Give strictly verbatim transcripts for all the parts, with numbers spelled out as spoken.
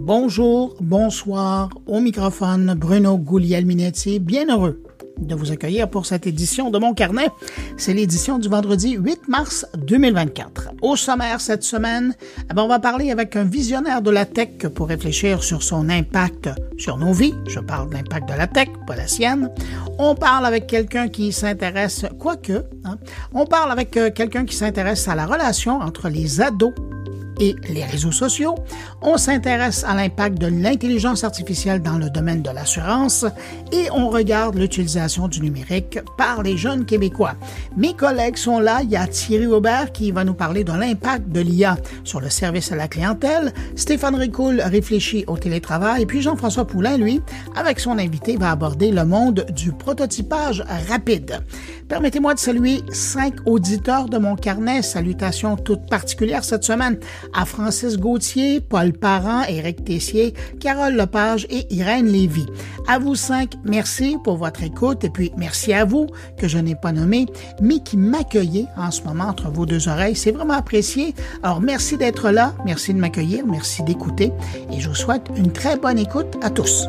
Bonjour, bonsoir, au microphone Bruno Guglielminetti, bien heureux de vous accueillir pour cette édition de Mon Carnet. C'est l'édition du vendredi huit mars deux mille vingt-quatre. Au sommaire cette semaine, eh bien, on va parler avec un visionnaire de la tech pour réfléchir sur son impact sur nos vies. Je parle de l'impact de la tech, pas la sienne. On parle avec quelqu'un qui s'intéresse, quoique, hein, on parle avec euh, quelqu'un qui s'intéresse à la relation entre les ados et les réseaux sociaux. On s'intéresse à l'impact de l'intelligence artificielle dans le domaine de l'assurance et on regarde l'utilisation du numérique par les jeunes Québécois. Mes collègues sont là. Il y a Thierry Aubert qui va nous parler de l'impact de l'I A sur le service à la clientèle. Stéphane Ricoul réfléchit au télétravail. Et puis Jean-François Poulain, lui, avec son invité, va aborder le monde du prototypage rapide. Permettez-moi de saluer cinq auditeurs de Mon Carnet. Salutations toutes particulières cette semaine à Francis Gauthier, Paul Parent, Éric Tessier, Carole Lepage et Irène Lévy. À vous cinq, merci pour votre écoute et puis merci à vous, que je n'ai pas nommé, mais qui m'accueillez en ce moment entre vos deux oreilles. C'est vraiment apprécié. Alors merci d'être là, merci de m'accueillir, merci d'écouter et je vous souhaite une très bonne écoute à tous.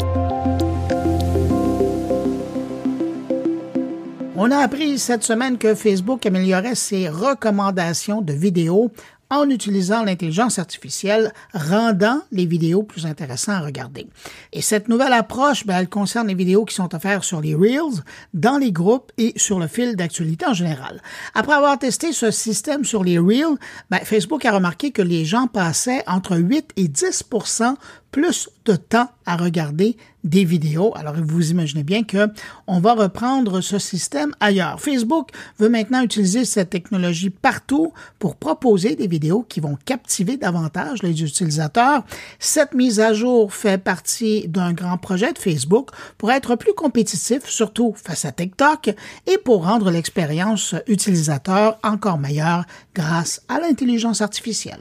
On a appris cette semaine que Facebook améliorait ses recommandations de vidéos en utilisant l'intelligence artificielle, rendant les vidéos plus intéressantes à regarder. Et cette nouvelle approche, ben, elle concerne les vidéos qui sont offertes sur les Reels, dans les groupes et sur le fil d'actualité en général. Après avoir testé ce système sur les Reels, ben, Facebook a remarqué que les gens passaient entre huit et dix pour cent plus de temps à regarder des vidéos. Alors, vous imaginez bien que on va reprendre ce système ailleurs. Facebook veut maintenant utiliser cette technologie partout pour proposer des vidéos qui vont captiver davantage les utilisateurs. Cette mise à jour fait partie d'un grand projet de Facebook pour être plus compétitif, surtout face à TikTok, et pour rendre l'expérience utilisateur encore meilleure grâce à l'intelligence artificielle.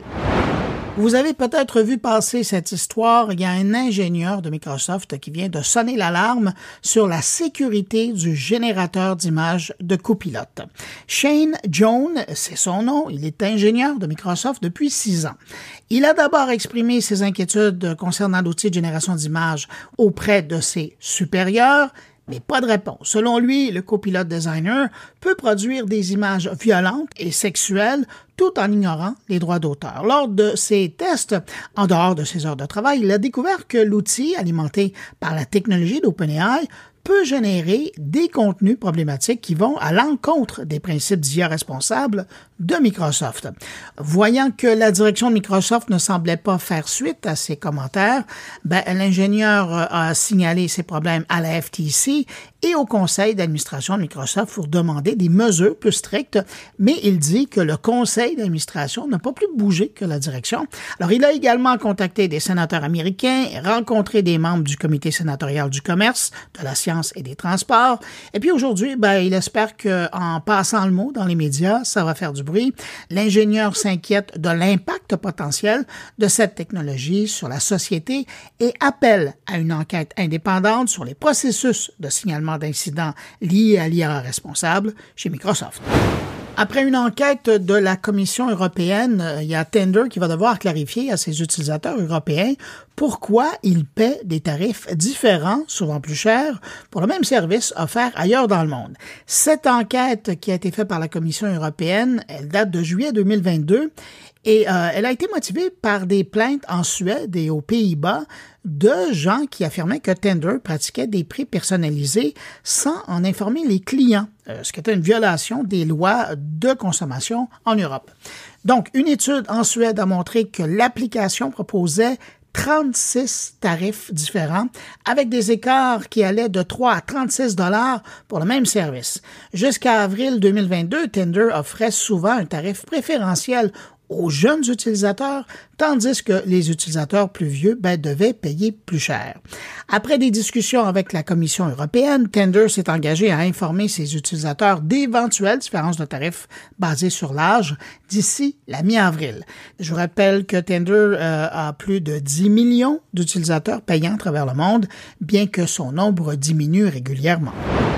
Vous avez peut-être vu passer cette histoire. Il y a un ingénieur de Microsoft qui vient de sonner l'alarme sur la sécurité du générateur d'images de Copilot. Shane Jones, c'est son nom, il est ingénieur de Microsoft depuis six ans. Il a d'abord exprimé ses inquiétudes concernant l'outil de génération d'images auprès de ses supérieurs, mais pas de réponse. Selon lui, le Copilot Designer peut produire des images violentes et sexuelles tout en ignorant les droits d'auteur. Lors de ses tests, en dehors de ses heures de travail, il a découvert que l'outil, alimenté par la technologie d'OpenAI, peut générer des contenus problématiques qui vont à l'encontre des principes d'I A responsables de Microsoft. Voyant que la direction de Microsoft ne semblait pas faire suite à ces commentaires, ben, l'ingénieur a signalé ces problèmes à la F T C et au conseil d'administration de Microsoft pour demander des mesures plus strictes, mais il dit que le conseil d'administration n'a pas plus bougé que la direction. Alors, il a également contacté des sénateurs américains, rencontré des membres du comité sénatorial du commerce, de la science et des transports. Et puis aujourd'hui, ben, il espère qu'en passant le mot dans les médias, ça va faire du bruit. L'ingénieur s'inquiète de l'impact potentiel de cette technologie sur la société et appelle à une enquête indépendante sur les processus de signalement d'incidents liés à l'I A responsable chez Microsoft. Après une enquête de la Commission européenne, il y a Tinder qui va devoir clarifier à ses utilisateurs européens pourquoi ils paient des tarifs différents, souvent plus chers, pour le même service offert ailleurs dans le monde. Cette enquête qui a été faite par la Commission européenne, elle date de juillet deux mille vingt-deux et euh, elle a été motivée par des plaintes en Suède et aux Pays-Bas de gens qui affirmaient que Tinder pratiquait des prix personnalisés sans en informer les clients, euh, ce qui était une violation des lois de consommation en Europe. Donc, une étude en Suède a montré que l'application proposait trente-six tarifs différents avec des écarts qui allaient de trois à trente-six dollars pour le même service. Jusqu'à avril deux mille vingt-deux, Tinder offrait souvent un tarif préférentiel aux jeunes utilisateurs, tandis que les utilisateurs plus vieux ben, devaient payer plus cher. Après des discussions avec la Commission européenne, Tinder s'est engagé à informer ses utilisateurs d'éventuelles différences de tarifs basées sur l'âge d'ici la mi-avril. Je vous rappelle que Tinder euh, a plus de dix millions d'utilisateurs payants à travers le monde, bien que son nombre diminue régulièrement.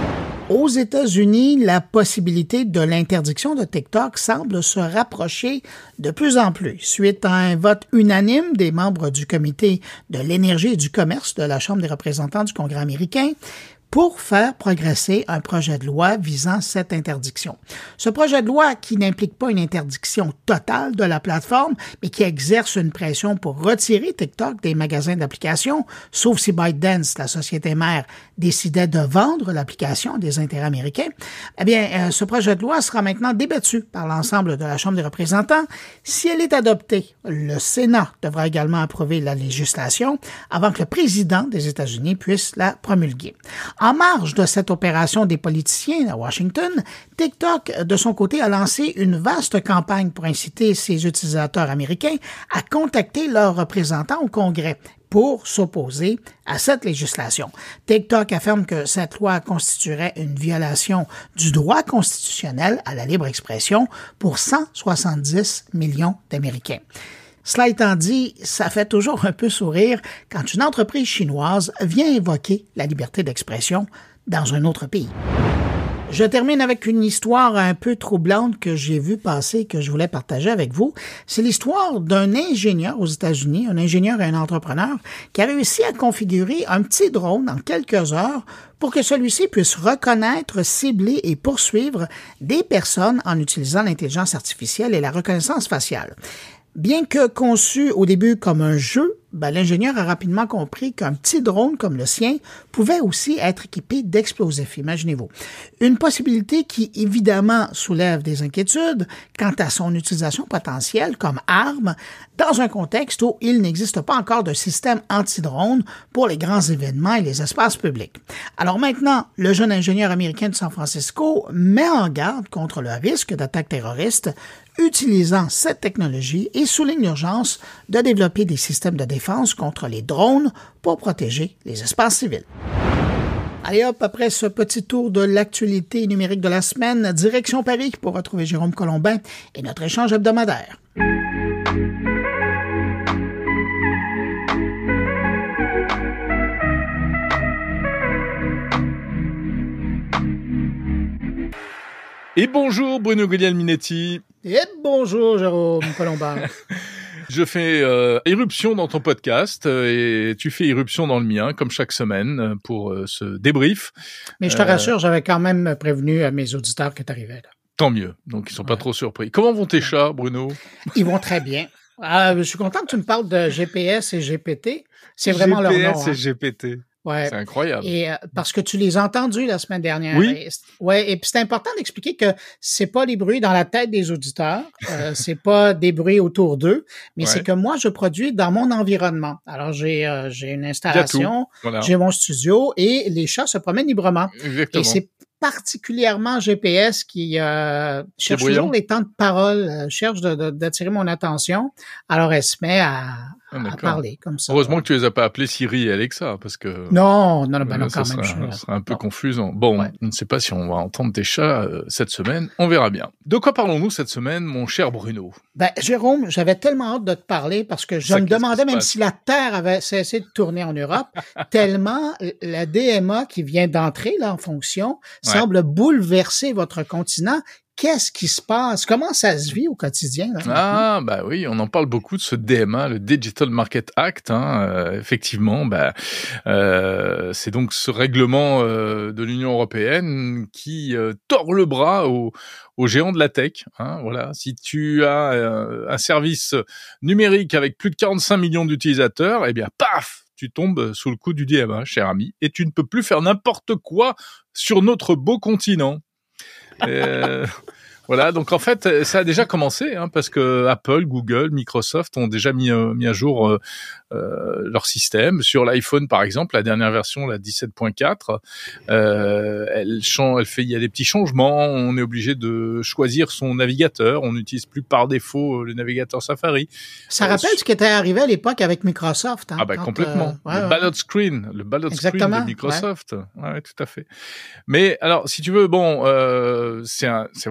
Aux États-Unis, la possibilité de l'interdiction de TikTok semble se rapprocher de plus en plus, suite à un vote unanime des membres du Comité de l'énergie et du commerce de la Chambre des représentants du Congrès américain pour faire progresser un projet de loi visant cette interdiction. Ce projet de loi, qui n'implique pas une interdiction totale de la plateforme, mais qui exerce une pression pour retirer TikTok des magasins d'applications, sauf si ByteDance, la société mère, décidait de vendre l'application des intérêts américains, eh bien, euh, ce projet de loi sera maintenant débattu par l'ensemble de la Chambre des représentants. Si elle est adoptée, le Sénat devra également approuver la législation avant que le président des États-Unis puisse la promulguer. En marge de cette opération des politiciens à Washington, TikTok, de son côté, a lancé une vaste campagne pour inciter ses utilisateurs américains à contacter leurs représentants au Congrès pour s'opposer à cette législation. TikTok affirme que cette loi constituerait une violation du droit constitutionnel à la libre expression pour cent soixante-dix millions d'Américains. Cela étant dit, ça fait toujours un peu sourire quand une entreprise chinoise vient évoquer la liberté d'expression dans un autre pays. Je termine avec une histoire un peu troublante que j'ai vue passer et que je voulais partager avec vous. C'est l'histoire d'un ingénieur aux États-Unis, un ingénieur et un entrepreneur, qui a réussi à configurer un petit drone en quelques heures pour que celui-ci puisse reconnaître, cibler et poursuivre des personnes en utilisant l'intelligence artificielle et la reconnaissance faciale. Bien que conçu au début comme un jeu, ben, l'ingénieur a rapidement compris qu'un petit drone comme le sien pouvait aussi être équipé d'explosifs, imaginez-vous. Une possibilité qui, évidemment, soulève des inquiétudes quant à son utilisation potentielle comme arme dans un contexte où il n'existe pas encore de système anti-drone pour les grands événements et les espaces publics. Alors maintenant, le jeune ingénieur américain de San Francisco met en garde contre le risque d'attaque terroriste utilisant cette technologie et souligne l'urgence de développer des systèmes de défense contre les drones pour protéger les espaces civils. Allez hop, après ce petit tour de l'actualité numérique de la semaine, direction Paris pour retrouver Jérôme Colombin et notre échange hebdomadaire. Et bonjour Bruno Guglielminetti. Et bonjour Jérôme Colombin. Je fais euh, irruption dans ton podcast euh, et tu fais irruption dans le mien, comme chaque semaine, pour euh, ce débrief. Mais je te euh, rassure, j'avais quand même prévenu à mes auditeurs que tu arrivais là. Tant mieux, donc ils sont ouais. pas trop surpris. Comment vont tes chats, Bruno? Ils vont très bien. Euh, je suis content que tu me parles de G P S et G P T. C'est vraiment leur nom. G P S et hein. G P T. Ouais. C'est incroyable. Et euh, parce que tu les as entendus la semaine dernière. Oui. Et, ouais. Et puis c'est important d'expliquer que c'est pas des bruits dans la tête des auditeurs, euh, c'est pas des bruits autour d'eux, mais ouais. c'est que moi je produis dans mon environnement. Alors j'ai euh, j'ai une installation, voilà. J'ai mon studio et les chats se promènent librement. Exactement. Et c'est particulièrement G P S qui euh, cherche toujours les temps de parole, euh, cherche de, de, d'attirer mon attention. Alors elle se met à, ah, à parler comme ça. Heureusement que tu les as pas appelés Siri et Alexa, parce que non, non, non, ben non, ça quand sera, même. Ça sera un peu non. confusant. Bon, ouais. Je ne sais pas si on va entendre tes chats euh, cette semaine. On verra bien. De quoi parlons-nous cette semaine, mon cher Bruno? Ben Jérôme, j'avais tellement hâte de te parler parce que je ça, me demandais même si la Terre avait cessé de tourner en Europe, tellement la D M A qui vient d'entrer là en fonction ouais. semble bouleverser votre continent. Qu'est-ce qui se passe? Comment ça se vit au quotidien? Là, ah, bah oui, on en parle beaucoup de ce D M A, le Digital Market Act. Hein, euh, effectivement, bah, euh, c'est donc ce règlement euh, de l'Union européenne qui euh, tord le bras aux, aux géants de la tech. Hein, voilà, si tu as euh, un service numérique avec plus de quarante-cinq millions d'utilisateurs, eh bien, paf, tu tombes sous le coup du D M A, cher ami, et tu ne peux plus faire n'importe quoi sur notre beau continent. euh, voilà, donc en fait, ça a déjà commencé, hein, parce que Apple, Google, Microsoft ont déjà mis, euh, mis à jour euh, euh, leur système. Sur l'iPhone, par exemple, la dernière version, la dix-sept point quatre, euh, elle, change, elle fait, il y a des petits changements. On est obligé de choisir son navigateur. On n'utilise plus par défaut le navigateur Safari. Ça euh, rappelle ce qui était arrivé à l'époque avec Microsoft. Hein, ah ben bah, complètement. Euh, ouais, le ouais. ballot screen, le ballot screen de Microsoft. Ouais. ouais, tout à fait. Mais alors, si tu veux, bon, euh, c'est, un, c'est vrai que c'est un événement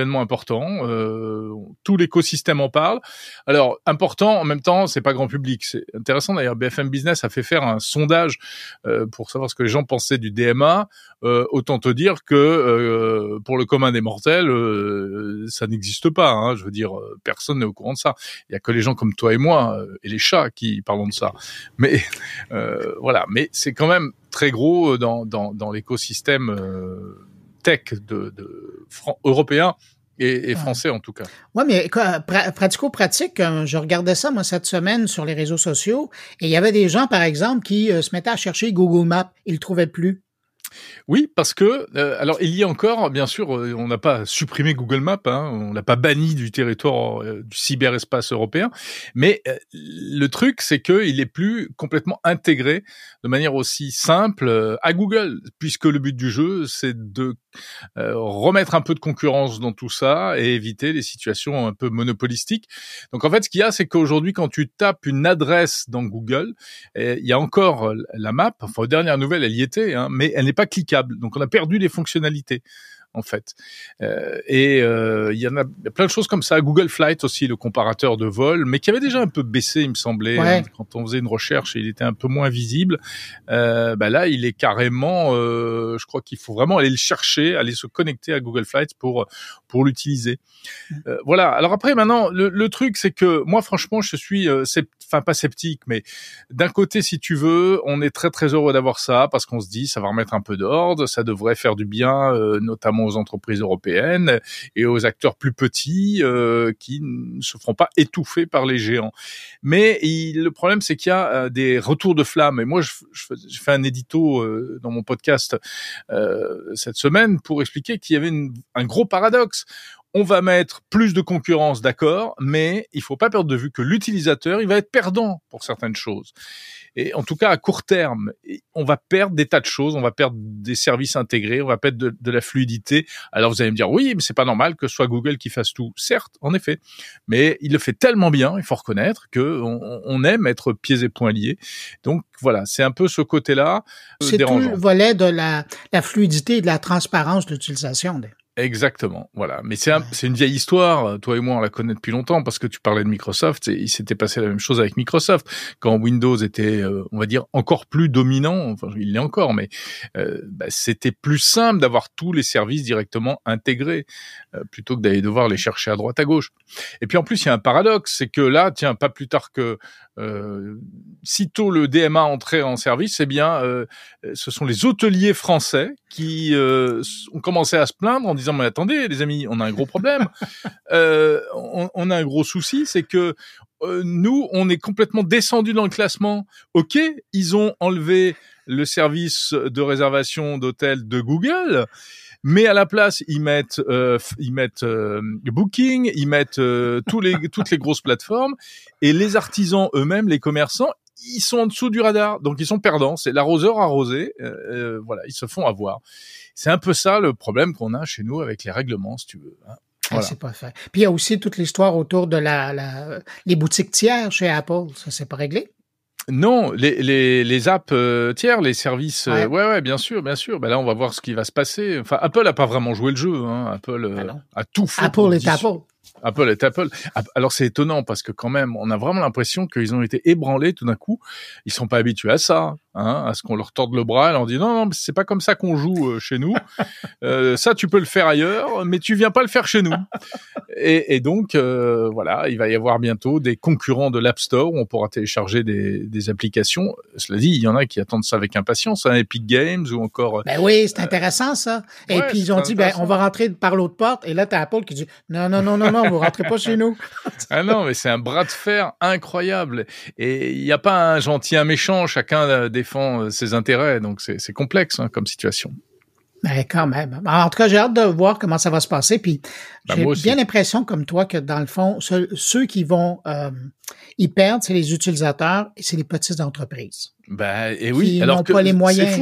événement important. Euh, tout l'écosystème en parle. Alors, important, en même temps, c'est pas grand public. C'est intéressant, d'ailleurs, B F M Business a fait faire un sondage euh, pour savoir ce que les gens pensaient du D M A. Euh, autant te dire que euh, pour le commun des mortels, euh, ça n'existe pas. Hein. Je veux dire, personne n'est au courant de ça. Il y a que les gens comme toi et moi euh, et les chats qui parlent de ça. Mais euh, voilà. Mais c'est quand même très gros dans dans, dans l'écosystème euh, tech de, de Fran- européen et, et français en tout cas. Oui, mais quoi, pra- pratico-pratique, euh, je regardais ça moi cette semaine sur les réseaux sociaux et il y avait des gens, par exemple, qui euh, se mettaient à chercher Google Maps. Ils le trouvaient plus. Oui, parce que euh, alors il y a encore, bien sûr, euh, on n'a pas supprimé Google Maps, hein, on l'a pas banni du territoire euh, du cyberespace européen, mais euh, le truc c'est que il est plus complètement intégré de manière aussi simple euh, à Google, puisque le but du jeu c'est de euh, remettre un peu de concurrence dans tout ça et éviter les situations un peu monopolistiques. Donc en fait, ce qu'il y a, c'est qu'aujourd'hui, quand tu tapes une adresse dans Google, il y a encore la map. Enfin, aux dernières nouvelles, elle y était, hein, mais elle n'est pas cliquable. Donc on a perdu les fonctionnalités, en fait. Euh, et euh, il y en a, y a plein de choses comme ça. Google Flight aussi, le comparateur de vol, mais qui avait déjà un peu baissé, il me semblait, ouais. hein, quand on faisait une recherche, et il était un peu moins visible. Euh, bah là, il est carrément, euh, je crois qu'il faut vraiment aller le chercher, aller se connecter à Google Flight pour pour l'utiliser. Euh, voilà. Alors après, maintenant, le, le truc, c'est que moi, franchement, je suis, euh, enfin pas sceptique, mais d'un côté, si tu veux, on est très très heureux d'avoir ça parce qu'on se dit, ça va remettre un peu d'ordre, ça devrait faire du bien, euh, notamment aux entreprises européennes et aux acteurs plus petits euh, qui ne se feront pas étouffer par les géants. Mais il, le problème, c'est qu'il y a euh, des retours de flamme. Et moi, je, je, je fais un édito euh, dans mon podcast euh, cette semaine pour expliquer qu'il y avait une, un gros paradoxe. On va mettre plus de concurrence, d'accord, mais il faut pas perdre de vue que l'utilisateur, il va être perdant pour certaines choses. Et en tout cas, à court terme, on va perdre des tas de choses, on va perdre des services intégrés, on va perdre de, de la fluidité. Alors vous allez me dire, oui, mais c'est pas normal que ce soit Google qui fasse tout. Certes, en effet, mais il le fait tellement bien, il faut reconnaître que on, on aime être pieds et poings liés. Donc voilà, c'est un peu ce côté-là euh, c'est dérangeant. tout le volet de la, la fluidité et de la transparence de l'utilisation. Exactement, voilà. Mais c'est, un, ouais. c'est une vieille histoire. Toi et moi, on la connaît depuis longtemps parce que tu parlais de Microsoft. Et il s'était passé la même chose avec Microsoft quand Windows était, euh, on va dire, encore plus dominant. Enfin, il l'est encore, mais euh, bah, c'était plus simple d'avoir tous les services directement intégrés euh, plutôt que d'aller devoir les chercher à droite à gauche. Et puis en plus, il y a un paradoxe, c'est que là, tiens, pas plus tard que euh, sitôt le D M A entrait en service, eh bien, euh, ce sont les hôteliers français qui euh, ont commencé à se plaindre en disant mais attendez les amis, on a un gros problème, euh, on, on a un gros souci, c'est que euh, nous on est complètement descendu dans le classement. Ok, ils ont enlevé le service de réservation d'hôtel de Google, mais à la place ils mettent euh, ils mettent euh, Booking, ils mettent euh, tous les toutes les grosses plateformes et les artisans eux-mêmes, les commerçants, ils sont en dessous du radar, donc ils sont perdants. C'est l'arroseur arrosé, euh, euh, voilà, ils se font avoir. C'est un peu ça le problème qu'on a chez nous avec les règlements, si tu veux. Hein. Voilà. Ah, c'est pas fait. Puis il y a aussi toute l'histoire autour de la, la les boutiques tiers chez Apple. Ça, c'est pas réglé? Non, les les les apps euh, tiers, les services, ouais. Euh, ouais ouais, bien sûr, bien sûr. Ben là, on va voir ce qui va se passer. Enfin, Apple a pas vraiment joué le jeu. Hein. Apple euh, ah a tout fait. Apple est Apple. Apple est Apple. Alors c'est étonnant parce que quand même, on a vraiment l'impression qu'ils ont été ébranlés tout d'un coup. Ils sont pas habitués à ça, hein, à ce qu'on leur torde le bras et leur dit non non, mais c'est pas comme ça qu'on joue euh, chez nous. euh, ça tu peux le faire ailleurs, mais tu viens pas le faire chez nous. Et, et donc euh, voilà, il va y avoir bientôt des concurrents de l'App Store où on pourra télécharger des, des applications. Cela dit, il y en a qui attendent ça avec impatience, hein, Epic Games ou encore. Ben oui, c'est intéressant ça. Et ouais, puis ils ont dit ben on va rentrer par l'autre porte et là t'as Apple qui dit non non non non non. Vous rentrez pas chez nous. Ah non, mais c'est un bras de fer incroyable. Et il n'y a pas un gentil, un méchant. Chacun défend ses intérêts. Donc, c'est, c'est complexe hein, comme situation. Ben, quand même. En tout cas, j'ai hâte de voir comment ça va se passer. Puis, ben, j'ai bien l'impression, comme toi, que dans le fond, ceux, ceux qui vont euh, y perdre, c'est les utilisateurs et c'est les petites entreprises. Ben, et oui. Qui alors n'ont que pas les moyens. C'est fou.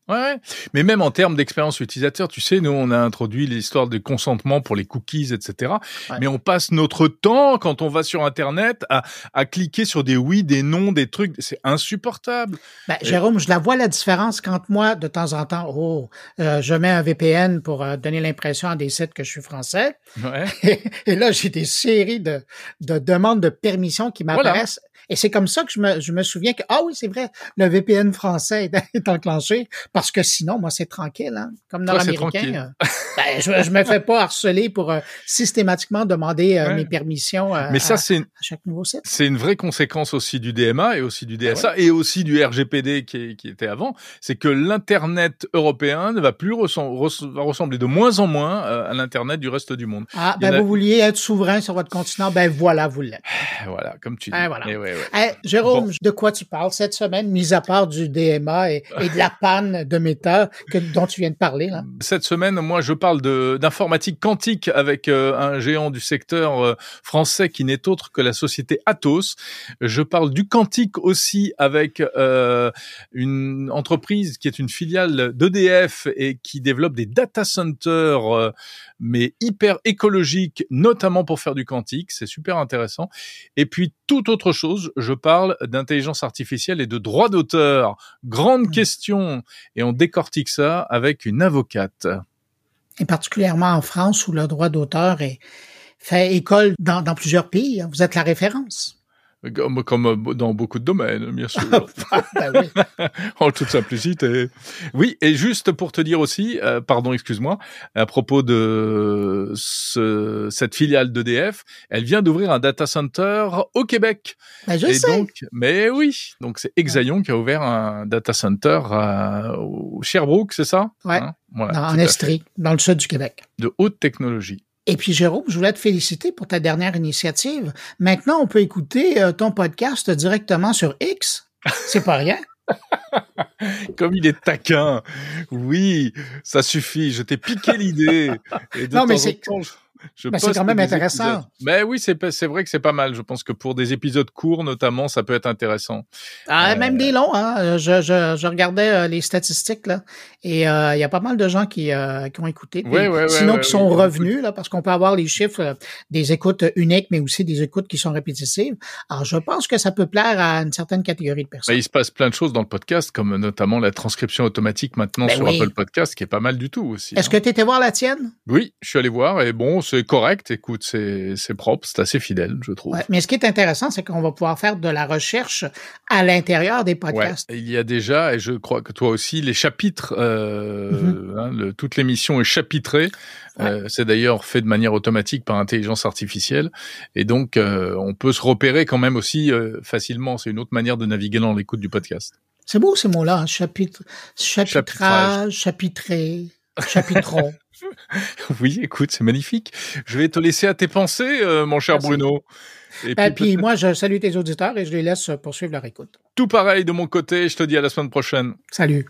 Ouais, ouais. Mais même en termes d'expérience utilisateur, tu sais, nous, on a introduit l'histoire du consentement pour les cookies, et cetera. Ouais. Mais on passe notre temps, quand on va sur Internet, à, à cliquer sur des oui, des non, des trucs. C'est insupportable. Ben, Et... Jérôme, je la vois la différence quand moi, de temps en temps, oh, euh, je mets un V P N pour euh, donner l'impression à des sites que je suis français. Ouais. Et, et là, j'ai des séries de, de demandes de permission qui m'apparaissent. Voilà. Et c'est comme ça que je me, je me souviens que, ah oui, c'est vrai, le V P N français est, est enclenché, parce que sinon, moi, c'est tranquille, hein, comme nord-américain. Euh, ben, je, je me fais pas harceler pour euh, systématiquement demander euh, ouais. mes permissions euh, Mais ça, à, c'est une, à chaque nouveau site. C'est une vraie conséquence aussi du D M A et aussi du D S A ah ouais. et aussi du R G P D qui, qui était avant, c'est que l'Internet européen ne va plus ressem- res- va ressembler de moins en moins euh, à l'Internet du reste du monde. Ah, ben a... vous vouliez être souverain sur votre continent, ben voilà, vous l'êtes. Voilà, comme tu dis. Ben voilà. Et ouais, ouais. Hey, Jérôme, bon. De quoi tu parles cette semaine, mis à part du D M A et, et de la panne de Meta que, dont tu viens de parler, là? Cette semaine, moi, je parle de, d'informatique quantique avec euh, un géant du secteur euh, français qui n'est autre que la société Atos. Je parle du quantique aussi avec euh, une entreprise qui est une filiale d'E D F et qui développe des data centers, euh, mais hyper écologiques, notamment pour faire du quantique. C'est super intéressant. Et puis, toute autre chose, je parle d'intelligence artificielle et de droit d'auteur. Grande mmh. question. Et on décortique ça avec une avocate. Et particulièrement en France où le droit d'auteur est fait école dans, dans plusieurs pays. Vous êtes la référence. Comme, comme dans beaucoup de domaines, bien sûr. Ben oui. En toute simplicité. Oui, et juste pour te dire aussi, euh, pardon, excuse-moi, à propos de ce, cette filiale d'E D F, elle vient d'ouvrir un data center au Québec. Ben je et sais. Donc, mais oui, donc c'est Exaion ouais. qui a ouvert un data center à, au Sherbrooke, c'est ça? Ouais. Hein voilà, dans, en Estrie, dans le sud du Québec. De haute technologie. Et puis, Jérôme, je voulais te féliciter pour ta dernière initiative. Maintenant, on peut écouter euh, ton podcast directement sur X. C'est pas rien. Comme il est taquin. Oui, ça suffit. Je t'ai piqué l'idée. Et de non, mais c'est... Temps, je ben, c'est quand même intéressant. Épisodes. Mais oui, c'est, c'est vrai que c'est pas mal. Je pense que pour des épisodes courts, notamment, ça peut être intéressant. Ah, euh... Même des longs. Hein. Je, je, je regardais euh, les statistiques là, et il euh, y a pas mal de gens qui, euh, qui ont écouté. Ouais, ouais, sinon, ouais, qui sont ouais, revenus ouais. là, parce qu'on peut avoir les chiffres euh, des écoutes uniques, mais aussi des écoutes qui sont répétitives. Alors, je pense que ça peut plaire à une certaine catégorie de personnes. Ben, il se passe plein de choses dans le podcast, comme notamment la transcription automatique maintenant ben sur oui. Apple Podcast, qui est pas mal du tout aussi. Est-ce hein. que tu étais voir la tienne? Oui, je suis allé voir et bon, c'est correct. Écoute, c'est, c'est propre, c'est assez fidèle, je trouve. Ouais, mais ce qui est intéressant, c'est qu'on va pouvoir faire de la recherche à l'intérieur des podcasts. Ouais, il y a déjà, et je crois que toi aussi, les chapitres, euh, mm-hmm. hein, le, toute l'émission est chapitrée. Ouais. Euh, c'est d'ailleurs fait de manière automatique par intelligence artificielle. Et donc, euh, on peut se repérer quand même aussi euh, facilement. C'est une autre manière de naviguer dans l'écoute du podcast. C'est beau ces mots-là, hein? Chapitre, chapitrage, chapitré, chapitron. Oui, écoute, c'est magnifique. Je vais te laisser à tes pensées, euh, mon cher Merci. Bruno. Et ben, puis, puis moi, je salue tes auditeurs et je les laisse poursuivre leur écoute. Tout pareil de mon côté. Je te dis à la semaine prochaine. Salut.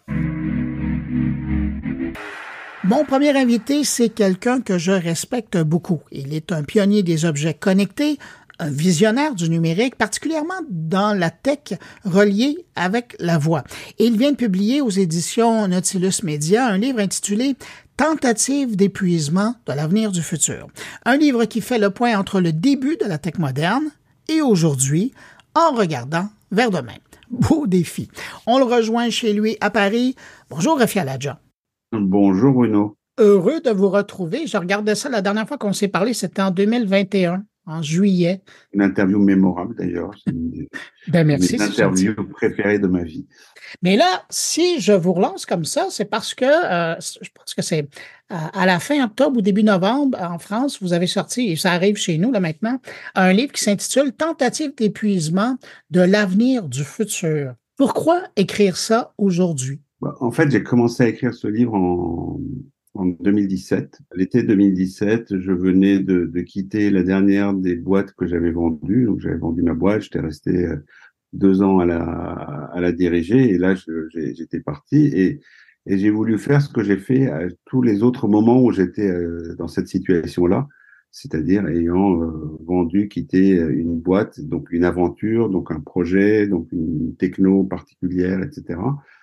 Mon premier invité, c'est quelqu'un que je respecte beaucoup. Il est un pionnier des objets connectés, un visionnaire du numérique, particulièrement dans la tech reliée avec la voix. Et il vient de publier aux éditions Nautilus Media un livre intitulé « Tentative d'épuisement de l'avenir du futur ». Un livre qui fait le point entre le début de la tech moderne et aujourd'hui, en regardant vers demain. Beau défi. On le rejoint chez lui à Paris. Bonjour, Rafi Aladja. Bonjour, Bruno. Heureux de vous retrouver. Je regardais ça la dernière fois qu'on s'est parlé, c'était en deux mille vingt et un. En juillet. Une interview mémorable d'ailleurs. C'est une, ben merci, une interview préférée de ma vie. Mais là, si je vous relance comme ça, c'est parce que euh, je pense que c'est euh, à la fin octobre ou début novembre en France, vous avez sorti, et ça arrive chez nous là maintenant, un livre qui s'intitule « Tentative d'épuisement de l'avenir du futur ». Pourquoi écrire ça aujourd'hui? En fait, j'ai commencé à écrire ce livre en... en deux mille dix-sept. L'été deux mille dix-sept, je venais de, de quitter la dernière des boîtes que j'avais vendues. Donc, j'avais vendu ma boîte, j'étais resté deux ans à la, à la diriger et là, je, j'ai, j'étais parti et, et j'ai voulu faire ce que j'ai fait à tous les autres moments où j'étais dans cette situation-là, c'est-à-dire ayant euh, vendu, quitté une boîte, donc une aventure, donc un projet, donc une techno particulière, et cetera.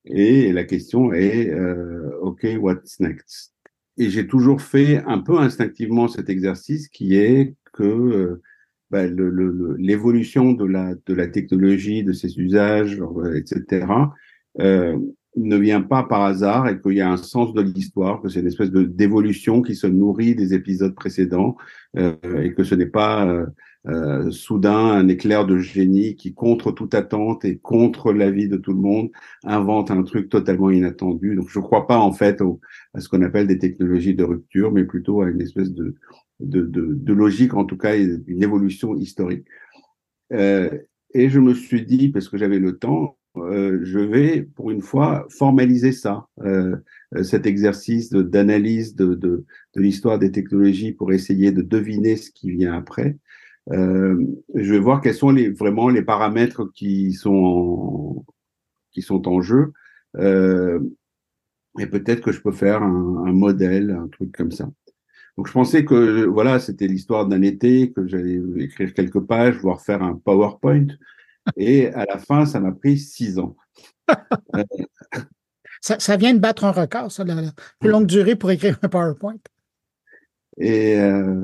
Et la question est, euh, OK, what's next? Et j'ai toujours fait un peu instinctivement cet exercice qui est que euh, ben, le, le, le, l'évolution de la, de la technologie, de ses usages, euh, et cetera, euh, ne vient pas par hasard et qu'il y a un sens de l'histoire, que c'est une espèce de, d'évolution qui se nourrit des épisodes précédents euh, et que ce n'est pas euh, euh, soudain un éclair de génie qui, contre toute attente et contre l'avis de tout le monde, invente un truc totalement inattendu. Donc je ne crois pas en fait au, à ce qu'on appelle des technologies de rupture, mais plutôt à une espèce de de, de, de logique, en tout cas une évolution historique. Euh, et je me suis dit, parce que j'avais le temps, euh, je vais pour une fois formaliser ça, euh, cet exercice de, d'analyse de, de, de l'histoire des technologies pour essayer de deviner ce qui vient après. Euh, je vais voir quels sont les, vraiment les paramètres qui sont en, qui sont en jeu. Euh, et peut-être que je peux faire un, un modèle, un truc comme ça. Donc je pensais que voilà, c'était l'histoire d'un été, que j'allais écrire quelques pages, voire faire un PowerPoint. Et à la fin, ça m'a pris six ans. Euh, Ça, ça vient de battre un record, ça, la, la plus longue durée pour écrire un PowerPoint. Et,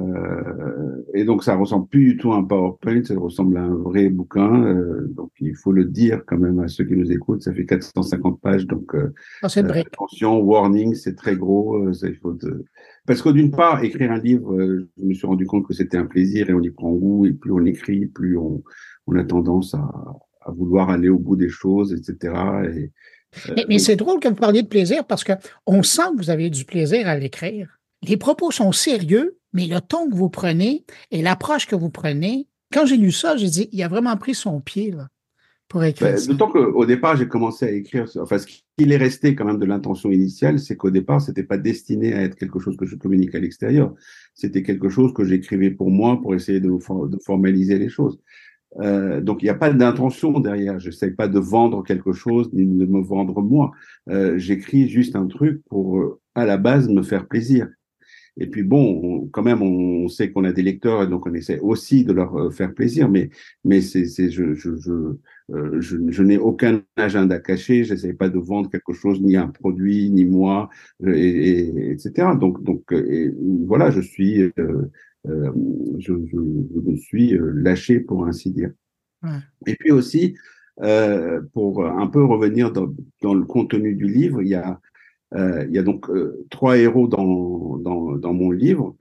euh, et donc ça ressemble plus du tout à un PowerPoint, ça ressemble à un vrai bouquin. Euh, donc il faut le dire quand même à ceux qui nous écoutent, ça fait quatre cent cinquante pages. Donc euh, Ah, c'est une euh, brique. attention, warning, c'est très gros. Euh, ça, il faut de... Parce que d'une part, écrire un livre, euh, je me suis rendu compte que c'était un plaisir et on y prend goût. Et plus on écrit, plus on, on a tendance à, à vouloir aller au bout des choses, et cetera. Et, euh, Mais, mais donc, c'est drôle que vous parliez de plaisir parce qu'on sent que vous avez du plaisir à l'écrire. Les propos sont sérieux, mais le ton que vous prenez et l'approche que vous prenez, quand j'ai lu ça, j'ai dit, il a vraiment pris son pied là, pour écrire ben, ça. d'autant qu'au départ, j'ai commencé à écrire, enfin, ce qu'il est resté quand même de l'intention initiale, c'est qu'au départ, c'était pas destiné à être quelque chose que je communique à l'extérieur. C'était quelque chose que j'écrivais pour moi, pour essayer de, de formaliser les choses. Euh, donc, il n'y a pas d'intention derrière. Je n'essaie pas de vendre quelque chose, ni de me vendre moi. Euh, j'écris juste un truc pour, euh, à la base, me faire plaisir. Et puis bon, on, quand même, on sait qu'on a des lecteurs et donc on essaie aussi de leur euh, faire plaisir. Mais mais c'est c'est je je je euh, je, je n'ai aucun agenda caché. J'essaie pas de vendre quelque chose, ni un produit, ni moi, euh, et, et etc. Donc donc euh, et, voilà, je suis euh, euh, je, je, je me suis euh, lâché pour ainsi dire. Ouais. Et puis aussi euh, pour un peu revenir dans dans le contenu du livre, il y a euh, il y a donc euh, trois héros dans, dans, dans mon livre.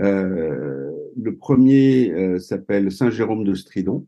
Euh, le premier euh, s'appelle Saint Jérôme de Stridon.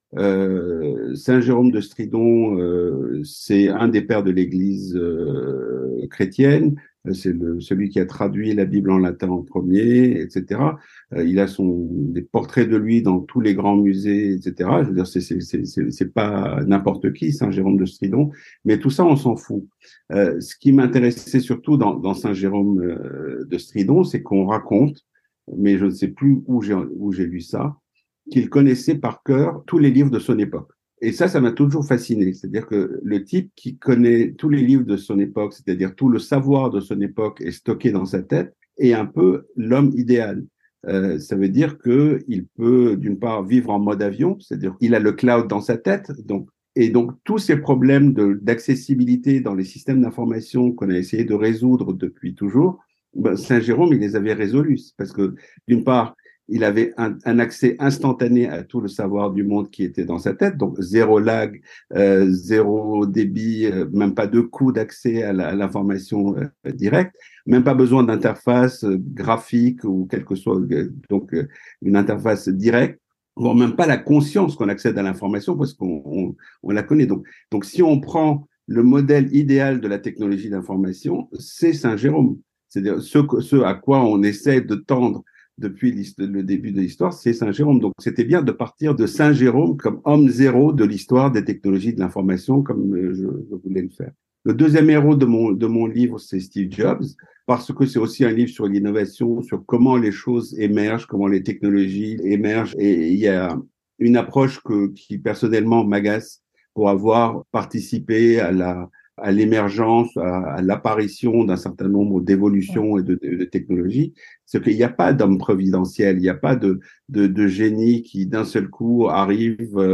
Euh, Saint Jérôme de Stridon, euh, c'est un des pères de l'Église euh, chrétienne. C'est le, celui qui a traduit la Bible en latin en premier, et cetera. Euh, il a son, des portraits de lui dans tous les grands musées, et cetera. Je veux dire, c'est, c'est, c'est, c'est c'est pas n'importe qui, Saint Jérôme de Stridon. Mais tout ça, on s'en fout. Euh, ce qui m'intéressait surtout dans, dans Saint Jérôme euh, de Stridon, c'est qu'on raconte, mais je ne sais plus où j'ai, où j'ai lu ça, qu'il connaissait par cœur tous les livres de son époque. Et ça, ça m'a toujours fasciné. C'est-à-dire que le type qui connaît tous les livres de son époque, c'est-à-dire tout le savoir de son époque est stocké dans sa tête, est un peu l'homme idéal. Euh, ça veut dire que il peut, d'une part, vivre en mode avion, c'est-à-dire qu'il a le cloud dans sa tête, donc et donc tous ces problèmes de, d'accessibilité dans les systèmes d'information qu'on a essayé de résoudre depuis toujours, ben, Saint Jérôme, il les avait résolus parce que d'une part, il avait un, un accès instantané à tout le savoir du monde qui était dans sa tête, donc zéro lag, euh, zéro débit, euh, même pas de coût d'accès à, la, à l'information euh, directe, même pas besoin d'interface euh, graphique ou quelque que soit, euh, donc euh, une interface directe, voire même pas la conscience qu'on accède à l'information parce qu'on on, on la connaît. Donc, donc si on prend le modèle idéal de la technologie d'information, c'est Saint Jérôme. C'est-à-dire ce, ce à quoi on essaie de tendre depuis le début de l'histoire, c'est Saint Jérôme. Donc, c'était bien de partir de Saint Jérôme comme homme zéro de l'histoire des technologies de l'information, comme je, je voulais le faire. Le deuxième héros de mon, de mon livre, c'est Steve Jobs, parce que c'est aussi un livre sur l'innovation, sur comment les choses émergent, comment les technologies émergent. Et il y a une approche que, qui, personnellement, m'agace pour avoir participé à la, à l'émergence, à, à l'apparition d'un certain nombre d'évolutions et de, de, de technologies, c'est qu'il n'y a pas d'homme providentiel, il n'y a pas de, de, de génie qui d'un seul coup arrive euh,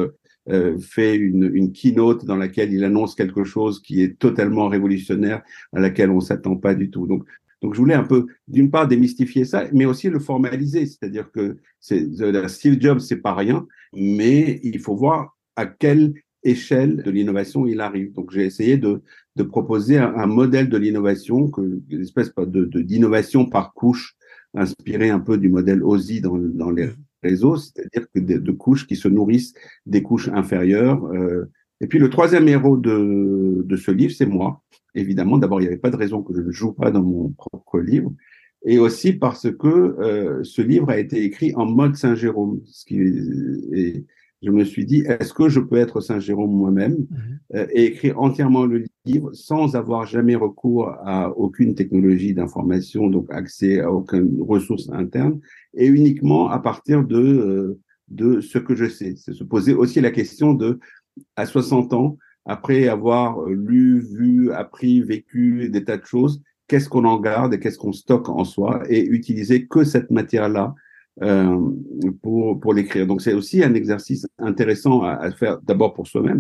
euh, fait une, une keynote dans laquelle il annonce quelque chose qui est totalement révolutionnaire, à laquelle on s'attend pas du tout. Donc, donc je voulais un peu, d'une part, démystifier ça, mais aussi le formaliser, c'est-à-dire que c'est, Steve Jobs, c'est pas rien, mais il faut voir à quelle échelle de l'innovation il arrive. Donc j'ai essayé de, de proposer un, un modèle de l'innovation, que, une espèce de, de, d'innovation par couche, inspiré un peu du modèle O S I dans, dans les réseaux, c'est-à-dire que de, de couches qui se nourrissent des couches inférieures. Euh, et puis le troisième héros de, de ce livre, c'est moi. Évidemment, d'abord, il n'y avait pas de raison que je ne joue pas dans mon propre livre. Et aussi parce que euh, ce livre a été écrit en mode Saint-Jérôme. Ce qui est, je me suis dit, est-ce que je peux être Saint-Jérôme moi-même mmh. euh, et écrire entièrement le livre sans avoir jamais recours à aucune technologie d'information, donc accès à aucune ressource interne, et uniquement à partir de, euh, de ce que je sais. C'est se poser aussi la question de, à soixante ans, après avoir lu, vu, appris, vécu des tas de choses, qu'est-ce qu'on en garde et qu'est-ce qu'on stocke en soi, et utiliser que cette matière-là euh, pour, pour l'écrire. Donc c'est aussi un exercice intéressant à, à faire d'abord pour soi-même,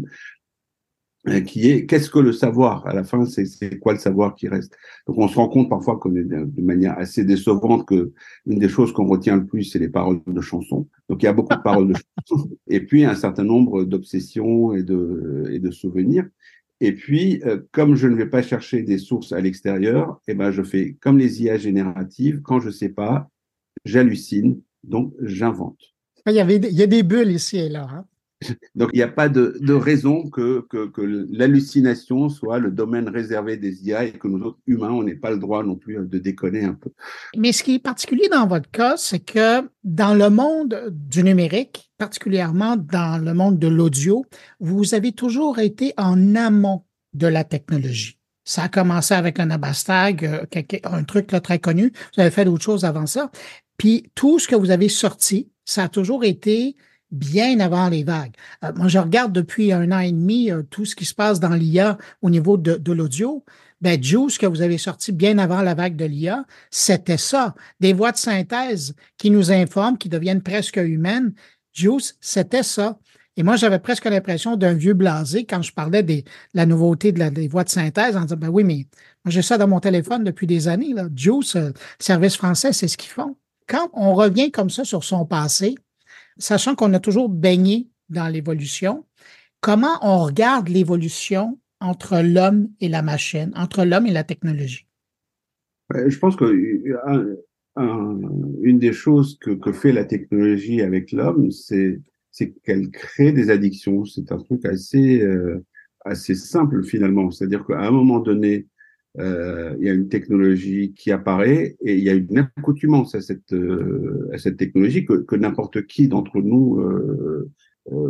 euh, qui est qu'est-ce que le savoir? À la fin, c'est, c'est quoi le savoir qui reste? Donc on se rend compte parfois qu'on est de, de manière assez décevante que une des choses qu'on retient le plus, c'est les paroles de chansons. Donc il y a beaucoup de paroles de chansons, et puis un certain nombre d'obsessions et de, et de souvenirs. Et puis, euh, comme je ne vais pas chercher des sources à l'extérieur, eh ben, je fais comme les I A génératives. Quand je ne sais pas, j'hallucine, donc j'invente. Il y, avait, il y a des bulles ici et là. Hein? Donc, il n'y a pas de, de raison que, que, que l'hallucination soit le domaine réservé des I A et que nous autres humains, on n'ait pas le droit non plus de déconner un peu. Mais ce qui est particulier dans votre cas, c'est que dans le monde du numérique, particulièrement dans le monde de l'audio, vous avez toujours été en amont de la technologie. Ça a commencé avec un Abastag, un truc là, très connu. Vous avez fait d'autres choses avant ça. Puis tout ce que vous avez sorti, ça a toujours été bien avant les vagues. Euh, moi, je regarde depuis un an et demi euh, tout ce qui se passe dans l'I A au niveau de, de l'audio. Ben, Juice, que vous avez sorti bien avant la vague de l'I A, c'était ça. Des voix de synthèse qui nous informent, qui deviennent presque humaines. Juice, c'était ça. Et moi, j'avais presque l'impression d'un vieux blasé quand je parlais des, de la nouveauté de la, des voix de synthèse en disant, ben oui, mais moi, j'ai ça dans mon téléphone depuis des années. Là. Juice, euh, service français, c'est ce qu'ils font. Quand on revient comme ça sur son passé, sachant qu'on a toujours baigné dans l'évolution, comment on regarde l'évolution entre l'homme et la machine, entre l'homme et la technologie? Je pense que un, un, une des choses que, que fait la technologie avec l'homme, c'est, c'est qu'elle crée des addictions. C'est un truc assez, euh, assez simple finalement. C'est-à-dire qu'à un moment donné, euh, il y a une technologie qui apparaît et il y a une accoutumance à cette, euh, à cette technologie que, que n'importe qui d'entre nous euh, euh,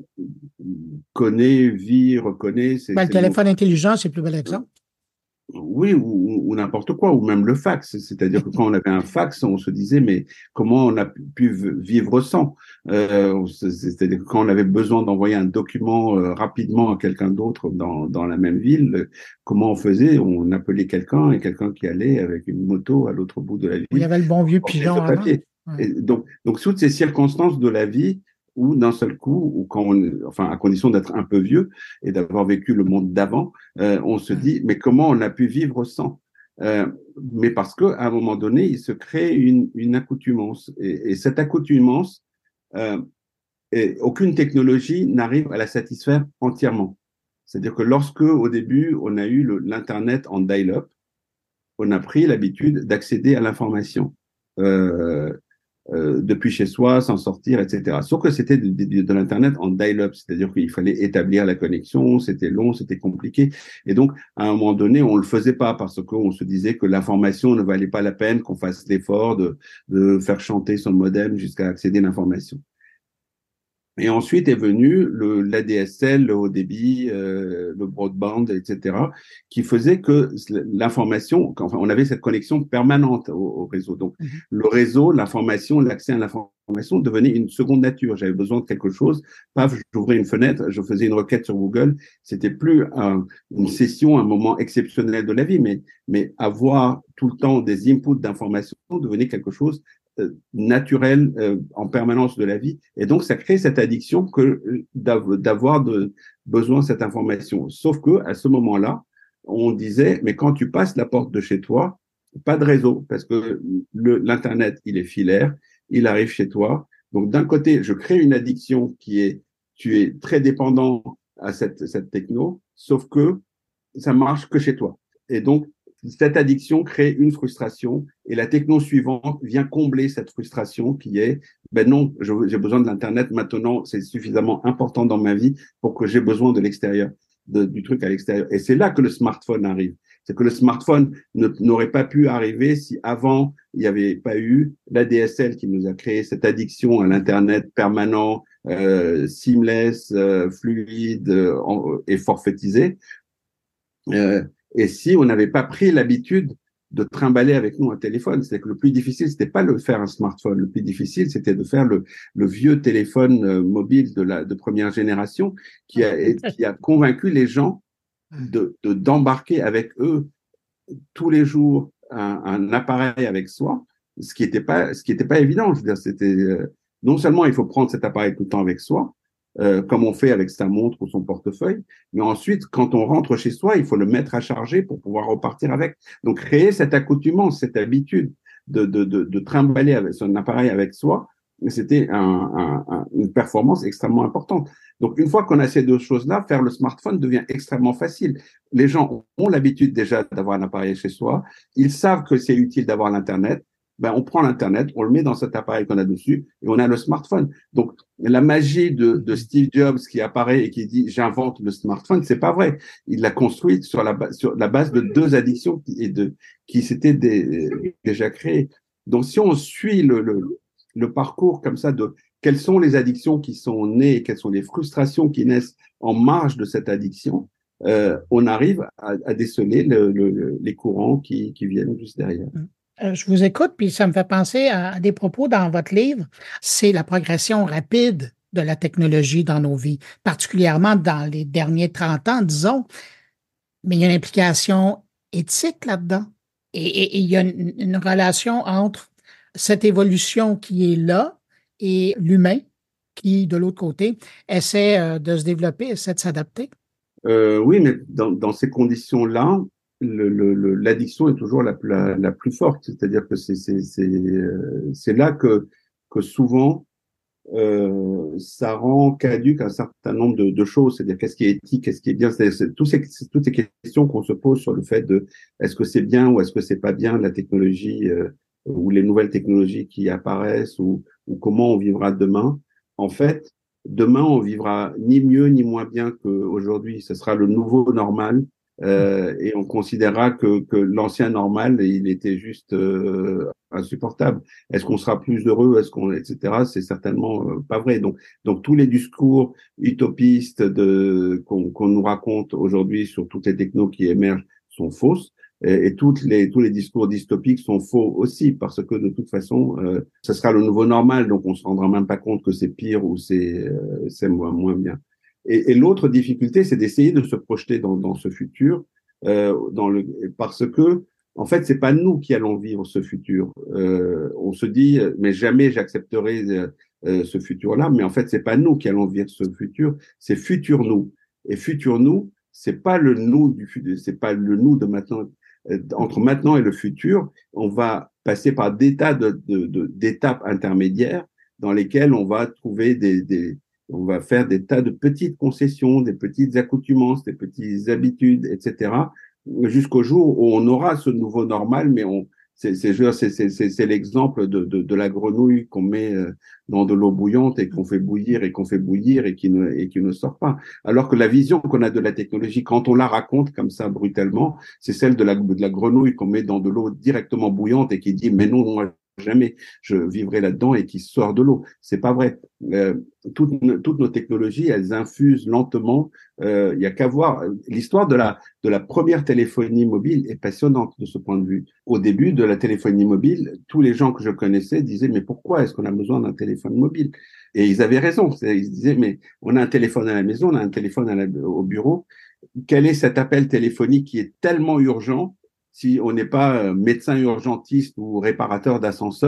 connaît, vit, reconnaît. C'est, ben, le c'est téléphone bon. intelligent, c'est le plus bel exemple. Oui, ou, ou n'importe quoi, ou même le fax. C'est-à-dire que quand on avait un fax, on se disait, mais comment on a pu vivre sans euh, C'est-à-dire que quand on avait besoin d'envoyer un document euh, rapidement à quelqu'un d'autre dans, dans la même ville, comment on faisait? On appelait quelqu'un et quelqu'un qui allait avec une moto à l'autre bout de la ville. Il y avait le bon vieux pigeon avant. Ouais. Et donc, donc, toutes ces circonstances de la vie ou d'un seul coup, ou quand on, enfin, à condition d'être un peu vieux et d'avoir vécu le monde d'avant, euh, on se dit, mais comment on a pu vivre sans euh, Mais parce qu'à un moment donné, il se crée une, une accoutumance. Et, et cette accoutumance, euh, et aucune technologie n'arrive à la satisfaire entièrement. C'est-à-dire que lorsque, au début, on a eu le, l'Internet en dial-up, on a pris l'habitude d'accéder à l'information. Euh, Euh, depuis chez soi, sans sortir, et cetera. Sauf que c'était de, de, de l'Internet en dial-up, c'est-à-dire qu'il fallait établir la connexion, c'était long, c'était compliqué. Et donc, à un moment donné, on le faisait pas parce qu'on se disait que l'information ne valait pas la peine qu'on fasse l'effort de, de faire chanter son modem jusqu'à accéder à l'information. Et ensuite est venu le, l'A D S L, le haut débit, euh, le broadband, et cetera, qui faisait que l'information, enfin, on avait cette connexion permanente au, au réseau. Donc, mm-hmm. le réseau, l'information, l'accès à l'information devenait une seconde nature. J'avais besoin de quelque chose, paf, j'ouvrais une fenêtre, je faisais une requête sur Google. C'était plus un, une session, un moment exceptionnel de la vie, mais, mais avoir tout le temps des inputs d'informations devenait quelque chose euh, naturel euh, en permanence de la vie. Et donc, ça crée cette addiction que d'avoir de, besoin de cette information. Sauf que à ce moment-là, on disait, mais quand tu passes la porte de chez toi, pas de réseau, parce que le, l'Internet, il est filaire, il arrive chez toi. Donc, d'un côté, je crée une addiction qui est, tu es très dépendant à cette, cette techno, sauf que ça marche que chez toi. Et donc, cette addiction crée une frustration et la techno suivante vient combler cette frustration qui est, ben non, je, j'ai besoin de l'Internet maintenant, c'est suffisamment important dans ma vie pour que j'ai besoin de l'extérieur, de, du truc à l'extérieur. Et c'est là que le smartphone arrive. C'est que le smartphone ne, n'aurait pas pu arriver si avant, il n'y avait pas eu l'A D S L qui nous a créé cette addiction à l'Internet permanent, euh, seamless, euh, fluide euh, en, et forfaitisé. Euh, et si on n'avait pas pris l'habitude de trimballer avec nous un téléphone, c'est que le plus difficile, c'était pas de faire un smartphone. Le plus difficile, c'était de faire le, le vieux téléphone euh, mobile de la de première génération qui a qui a convaincu les gens de, de d'embarquer avec eux tous les jours un, un appareil avec soi, ce qui était pas ce qui était pas évident. Je veux dire, c'était euh, non seulement il faut prendre cet appareil tout le temps avec soi, Euh, comme on fait avec sa montre ou son portefeuille. Mais ensuite, quand on rentre chez soi, il faut le mettre à charger pour pouvoir repartir avec. Donc, créer cette accoutumance, cette habitude de, de, de, de trimballer avec son appareil avec soi, c'était un, un, un, une performance extrêmement importante. Donc, une fois qu'on a ces deux choses-là, faire le smartphone devient extrêmement facile. Les gens ont l'habitude déjà d'avoir un appareil chez soi. Ils savent que c'est utile d'avoir l'Internet. Ben, on prend l'Internet, on le met dans cet appareil qu'on a dessus et on a le smartphone. Donc, la magie de, de Steve Jobs qui apparaît et qui dit « j'invente le smartphone », c'est pas vrai. Il l'a construit sur la, sur la base de deux addictions qui, et de, qui s'étaient des, déjà créées. Donc, si on suit le, le, le parcours comme ça de quelles sont les addictions qui sont nées, quelles sont les frustrations qui naissent en marge de cette addiction, euh, on arrive à, à déceler le, le, les courants qui, qui viennent juste derrière. Je vous écoute, puis ça me fait penser à des propos dans votre livre. C'est la progression rapide de la technologie dans nos vies, particulièrement dans les derniers trente ans, disons. Mais il y a une implication éthique là-dedans. Et, et, et il y a une, une relation entre cette évolution qui est là et l'humain qui, de l'autre côté, essaie de se développer, essaie de s'adapter. Euh, oui, mais dans, dans ces conditions-là, Le, le, l'addiction est toujours la, la, la plus forte, c'est-à-dire que c'est, c'est, c'est, euh, c'est là que, que souvent euh, ça rend caduque un certain nombre de, de choses, c'est-à-dire qu'est-ce qui est éthique, qu'est-ce qui est bien, c'est, c'est, tous ces, c'est toutes ces questions qu'on se pose sur le fait de est-ce que c'est bien ou est-ce que c'est pas bien la technologie euh, ou les nouvelles technologies qui apparaissent ou, ou comment on vivra demain. En fait, demain on vivra ni mieux ni moins bien qu'aujourd'hui, ce sera le nouveau normal. Euh, et on considérera que, que l'ancien normal, il était juste euh, insupportable. Est-ce qu'on sera plus heureux, est-ce qu'on, et cetera. C'est certainement euh, pas vrai. Donc, donc tous les discours utopistes de qu'on, qu'on nous raconte aujourd'hui sur toutes les technos qui émergent sont fausses. Et, et toutes les tous les discours dystopiques sont faux aussi parce que de toute façon, euh, ce sera le nouveau normal. Donc, on se rendra même pas compte que c'est pire ou c'est euh, c'est moins moins bien. Et, et l'autre difficulté, c'est d'essayer de se projeter dans, dans ce futur, euh, dans le, parce que, en fait, c'est pas nous qui allons vivre ce futur. Euh, on se dit, mais jamais j'accepterai euh, ce futur-là. Mais en fait, c'est pas nous qui allons vivre ce futur, c'est futur nous. Et futur nous, c'est pas le nous du futur, c'est pas le nous de maintenant. Entre maintenant et le futur, on va passer par des tas de, de, de, d'étapes intermédiaires dans lesquelles on va trouver des, des on va faire des tas de petites concessions, des petites accoutumances, des petites habitudes, et cetera, jusqu'au jour où on aura ce nouveau normal, mais on, c'est, c'est, c'est, c'est, c'est, c'est l'exemple de, de, de la grenouille qu'on met dans de l'eau bouillante et qu'on fait bouillir et qu'on fait bouillir et qui ne, et qui ne sort pas. Alors que la vision qu'on a de la technologie, quand on la raconte comme ça brutalement, c'est celle de la, de la grenouille qu'on met dans de l'eau directement bouillante et qui dit, mais non, moi, jamais je vivrai là-dedans et qui sort de l'eau. C'est pas vrai. Euh, toutes, toutes nos technologies, elles infusent lentement. Il euh, y a qu'à voir. L'histoire de la de la première téléphonie mobile est passionnante de ce point de vue. Au début de la téléphonie mobile, tous les gens que je connaissais disaient mais pourquoi est-ce qu'on a besoin d'un téléphone mobile? Et ils avaient raison. Ils disaient mais on a un téléphone à la maison, on a un téléphone à la, au bureau. Quel est cet appel téléphonique qui est tellement urgent? Si on n'est pas médecin urgentiste ou réparateur d'ascenseur,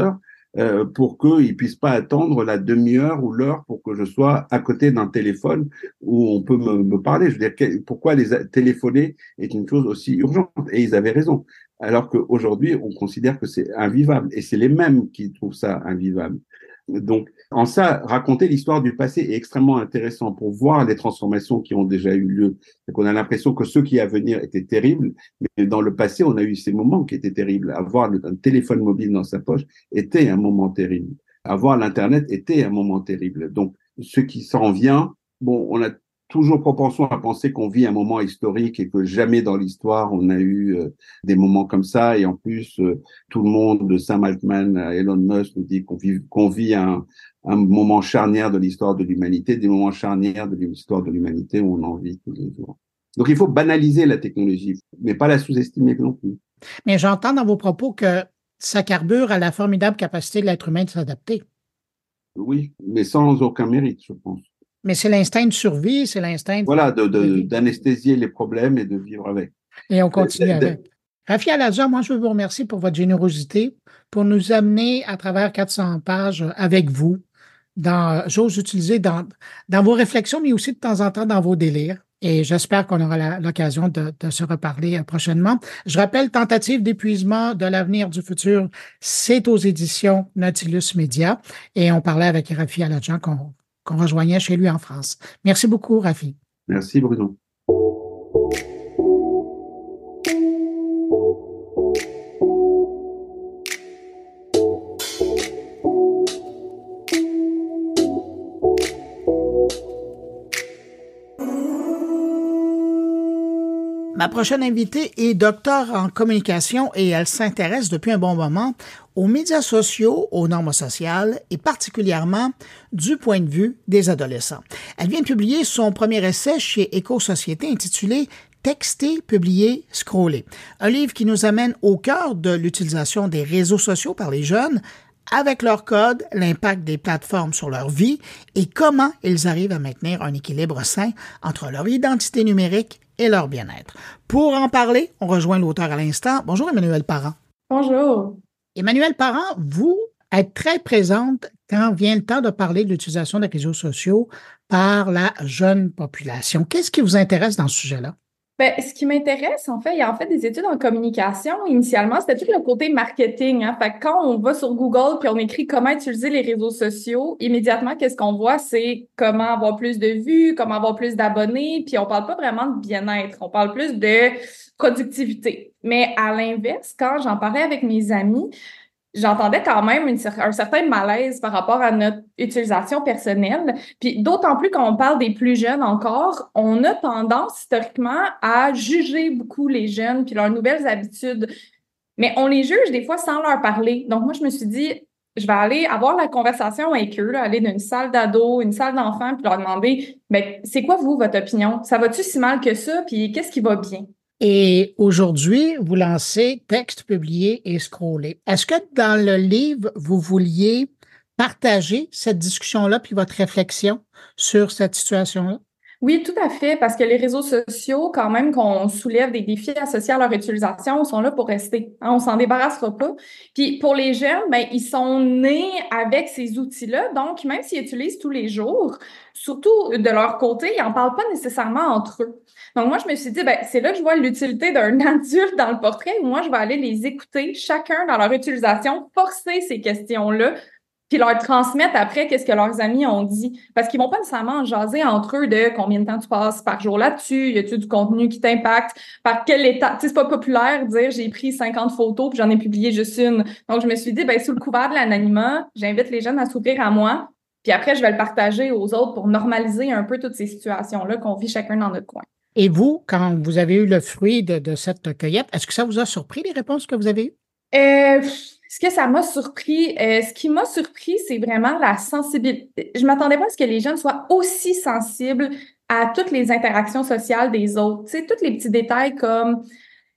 euh, pour qu'ils puissent pas attendre la demi-heure ou l'heure pour que je sois à côté d'un téléphone où on peut me, me parler. Je veux dire, pourquoi les téléphoner est une chose aussi urgente? Et ils avaient raison. Alors qu'aujourd'hui, on considère que c'est invivable. Et c'est les mêmes qui trouvent ça invivable. Donc, en ça, raconter l'histoire du passé est extrêmement intéressant pour voir les transformations qui ont déjà eu lieu. Donc, on a l'impression que ceux qui à venir étaient terribles, mais dans le passé, on a eu ces moments qui étaient terribles. Avoir un téléphone mobile dans sa poche était un moment terrible. Avoir l'Internet était un moment terrible. Donc, ce qui s'en vient, bon, on a toujours propension à penser qu'on vit un moment historique et que jamais dans l'histoire on a eu euh, des moments comme ça. Et en plus, euh, tout le monde, de Sam Altman à Elon Musk, nous dit qu'on vit, qu'on vit un, un moment charnière de l'histoire de l'humanité, des moments charnières de l'histoire de l'humanité où on en vit tous les jours. Donc il faut banaliser la technologie, mais pas la sous-estimer non plus. Mais j'entends dans vos propos que ça carbure à la formidable capacité de l'être humain de s'adapter. Oui, mais sans aucun mérite, je pense. Mais c'est l'instinct de survie, c'est l'instinct de... Voilà, de, de, d'anesthésier les problèmes et de vivre avec. Et on continue avec. Rafi Aladja, moi, je veux vous remercier pour votre générosité, pour nous amener à travers quatre cents pages avec vous, dans, j'ose utiliser dans, dans vos réflexions, mais aussi de temps en temps dans vos délires. Et j'espère qu'on aura la, l'occasion de, de se reparler prochainement. Je rappelle, Tentative d'épuisement de l'avenir du futur, c'est aux éditions Nautilus Media. Et on parlait avec Rafi Aladja qu'on qu'on rejoignait chez lui en France. Merci beaucoup, Rafi. Merci, Bruno. Ma prochaine invitée est docteur en communication et elle s'intéresse depuis un bon moment aux médias sociaux, aux normes sociales et particulièrement du point de vue des adolescents. Elle vient de publier son premier essai chez Éco-Société intitulé « Texter, publier, scroller », un livre qui nous amène au cœur de l'utilisation des réseaux sociaux par les jeunes, avec leur code, l'impact des plateformes sur leur vie et comment ils arrivent à maintenir un équilibre sain entre leur identité numérique et leur bien-être. Pour en parler, on rejoint l'auteur à l'instant. Bonjour Emmanuelle Parent. Bonjour. Emmanuelle Parent, vous êtes très présente quand vient le temps de parler de l'utilisation des réseaux sociaux par la jeune population. Qu'est-ce qui vous intéresse dans ce sujet-là? Ben, ce qui m'intéresse, en fait, il y a en fait des études en communication. Initialement, c'était tout le côté marketing. Hein. Fait que quand on va sur Google puis on écrit comment utiliser les réseaux sociaux, immédiatement, qu'est-ce qu'on voit, c'est comment avoir plus de vues, comment avoir plus d'abonnés. Puis on parle pas vraiment de bien-être, on parle plus de productivité. Mais à l'inverse, quand j'en parlais avec mes amis, j'entendais quand même une, un certain malaise par rapport à notre utilisation personnelle. Puis d'autant plus quand on parle des plus jeunes encore, on a tendance historiquement à juger beaucoup les jeunes puis leurs nouvelles habitudes. Mais on les juge des fois sans leur parler. Donc moi, je me suis dit, je vais aller avoir la conversation avec eux, là, aller d'une salle d'ado, une salle d'enfants, puis leur demander, ben, c'est quoi vous, votre opinion? Ça va-tu si mal que ça? Puis qu'est-ce qui va bien? Et aujourd'hui, vous lancez Texte, publier et scroller. Est-ce que dans le livre, vous vouliez partager cette discussion-là puis votre réflexion sur cette situation-là? Oui, tout à fait, parce que les réseaux sociaux, quand même qu'on soulève des défis associés à leur utilisation, sont là pour rester. Hein, on s'en débarrassera pas. Puis pour les jeunes, ben ils sont nés avec ces outils-là, donc même s'ils utilisent tous les jours, surtout de leur côté, ils en parlent pas nécessairement entre eux. Donc moi, je me suis dit, ben c'est là que je vois l'utilité d'un adulte dans le portrait, où moi, je vais aller les écouter, chacun dans leur utilisation, forcer ces questions-là, puis leur transmettre après qu'est-ce que leurs amis ont dit. Parce qu'ils vont pas nécessairement jaser entre eux de combien de temps tu passes par jour là-dessus, y a-tu du contenu qui t'impacte, par quel état. Tu sais, c'est pas populaire de dire j'ai pris cinquante photos puis j'en ai publié juste une. Donc, je me suis dit, ben sous le couvert de l'anonymat, j'invite les jeunes à s'ouvrir à moi, puis après, je vais le partager aux autres pour normaliser un peu toutes ces situations-là qu'on vit chacun dans notre coin. Et vous, quand vous avez eu le fruit de, de cette cueillette, est-ce que ça vous a surpris les réponses que vous avez eues? Euh... Ce que ça m'a surpris, euh, ce qui m'a surpris, c'est vraiment la sensibilité. Je m'attendais pas à ce que les jeunes soient aussi sensibles à toutes les interactions sociales des autres. Tu sais, tous les petits détails comme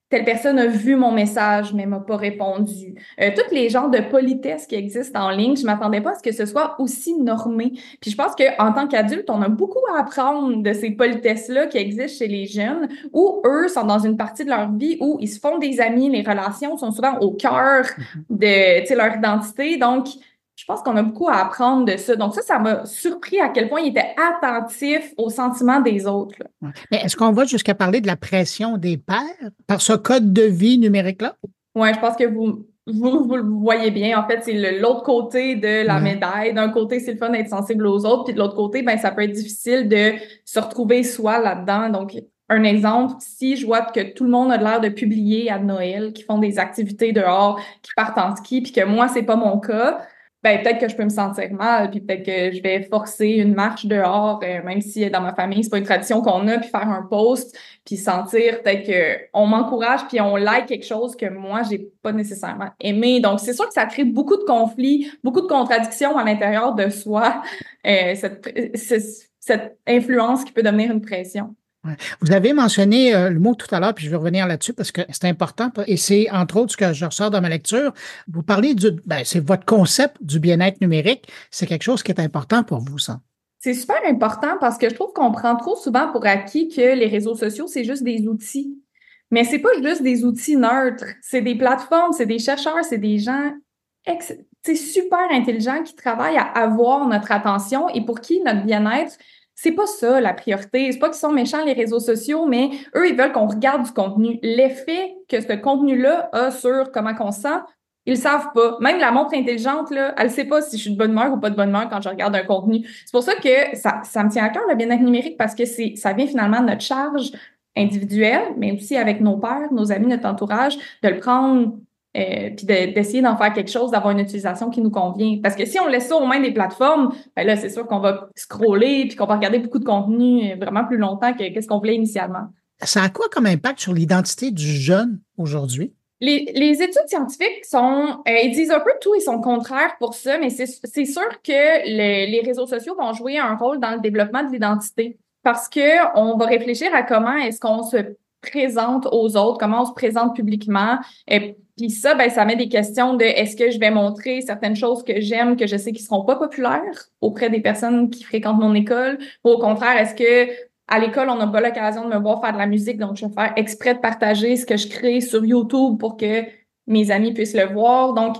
telle personne a vu mon message, mais m'a pas répondu. Euh, tous les genres de politesse qui existent en ligne, je m'attendais pas à ce que ce soit aussi normé. Puis je pense qu'en tant qu'adulte, on a beaucoup à apprendre de ces politesses-là qui existent chez les jeunes, où eux sont dans une partie de leur vie où ils se font des amis, les relations sont souvent au cœur de, tu sais, leur identité. Donc, je pense qu'on a beaucoup à apprendre de ça. Donc ça, ça m'a surpris à quel point il était attentif aux sentiments des autres, là. Ouais. Mais est-ce qu'on va jusqu'à parler de la pression des pairs par ce code de vie numérique-là? Oui, je pense que vous, vous, vous le voyez bien. En fait, c'est le- l'autre côté de la Ouais. médaille. D'un côté, c'est le fun d'être sensible aux autres, puis de l'autre côté, ben ça peut être difficile de se retrouver soi là-dedans. Donc, un exemple, si je vois que tout le monde a l'air de publier à Noël, qui font des activités dehors, qui partent en ski, puis que moi, c'est pas mon cas, ben peut-être que je peux me sentir mal, puis peut-être que je vais forcer une marche dehors, euh, même si dans ma famille, c'est pas une tradition qu'on a, puis faire un post, puis sentir peut-être que on m'encourage, puis on like quelque chose que moi, j'ai pas nécessairement aimé. Donc, c'est sûr que ça crée beaucoup de conflits, beaucoup de contradictions à l'intérieur de soi, euh, cette, cette, cette influence qui peut devenir une pression. Ouais. Vous avez mentionné euh, le mot tout à l'heure, puis je vais revenir là-dessus parce que c'est important et c'est entre autres ce que je ressors dans ma lecture. Vous parlez du, ben, c'est votre concept du bien-être numérique. C'est quelque chose qui est important pour vous, ça. C'est super important parce que je trouve qu'on prend trop souvent pour acquis que les réseaux sociaux, c'est juste des outils. Mais c'est pas juste des outils neutres. C'est des plateformes, c'est des chercheurs, c'est des gens ex- c'est super intelligents qui travaillent à avoir notre attention et pour qui notre bien-être, c'est pas ça la priorité. C'est pas qu'ils sont méchants les réseaux sociaux, mais eux, ils veulent qu'on regarde du contenu. L'effet que ce contenu-là a sur comment qu'on se sent, ils le savent pas. Même la montre intelligente, là, elle sait pas si je suis de bonne humeur ou pas de bonne humeur quand je regarde un contenu. C'est pour ça que ça, ça me tient à cœur le bien-être numérique parce que c'est, ça vient finalement de notre charge individuelle, mais aussi avec nos pairs, nos amis, notre entourage, de le prendre euh, puis de, d'essayer d'en faire quelque chose, d'avoir une utilisation qui nous convient. Parce que si on laisse ça aux mains des plateformes, ben là, c'est sûr qu'on va scroller puis qu'on va regarder beaucoup de contenu vraiment plus longtemps que qu'est-ce qu'on voulait initialement. Ça a quoi comme impact sur l'identité du jeune aujourd'hui? Les, les études scientifiques sont, euh, ils disent un peu tout, ils sont contraires pour ça, mais c'est, c'est sûr que le, les réseaux sociaux vont jouer un rôle dans le développement de l'identité parce que on va réfléchir à comment est-ce qu'on se présente aux autres, comment on se présente publiquement. Et puis ça, ben, ça met des questions de est-ce que je vais montrer certaines choses que j'aime, que je sais qui seront pas populaires auprès des personnes qui fréquentent mon école, ou au contraire, est-ce que à l'école, on n'a pas l'occasion de me voir faire de la musique, donc je vais faire exprès de partager ce que je crée sur YouTube pour que mes amis puissent le voir. Donc,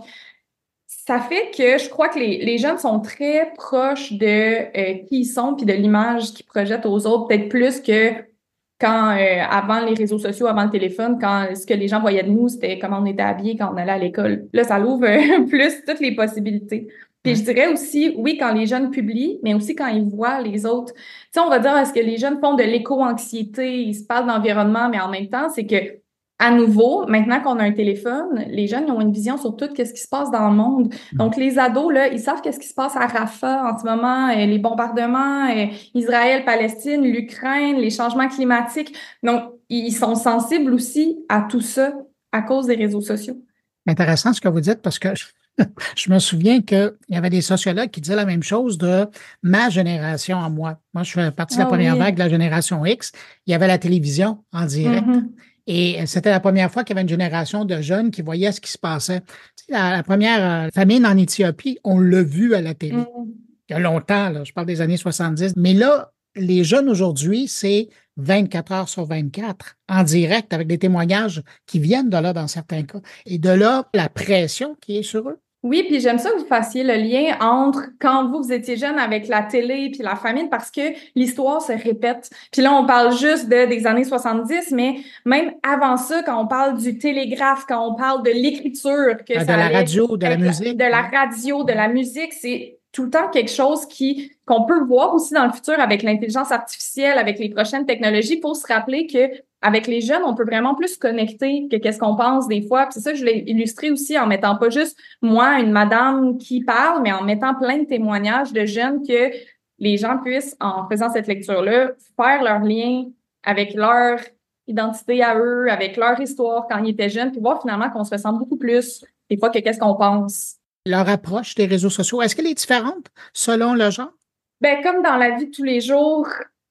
ça fait que je crois que les, les jeunes sont très proches de euh, qui ils sont puis de l'image qu'ils projettent aux autres, peut-être plus que quand euh, avant les réseaux sociaux, avant le téléphone, quand ce que les gens voyaient de nous, c'était comment on était habillés quand on allait à l'école. Là, ça l'ouvre euh, plus toutes les possibilités. Puis je dirais aussi, oui, quand les jeunes publient, mais aussi quand ils voient les autres. Tu sais, on va dire, est-ce que les jeunes font de l'éco-anxiété, ils se parlent d'environnement, mais en même temps, c'est que, à nouveau, maintenant qu'on a un téléphone, les jeunes ils ont une vision sur tout ce qui se passe dans le monde. Donc, les ados, là, ils savent qu'est-ce qui se passe à Rafah en ce moment, euh, les bombardements, euh, Israël, Palestine, l'Ukraine, les changements climatiques. Donc, ils sont sensibles aussi à tout ça à cause des réseaux sociaux. Intéressant ce que vous dites parce que je, je me souviens qu'il y avait des sociologues qui disaient la même chose de ma génération à moi. Moi, je fais partie de la Ah première oui. vague de la génération X. Il y avait la télévision en direct. Mm-hmm. Et c'était la première fois qu'il y avait une génération de jeunes qui voyaient ce qui se passait. Tu sais, la, la première euh, famine en Éthiopie, on l'a vu à la télé. Mm-hmm. Il y a longtemps, là, je parle des années soixante-dix. Mais là, les jeunes aujourd'hui, c'est vingt-quatre heures sur vingt-quatre en direct avec des témoignages qui viennent de là dans certains cas. Et de là, la pression qui est sur eux. Oui, puis j'aime ça que vous fassiez le lien entre quand vous, vous étiez jeune avec la télé puis la famine parce que l'histoire se répète. Puis là, on parle juste de, des années soixante-dix, mais même avant ça, quand on parle du télégraphe, quand on parle de l'écriture, que De ça la allait radio, de la être- musique. de la radio, de la musique, c'est tout le temps quelque chose qui qu'on peut voir aussi dans le futur avec l'intelligence artificielle, avec les prochaines technologies, pour se rappeler que avec les jeunes, on peut vraiment plus se connecter que qu'est-ce qu'on pense des fois. Puis c'est ça que je voulais illustrer aussi en mettant pas juste moi, une madame qui parle, mais en mettant plein de témoignages de jeunes que les gens puissent, en faisant cette lecture-là, faire leur lien avec leur identité à eux, avec leur histoire quand ils étaient jeunes, puis voir finalement qu'on se ressemble beaucoup plus des fois que qu'est-ce qu'on pense. Leur approche des réseaux sociaux, est-ce qu'elle est différente selon le genre? Ben, comme dans la vie de tous les jours,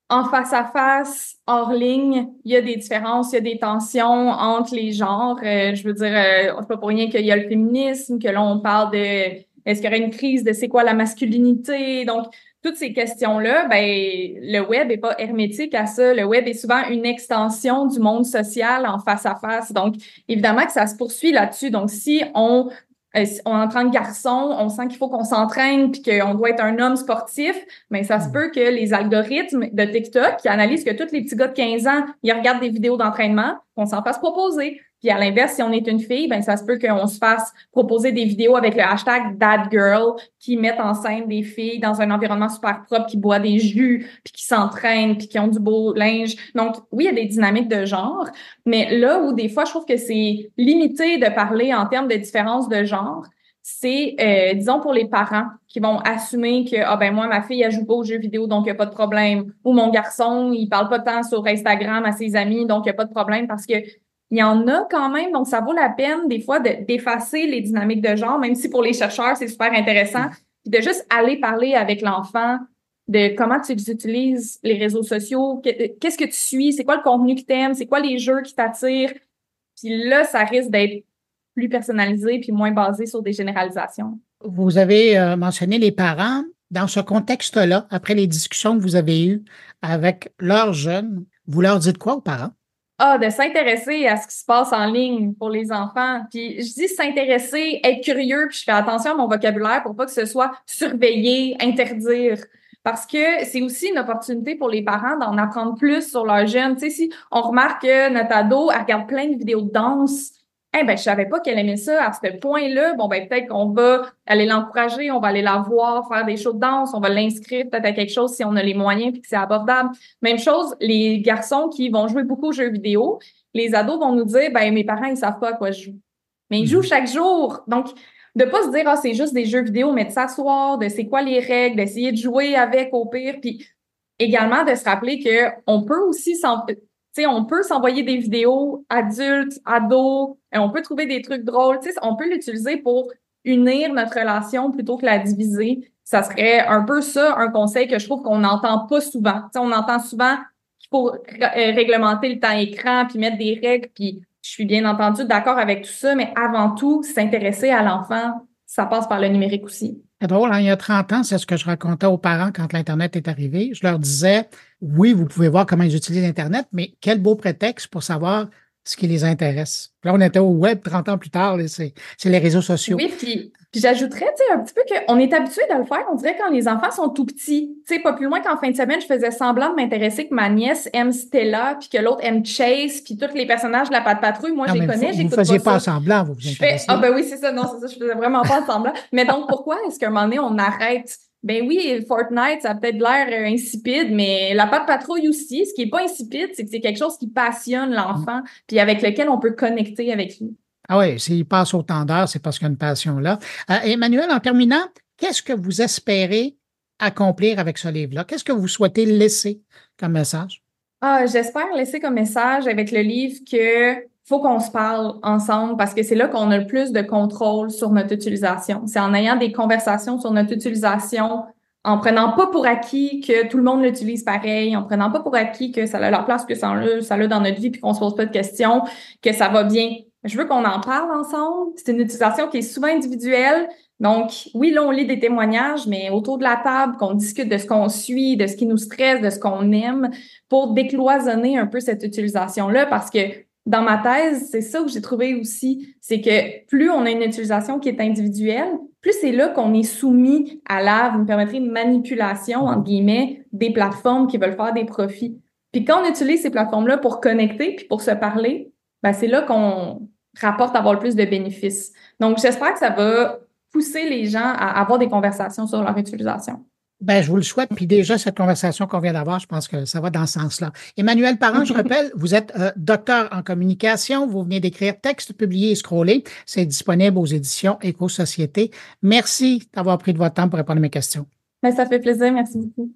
en face à face, hors ligne, il y a des différences, il y a des tensions entre les genres. Euh, je veux dire, euh, c'est pas pour rien qu'il y a le féminisme, que là on parle de est-ce qu'il y aurait une crise de c'est quoi la masculinité. Donc toutes ces questions-là, ben le web est pas hermétique à ça. Le web est souvent une extension du monde social en face à face. Donc évidemment que ça se poursuit là-dessus. Donc si on Euh, on est en tant que garçon, on sent qu'il faut qu'on s'entraîne puis qu'on doit être un homme sportif, mais ça se peut que les algorithmes de TikTok qui analysent que tous les petits gars de quinze ans, ils regardent des vidéos d'entraînement, qu'on s'en fasse proposer. Puis à l'inverse, si on est une fille, ben ça se peut qu'on se fasse proposer des vidéos avec le hashtag ThatGirl qui mettent en scène des filles dans un environnement super propre, qui boivent des jus, puis qui s'entraînent, puis qui ont du beau linge. Donc oui, il y a des dynamiques de genre, mais là où des fois je trouve que c'est limité de parler en termes de différence de genre, c'est, euh, disons, pour les parents qui vont assumer que, ah ben moi, ma fille, elle joue pas aux jeux vidéo, donc il n'y a pas de problème. Ou mon garçon, il parle pas tant sur Instagram à ses amis, donc il n'y a pas de problème parce que il y en a quand même, donc ça vaut la peine des fois de, d'effacer les dynamiques de genre, même si pour les chercheurs, c'est super intéressant, puis de juste aller parler avec l'enfant de comment tu utilises les réseaux sociaux, qu'est-ce que tu suis, c'est quoi le contenu que t'aimes, c'est quoi les jeux qui t'attirent. Puis là, ça risque d'être plus personnalisé puis moins basé sur des généralisations. Vous avez euh, mentionné les parents. Dans ce contexte-là, après les discussions que vous avez eues avec leurs jeunes, vous leur dites quoi aux parents? Ah, de s'intéresser à ce qui se passe en ligne pour les enfants. Puis je dis s'intéresser, être curieux, puis je fais attention à mon vocabulaire pour pas que ce soit surveiller, interdire. Parce que c'est aussi une opportunité pour les parents d'en apprendre plus sur leurs jeunes. Tu sais, si on remarque que notre ado, elle regarde plein de vidéos de danse, eh ben, je savais pas qu'elle aimait ça à ce point-là. Bon, ben, peut-être qu'on va aller l'encourager, on va aller la voir faire des shows de danse, on va l'inscrire peut-être à quelque chose si on a les moyens puis que c'est abordable. Même chose, les garçons qui vont jouer beaucoup aux jeux vidéo, les ados vont nous dire, ben, mes parents, ils savent pas à quoi je joue. Mais ils jouent chaque jour. Donc, de pas se dire, ah, c'est juste des jeux vidéo, mais de s'asseoir, de c'est quoi les règles, d'essayer de jouer avec au pire, puis également de se rappeler que on peut aussi s'en, tu sais, on peut s'envoyer des vidéos adultes, ados, et on peut trouver des trucs drôles, tu sais, on peut l'utiliser pour unir notre relation plutôt que la diviser. Ça serait un peu ça, un conseil que je trouve qu'on n'entend pas souvent. Tu sais, on entend souvent qu'il faut r- réglementer le temps écran, puis mettre des règles, puis je suis bien entendu d'accord avec tout ça, mais avant tout, s'intéresser à l'enfant, ça passe par le numérique aussi. C'est drôle, hein, il y a trente ans, c'est ce que je racontais aux parents quand l'Internet est arrivé. Je leur disais, oui, vous pouvez voir comment ils utilisent Internet, mais quel beau prétexte pour savoir ce qui les intéresse. Là, on était au web trente ans plus tard, là, c'est, c'est les réseaux sociaux. Oui, puis, puis j'ajouterais, tu sais, un petit peu qu'on est habitué de le faire, on dirait quand les enfants sont tout petits. Tu sais, pas plus loin qu'en fin de semaine, je faisais semblant de m'intéresser que ma nièce aime Stella, puis que l'autre aime Chase, puis tous les personnages de la Patte Patrouille. Moi, Non, je les mais connais, vous j'écoute ne faisiez pas pas ça. semblant, vous vous Je fais, intéressez. ah ben oui, c'est ça, non, c'est ça, je faisais vraiment pas semblant. Mais donc, pourquoi est-ce qu'à un moment donné, on arrête? Ben oui, Fortnite, ça a peut-être l'air euh, insipide, mais la Patte Patrouille aussi, ce qui est pas insipide, c'est que c'est quelque chose qui passionne l'enfant, puis avec lequel on peut connecter avec lui. Ah oui, s'il passe autant d'heures, c'est parce qu'il y a une passion là. Euh, Emmanuel, en terminant, qu'est-ce que vous espérez accomplir avec ce livre-là? Qu'est-ce que vous souhaitez laisser comme message? Ah, j'espère laisser comme message avec le livre que faut qu'on se parle ensemble parce que c'est là qu'on a le plus de contrôle sur notre utilisation. C'est en ayant des conversations sur notre utilisation, en prenant pas pour acquis que tout le monde l'utilise pareil, en prenant pas pour acquis que ça a la place que ça a, ça a dans notre vie puis qu'on se pose pas de questions, que ça va bien. Je veux qu'on en parle ensemble. C'est une utilisation qui est souvent individuelle. Donc, oui, là, on lit des témoignages, mais autour de la table, qu'on discute de ce qu'on suit, de ce qui nous stresse, de ce qu'on aime, pour décloisonner un peu cette utilisation-là, parce que dans ma thèse, c'est ça que j'ai trouvé aussi, c'est que plus on a une utilisation qui est individuelle, plus c'est là qu'on est soumis à la, vous me permettrez, manipulation, entre guillemets, des plateformes qui veulent faire des profits. Puis quand on utilise ces plateformes-là pour connecter puis pour se parler, ben c'est là qu'on rapporte avoir le plus de bénéfices. Donc, j'espère que ça va pousser les gens à avoir des conversations sur leur utilisation. Ben, je vous le souhaite. Puis déjà, cette conversation qu'on vient d'avoir, je pense que ça va dans ce sens-là. Emmanuel Parent, je rappelle, vous êtes euh, docteur en communication. Vous venez d'écrire Texte publié et scrollé. C'est disponible aux éditions Éco-Société. Merci d'avoir pris de votre temps pour répondre à mes questions. Ben, ça fait plaisir. Merci beaucoup.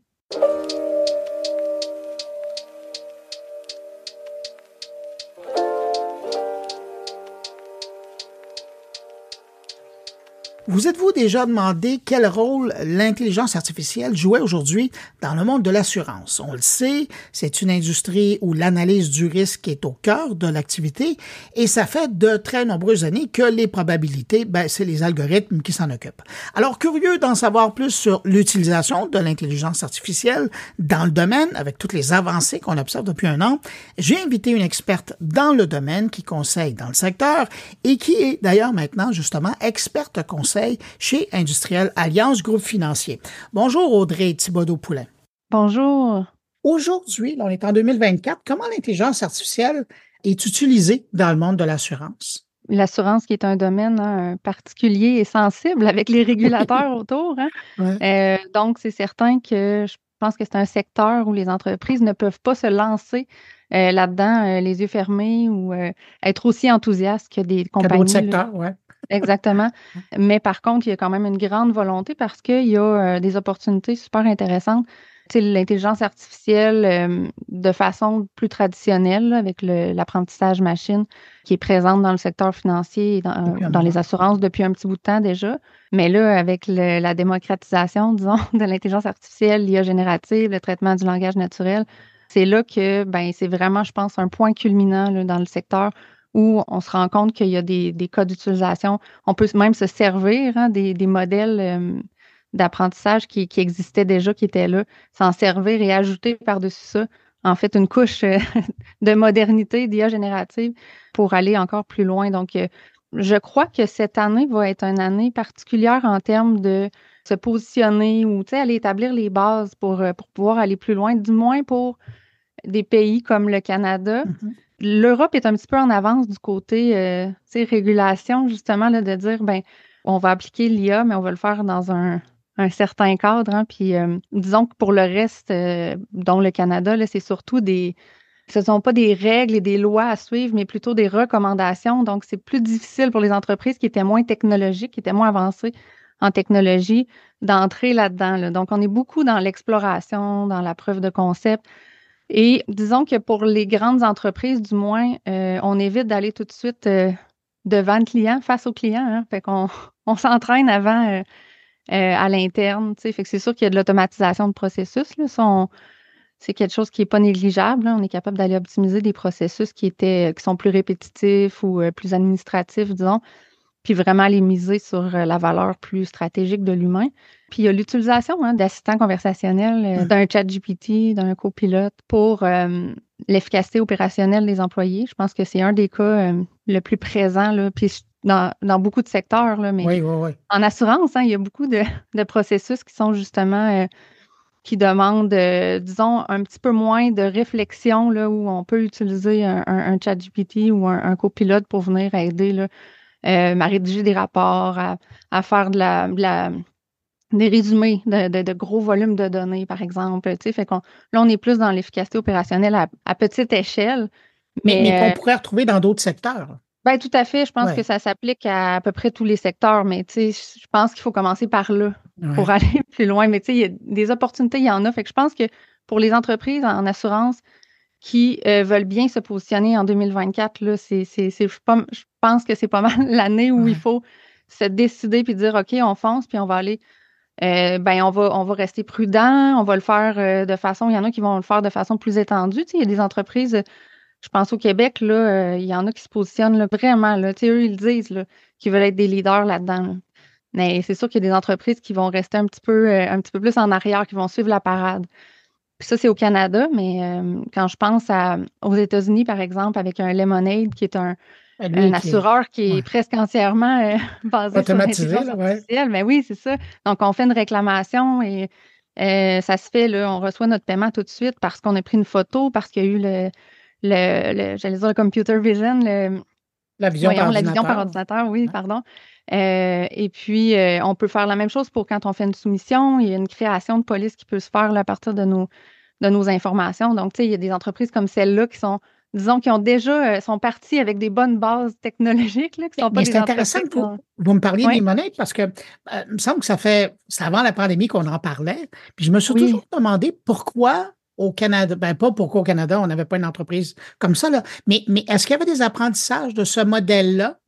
Vous êtes-vous déjà demandé quel rôle l'intelligence artificielle jouait aujourd'hui dans le monde de l'assurance? On le sait, c'est une industrie où l'analyse du risque est au cœur de l'activité et ça fait de très nombreuses années que les probabilités, ben, c'est les algorithmes qui s'en occupent. Alors, curieux d'en savoir plus sur l'utilisation de l'intelligence artificielle dans le domaine, avec toutes les avancées qu'on observe depuis un an, j'ai invité une experte dans le domaine qui conseille dans le secteur et qui est d'ailleurs maintenant justement experte conseil chez Industriel Alliance Groupe Financier. Bonjour Audrey Thibodeau-Poulin. Bonjour. Aujourd'hui, on est en deux mille vingt-quatre, comment l'intelligence artificielle est utilisée dans le monde de l'assurance? L'assurance qui est un domaine hein, particulier et sensible avec les régulateurs autour. Hein? Ouais. Euh, donc, c'est certain que je pense que c'est un secteur où les entreprises ne peuvent pas se lancer euh, là-dedans euh, les yeux fermés ou euh, être aussi enthousiastes que des compagnies. D'autres secteurs, oui. Exactement. Mais par contre, il y a quand même une grande volonté parce qu'il y a euh, des opportunités super intéressantes. Tu sais, l'intelligence artificielle euh, de façon plus traditionnelle là, avec le, l'apprentissage machine qui est présente dans le secteur financier et dans, euh, dans les assurances depuis un petit bout de temps déjà. Mais là, avec le, la démocratisation, disons, de l'intelligence artificielle, l'I A générative, le traitement du langage naturel, c'est là que ben, c'est vraiment, je pense, un point culminant là, dans le secteur où on se rend compte qu'il y a des, des cas d'utilisation. On peut même se servir hein, des, des modèles euh, d'apprentissage qui, qui existaient déjà, qui étaient là, s'en servir et ajouter par-dessus ça, en fait, une couche euh, de modernité, d'I A générative pour aller encore plus loin. Donc, euh, je crois que cette année va être une année particulière en termes de se positionner ou, tu sais, aller établir les bases pour, pour pouvoir aller plus loin, du moins pour des pays comme le Canada. Mm-hmm. L'Europe est un petit peu en avance du côté, euh, tu sais, régulation, justement, là, de dire, ben, on va appliquer l'I A, mais on va le faire dans un, un certain cadre. Hein, puis, euh, disons que pour le reste, euh, dont le Canada, là, c'est surtout des... Ce ne sont pas des règles et des lois à suivre, mais plutôt des recommandations. Donc, c'est plus difficile pour les entreprises qui étaient moins technologiques, qui étaient moins avancées en technologie, d'entrer là-dedans. Là. Donc, on est beaucoup dans l'exploration, dans la preuve de concept. Et disons que pour les grandes entreprises, du moins, euh, on évite d'aller tout de suite euh, devant le client, face au client. Hein. Fait qu'on on s'entraîne avant euh, euh, à l'interne. Fait que c'est sûr qu'il y a de l'automatisation de processus. Là. Ça, on, c'est quelque chose qui n'est pas négligeable. Là. On est capable d'aller optimiser des processus qui, étaient, qui sont plus répétitifs ou euh, plus administratifs, disons, puis vraiment aller miser sur euh, la valeur plus stratégique de l'humain. Puis il y a l'utilisation hein, d'assistants conversationnels, euh, mmh. d'un chat G P T, d'un copilote pour euh, l'efficacité opérationnelle des employés. Je pense que c'est un des cas euh, le plus présent, là, puis dans, dans beaucoup de secteurs. Là, mais oui, oui, oui. En assurance, hein, il y a beaucoup de, de processus qui sont justement, euh, qui demandent, euh, disons, un petit peu moins de réflexion, là, où on peut utiliser un, un, un chat G P T ou un, un copilote pour venir aider là, euh, à rédiger des rapports, à, à faire de la... De la des résumés de, de, de gros volumes de données, par exemple. Fait qu'on, là, on est plus dans l'efficacité opérationnelle à, à petite échelle. Mais, mais, mais qu'on euh, pourrait retrouver dans d'autres secteurs. Bien, tout à fait. Je pense ouais. que ça s'applique à à peu près tous les secteurs, mais je pense qu'il faut commencer par là ouais. pour aller plus loin. Mais il y a des opportunités, il y en a. Fait que je pense que pour les entreprises en assurance qui euh, veulent bien se positionner en deux mille vingt-quatre, là, c'est, c'est, c'est, je, pas, je pense que c'est pas mal l'année où ouais. il faut se décider puis dire, OK, on fonce, puis on va aller... Euh, ben on va on va rester prudent, on va le faire euh, de façon, il y en a qui vont le faire de façon plus étendue. Tu sais, il y a des entreprises, je pense au Québec, là, euh, il y en a qui se positionnent là, vraiment, là, tu sais, eux, ils disent là, qu'ils veulent être des leaders là-dedans. Là. Mais c'est sûr qu'il y a des entreprises qui vont rester un petit peu euh, un petit peu plus en arrière, qui vont suivre la parade. Puis ça, c'est au Canada, mais euh, quand je pense à, aux États-Unis, par exemple, avec un Lemonade, qui est un Lui, un assureur qui est, qui est ouais. presque entièrement euh, basé automatisé, sur l'intelligence là, artificielle. Mais oui, c'est ça. Donc, on fait une réclamation et euh, ça se fait, là, on reçoit notre paiement tout de suite parce qu'on a pris une photo, parce qu'il y a eu le, le, le j'allais dire le computer vision, le, la vision voyons, par la ordinateur. vision par ordinateur, oui, ouais. pardon. Euh, et puis, euh, on peut faire la même chose pour quand on fait une soumission. Il y a une création de police qui peut se faire là, à partir de nos, de nos informations. Donc, tu sais, il y a des entreprises comme celle-là qui sont disons, qui ont déjà, euh, sont partis avec des bonnes bases technologiques. Là, qui sont mais pas mais des c'est intéressant que vous, ont... vous me parliez oui. des monnaies parce que euh, il me semble que ça fait, c'est avant la pandémie qu'on en parlait. Puis je me suis oui. toujours demandé pourquoi au Canada, ben pas pourquoi au Canada, on n'avait pas une entreprise comme ça, là, mais, mais est-ce qu'il y avait des apprentissages de ce modèle-là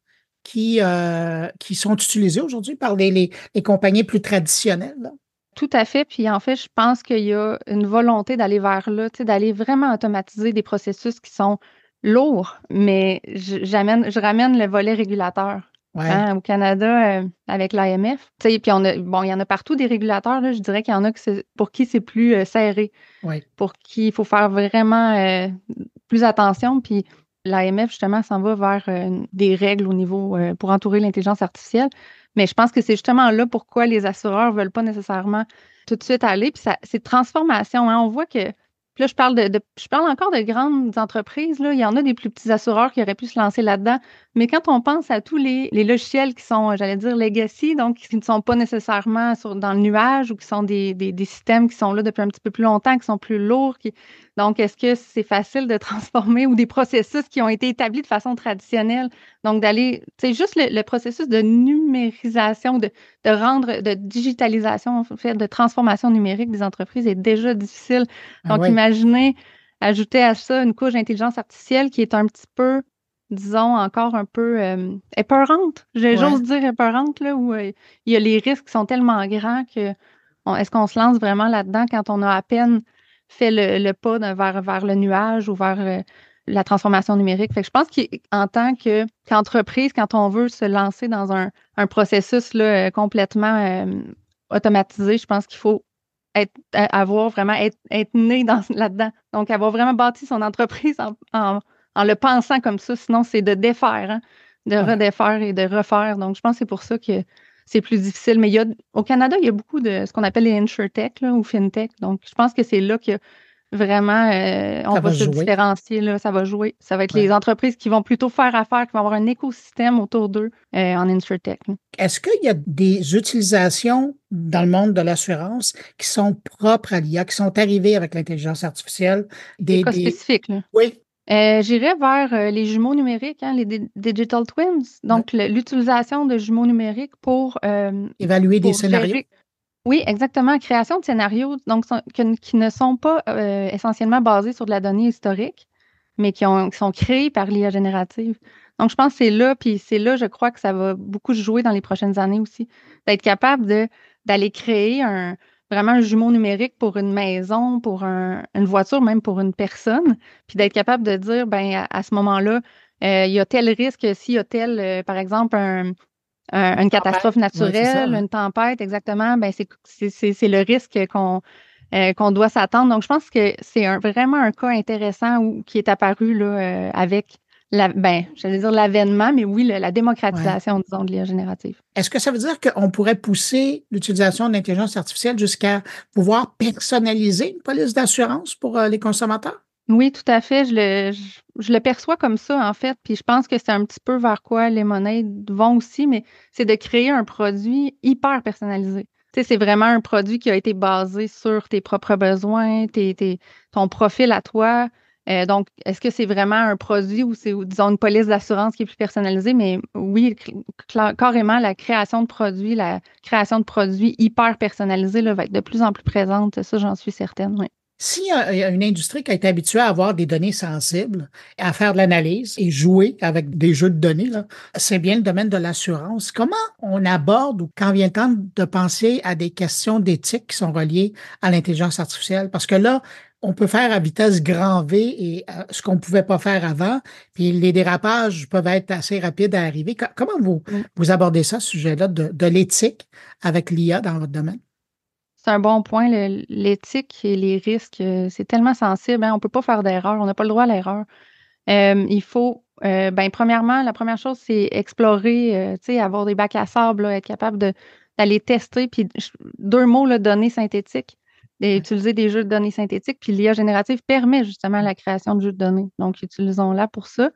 qui, euh, qui sont utilisés aujourd'hui par les, les, les compagnies plus traditionnelles, là. Tout à fait. Puis en fait, je pense qu'il y a une volonté d'aller vers là, tu sais, d'aller vraiment automatiser des processus qui sont lourds, mais je, j'amène, je ramène le volet régulateur. Ouais. Hein, au Canada, euh, avec l'A M F. Tu sais, puis on a, bon, il y en a partout des régulateurs, là, je dirais qu'il y en a que c'est, pour qui c'est plus euh, serré, Ouais. pour qui il faut faire vraiment euh, plus attention. Puis l'A M F, justement, s'en va vers euh, des règles au niveau euh, pour entourer l'intelligence artificielle. Mais je pense que c'est justement là pourquoi les assureurs ne veulent pas nécessairement tout de suite aller. Puis ça, c'est transformation. Hein. On voit que, puis là, je parle de, de, je parle encore de grandes entreprises. Là. Il y en a des plus petits assureurs qui auraient pu se lancer là-dedans. Mais quand on pense à tous les, les logiciels qui sont, j'allais dire, legacy, donc qui ne sont pas nécessairement sur, dans le nuage ou qui sont des, des, des systèmes qui sont là depuis un petit peu plus longtemps, qui sont plus lourds, qui, donc est-ce que c'est facile de transformer ou des processus qui ont été établis de façon traditionnelle? Donc d'aller, c'est juste le, le processus de numérisation, de, de rendre, de digitalisation, en fait, de transformation numérique des entreprises est déjà difficile. Donc, Ah ouais. imaginez ajouter à ça une couche d'intelligence artificielle qui est un petit peu, disons, encore un peu euh, épeurante. Je- Ouais. J'ose dire épeurante, là, où euh, il y a les risques qui sont tellement grands que on- est-ce qu'on se lance vraiment là-dedans quand on a à peine fait le, le pas de- vers, vers le nuage ou vers euh, la transformation numérique. Fait que je pense qu'en tant que, qu'entreprise, quand on veut se lancer dans un, un processus là, euh, complètement euh, automatisé, je pense qu'il faut être, avoir vraiment être, être né dans, là-dedans. Donc, avoir vraiment bâti son entreprise en, en, en le pensant comme ça. Sinon, c'est de défaire, hein, de Ouais. redéfaire et de refaire. Donc, je pense que c'est pour ça que c'est plus difficile. Mais il y a, au Canada, il y a beaucoup de ce qu'on appelle les insurtech là, ou fintech. Donc, je pense que c'est là que vraiment, euh, on Ça va, va se jouer. différencier, là, ça va jouer. Ça va être Ouais. les entreprises qui vont plutôt faire affaire, qui vont avoir un écosystème autour d'eux euh, en insurtech. Là. Est-ce qu'il y a des utilisations dans le monde de l'assurance qui sont propres à l'I A, qui sont arrivées avec l'intelligence artificielle? Des Des, cas des... spécifiques. Là. Oui. Euh, j'irais vers euh, les jumeaux numériques, hein, les di- digital twins. Donc, le- l'utilisation de jumeaux numériques pour, euh, Évaluer des pour scénarios. gérer. Oui, exactement. Création de scénarios donc, sont- que- qui ne sont pas euh, essentiellement basés sur de la donnée historique, mais qui, ont, qui sont créés par l'I A générative. Donc, je pense que c'est là, puis c'est là, je crois que ça va beaucoup jouer dans les prochaines années aussi, d'être capable de, d'aller créer un, vraiment un jumeau numérique pour une maison, pour un- une voiture, même pour une personne, puis d'être capable de dire, ben à, à ce moment-là, euh, il y a tel risque s'il y a tel, euh, par exemple, un un- une catastrophe Tempête. Ouais, c'est ça, naturelle, hein. une tempête, exactement, ben c'est, c'est, c'est, c'est le risque qu'on, euh, qu'on doit s'attendre. Donc, je pense que c'est un, vraiment un cas intéressant où, qui est apparu là, euh, avec, la, ben, j'allais dire l'avènement, mais oui, le- la démocratisation, disons, de l'I A générative. Est-ce que ça veut dire qu'on pourrait pousser l'utilisation de l'intelligence artificielle jusqu'à pouvoir personnaliser une police d'assurance pour euh, les consommateurs? Oui, tout à fait. Je le, je, je le perçois comme ça, en fait. Puis je pense que c'est un petit peu vers quoi les monnaies vont aussi, mais c'est de créer un produit hyper personnalisé. Tu sais, c'est vraiment un produit qui a été basé sur tes propres besoins, tes, tes, ton profil à toi. Euh, donc, est-ce que c'est vraiment un produit ou c'est, disons, une police d'assurance qui est plus personnalisée? Mais oui, cl- carrément, la création de produits, la création de produits hyper personnalisés là, va être de plus en plus présente. Ça, j'en suis certaine, oui. S'il y a une industrie qui a été habituée à avoir des données sensibles, à faire de l'analyse et jouer avec des jeux de données, là, c'est bien le domaine de l'assurance. Comment on aborde ou quand vient le temps de penser à des questions d'éthique qui sont reliées à l'intelligence artificielle? Parce que là, on peut faire à vitesse grand V et euh, ce qu'on ne pouvait pas faire avant, puis les dérapages peuvent être assez rapides à arriver. Co- comment vous, Oui. vous abordez ça, ce sujet-là de, de l'éthique avec l'I A dans votre domaine? C'est un bon point. le- L'éthique et les risques, euh, c'est tellement sensible. Hein, on ne peut pas faire d'erreur. On n'a pas le droit à l'erreur. Euh, il faut, euh, ben, premièrement, la première chose, c'est explorer, euh, tu sais, avoir des bacs à sable, là, être capable de, d'aller tester. Puis, je- deux mots, là, données synthétiques, et utiliser des jeux de données synthétiques. Puis, l'I A générative permet justement la création de jeux de données. Donc, utilisons-la pour ça.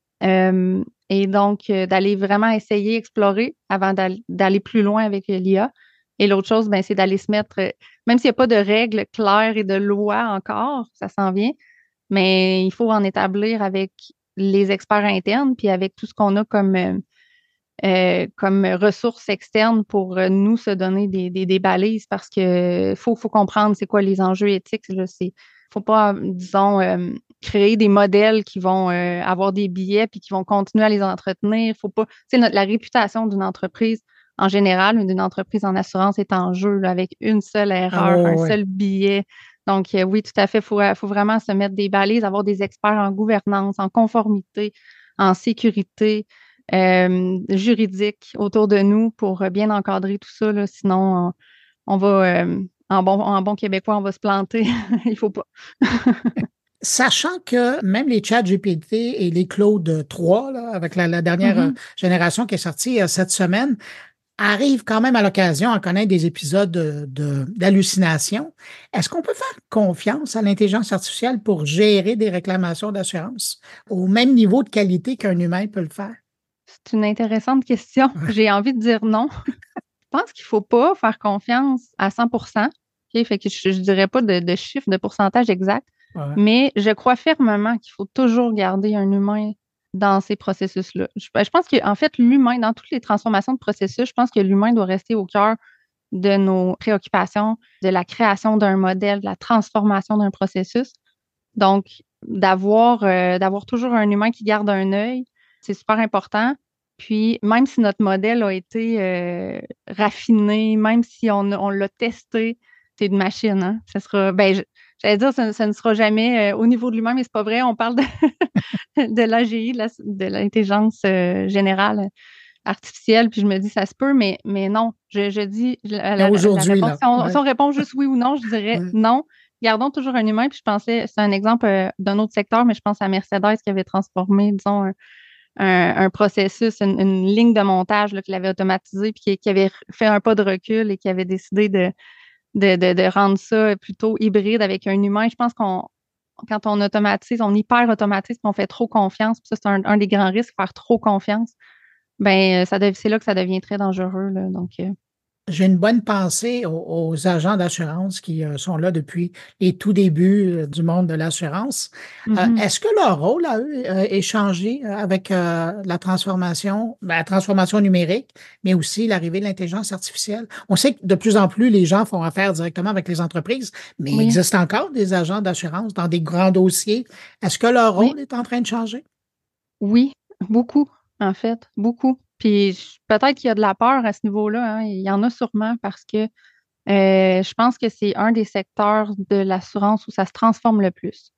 Euh, et donc, euh, d'aller vraiment essayer, explorer avant d'aller, d'aller plus loin avec euh, l'I A. Et l'autre chose, ben, c'est d'aller se mettre, euh, même s'il n'y a pas de règles claires et de lois encore, ça s'en vient, mais il faut en établir avec les experts internes, puis avec tout ce qu'on a comme, euh, euh, comme ressources externes pour euh, nous se donner des, des, des balises parce que faut, faut comprendre c'est quoi les enjeux éthiques. Là, c'est, faut pas, disons, euh, créer des modèles qui vont euh, avoir des billets puis qui vont continuer à les entretenir. Faut pas, tu sais, la réputation d'une entreprise en général, d'une entreprise en assurance est en jeu là, avec une seule erreur, Ah, un ouais. seul billet. Donc, euh, oui, tout à fait, il faut, faut vraiment se mettre des balises, avoir des experts en gouvernance, en conformité, en sécurité euh, juridique autour de nous pour bien encadrer tout ça. Là, sinon, on, on va, euh, en, bon, en bon québécois, on va se planter. Il faut pas. Sachant que même les chats G P T et les Claude trois, là, avec la, la dernière Mm-hmm. euh, génération qui est sortie euh, cette semaine, arrivent quand même à l'occasion à connaître des épisodes de, de, d'hallucination. Est-ce qu'on peut faire confiance à l'intelligence artificielle pour gérer des réclamations d'assurance au même niveau de qualité qu'un humain peut le faire? C'est une intéressante question. J'ai envie de dire non. Je pense qu'il ne faut pas faire confiance à cent pour cent. Okay? Fait que je ne dirais pas de, de chiffre, de pourcentage exact, Ouais. mais je crois fermement qu'il faut toujours garder un humain dans ces processus-là. Je, je pense qu'en fait, l'humain, dans toutes les transformations de processus, je pense que l'humain doit rester au cœur de nos préoccupations, de la création d'un modèle, de la transformation d'un processus. Donc, d'avoir, euh, d'avoir toujours un humain qui garde un œil, c'est super important. Puis, même si notre modèle a été euh, raffiné, même si on, on l'a testé, c'est une machine, hein? Ça sera, ben, je, j'allais dire, ça, ça ne sera jamais euh, au niveau de l'humain, mais c'est pas vrai. On parle de, de l'A G I, de, la, de l'intelligence euh, générale artificielle, puis je me dis, ça se peut, mais, mais non. Je, je dis, la, la, Aujourd'hui, la réponse, là. si on, Ouais. si on répond juste oui ou non, je dirais Ouais. non. Gardons toujours un humain. Puis je pensais, c'est un exemple euh, d'un autre secteur, mais je pense à Mercedes qui avait transformé, disons, un, un, un processus, une, une ligne de montage là, qu'il avait automatisé, puis qui, qui avait fait un pas de recul et qui avait décidé de, de, de, de rendre ça plutôt hybride avec un humain. Je pense qu'on quand on automatise, on hyper automatise, puis on fait trop confiance, puis ça, c'est un, un des grands risques, faire trop confiance. Ben, ça dev- c'est là que ça devient très dangereux. Là, donc, euh, J'ai une bonne pensée aux, aux agents d'assurance qui euh, sont là depuis les tout débuts euh, du monde de l'assurance. Euh, mm-hmm. Est-ce que leur rôle à eux euh, est changé euh, avec euh, la transformation, ben, la transformation numérique, mais aussi l'arrivée de l'intelligence artificielle? On sait que de plus en plus, les gens font affaire directement avec les entreprises, mais il Oui, existe encore des agents d'assurance dans des grands dossiers. Est-ce que leur oui, rôle est en train de changer? oui, beaucoup, en fait, beaucoup. Puis je- peut-être qu'il y a de la peur à ce niveau-là, hein. Il y en a sûrement parce que euh, je pense que c'est un des secteurs de l'assurance où ça se transforme le plus.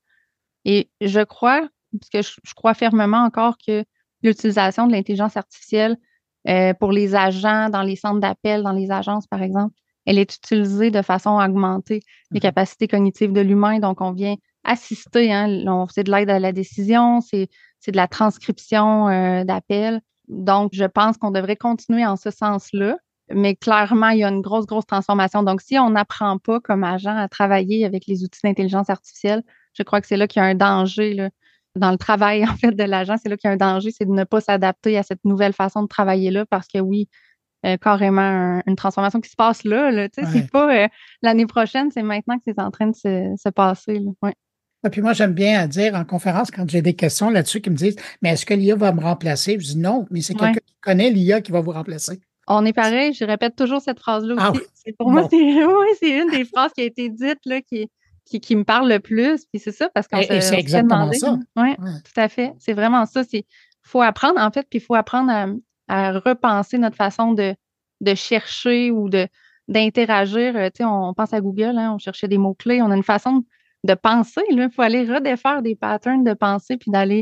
Et je crois, parce que je, je crois fermement encore que l'utilisation de l'intelligence artificielle euh, pour les agents dans les centres d'appel, dans les agences, par exemple, elle est utilisée de façon à augmenter les Mhm. capacités cognitives de l'humain. Donc, on vient assister, hein, on- c'est de l'aide à la décision, c'est, c'est de la transcription euh, d'appels. Donc, je pense qu'on devrait continuer en ce sens-là. Mais clairement, il y a une grosse, grosse transformation. Donc, si on n'apprend pas comme agent à travailler avec les outils d'intelligence artificielle, je crois que c'est là qu'il y a un danger là, dans le travail en fait de l'agent. C'est là qu'il y a un danger, c'est de ne pas s'adapter à cette nouvelle façon de travailler là, parce que oui, euh, carrément un- une transformation qui se passe là. Là, tu sais, Ouais. c'est pas euh, l'année prochaine, c'est maintenant que c'est en train de se, se passer. Là. Ouais. Et puis moi, j'aime bien dire en conférence, quand j'ai des questions là-dessus, qui me disent, mais est-ce que l'I A va me remplacer? Je dis non, mais c'est Ouais. quelqu'un qui connaît l'I A qui va vous remplacer. On est pareil, je répète toujours cette phrase-là Ah oui, aussi. C'est, pour moi, bon. c'est, oui, c'est une des phrases qui a été dite là, qui, qui, qui me parle le plus. Puis c'est ça, parce qu'on Et, et se, c'est on se fait exactement demander. ça. Oui, Ouais. tout à fait. C'est vraiment ça. Il faut apprendre, en fait, puis il faut apprendre à, à repenser notre façon de, de chercher ou de d'interagir. Euh, tu sais, on, on pense à Google, hein, on cherchait des mots-clés. On a une façon de penser. Il faut aller redéfaire des patterns de pensée, puis d'aller,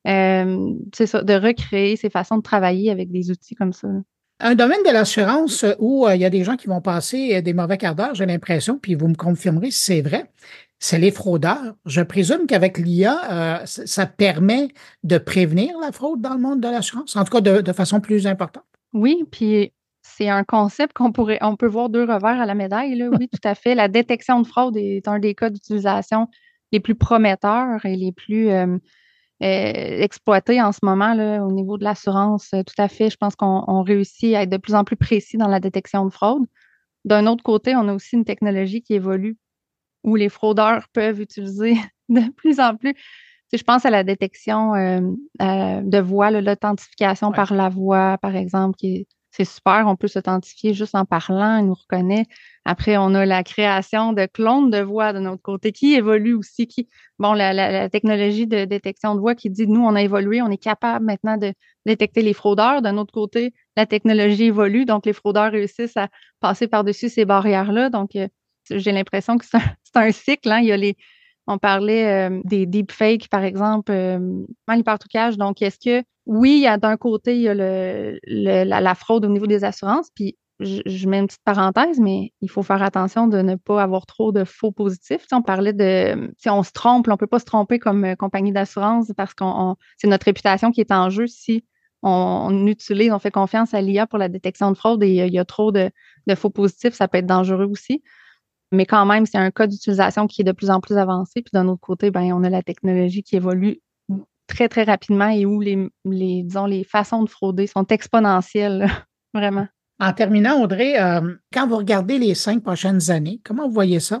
euh, c'est ça, de recréer ces façons de travailler avec des outils comme ça. Là. Un domaine de l'assurance où euh, il y a des gens qui vont passer euh, des mauvais quarts d'heure, j'ai l'impression, puis vous me confirmerez si c'est vrai, c'est les fraudeurs. Je présume qu'avec l'I A, euh, ça, ça permet de prévenir la fraude dans le monde de l'assurance, en tout cas de, de façon plus importante. Oui, puis c'est un concept qu'on pourrait, on peut voir deux revers à la médaille, là. Oui, tout à fait. La détection de fraude est un des cas d'utilisation les plus prometteurs et les plus euh, euh, exploités en ce moment, là, au niveau de l'assurance. Euh, Tout à fait. Je pense qu'on on réussit à être de plus en plus précis dans la détection de fraude. D'un autre côté, on a aussi une technologie qui évolue où les fraudeurs peuvent utiliser de plus en plus. Tu sais, je pense à la détection euh, euh, de voix, là, l'authentification Ouais. par la voix, par exemple, qui est, c'est super. On peut s'authentifier juste en parlant, il nous reconnaît. Après, on a la création de clones de voix de notre côté qui évolue aussi. Qui, bon, la, la, la technologie de détection de voix qui dit, nous, on a évolué, on est capable maintenant de détecter les fraudeurs. D'un autre côté, la technologie évolue, donc les fraudeurs réussissent à passer par-dessus ces barrières-là. Donc, euh, j'ai l'impression que c'est un, c'est un cycle. Hein. Il y a les, on parlait euh, des deepfakes, par exemple, euh, l'hypertrucage. Donc, est-ce que, oui, il y a d'un côté, il y a le, le, la, la fraude au niveau des assurances, puis je, je mets une petite parenthèse, mais il faut faire attention de ne pas avoir trop de faux positifs. Tu sais, on parlait de, si on se trompe, on ne peut pas se tromper comme euh, compagnie d'assurance parce que c'est notre réputation qui est en jeu si on, on utilise, on fait confiance à l'I A pour la détection de fraude et il y a trop de, de faux positifs, ça peut être dangereux aussi. Mais quand même, c'est un cas d'utilisation qui est de plus en plus avancé. Puis d'un autre côté, ben, on a la technologie qui évolue très, très rapidement et où les, les, disons, les façons de frauder sont exponentielles, là, vraiment. En terminant, Audrey, euh, quand vous regardez les cinq prochaines années, comment vous voyez ça?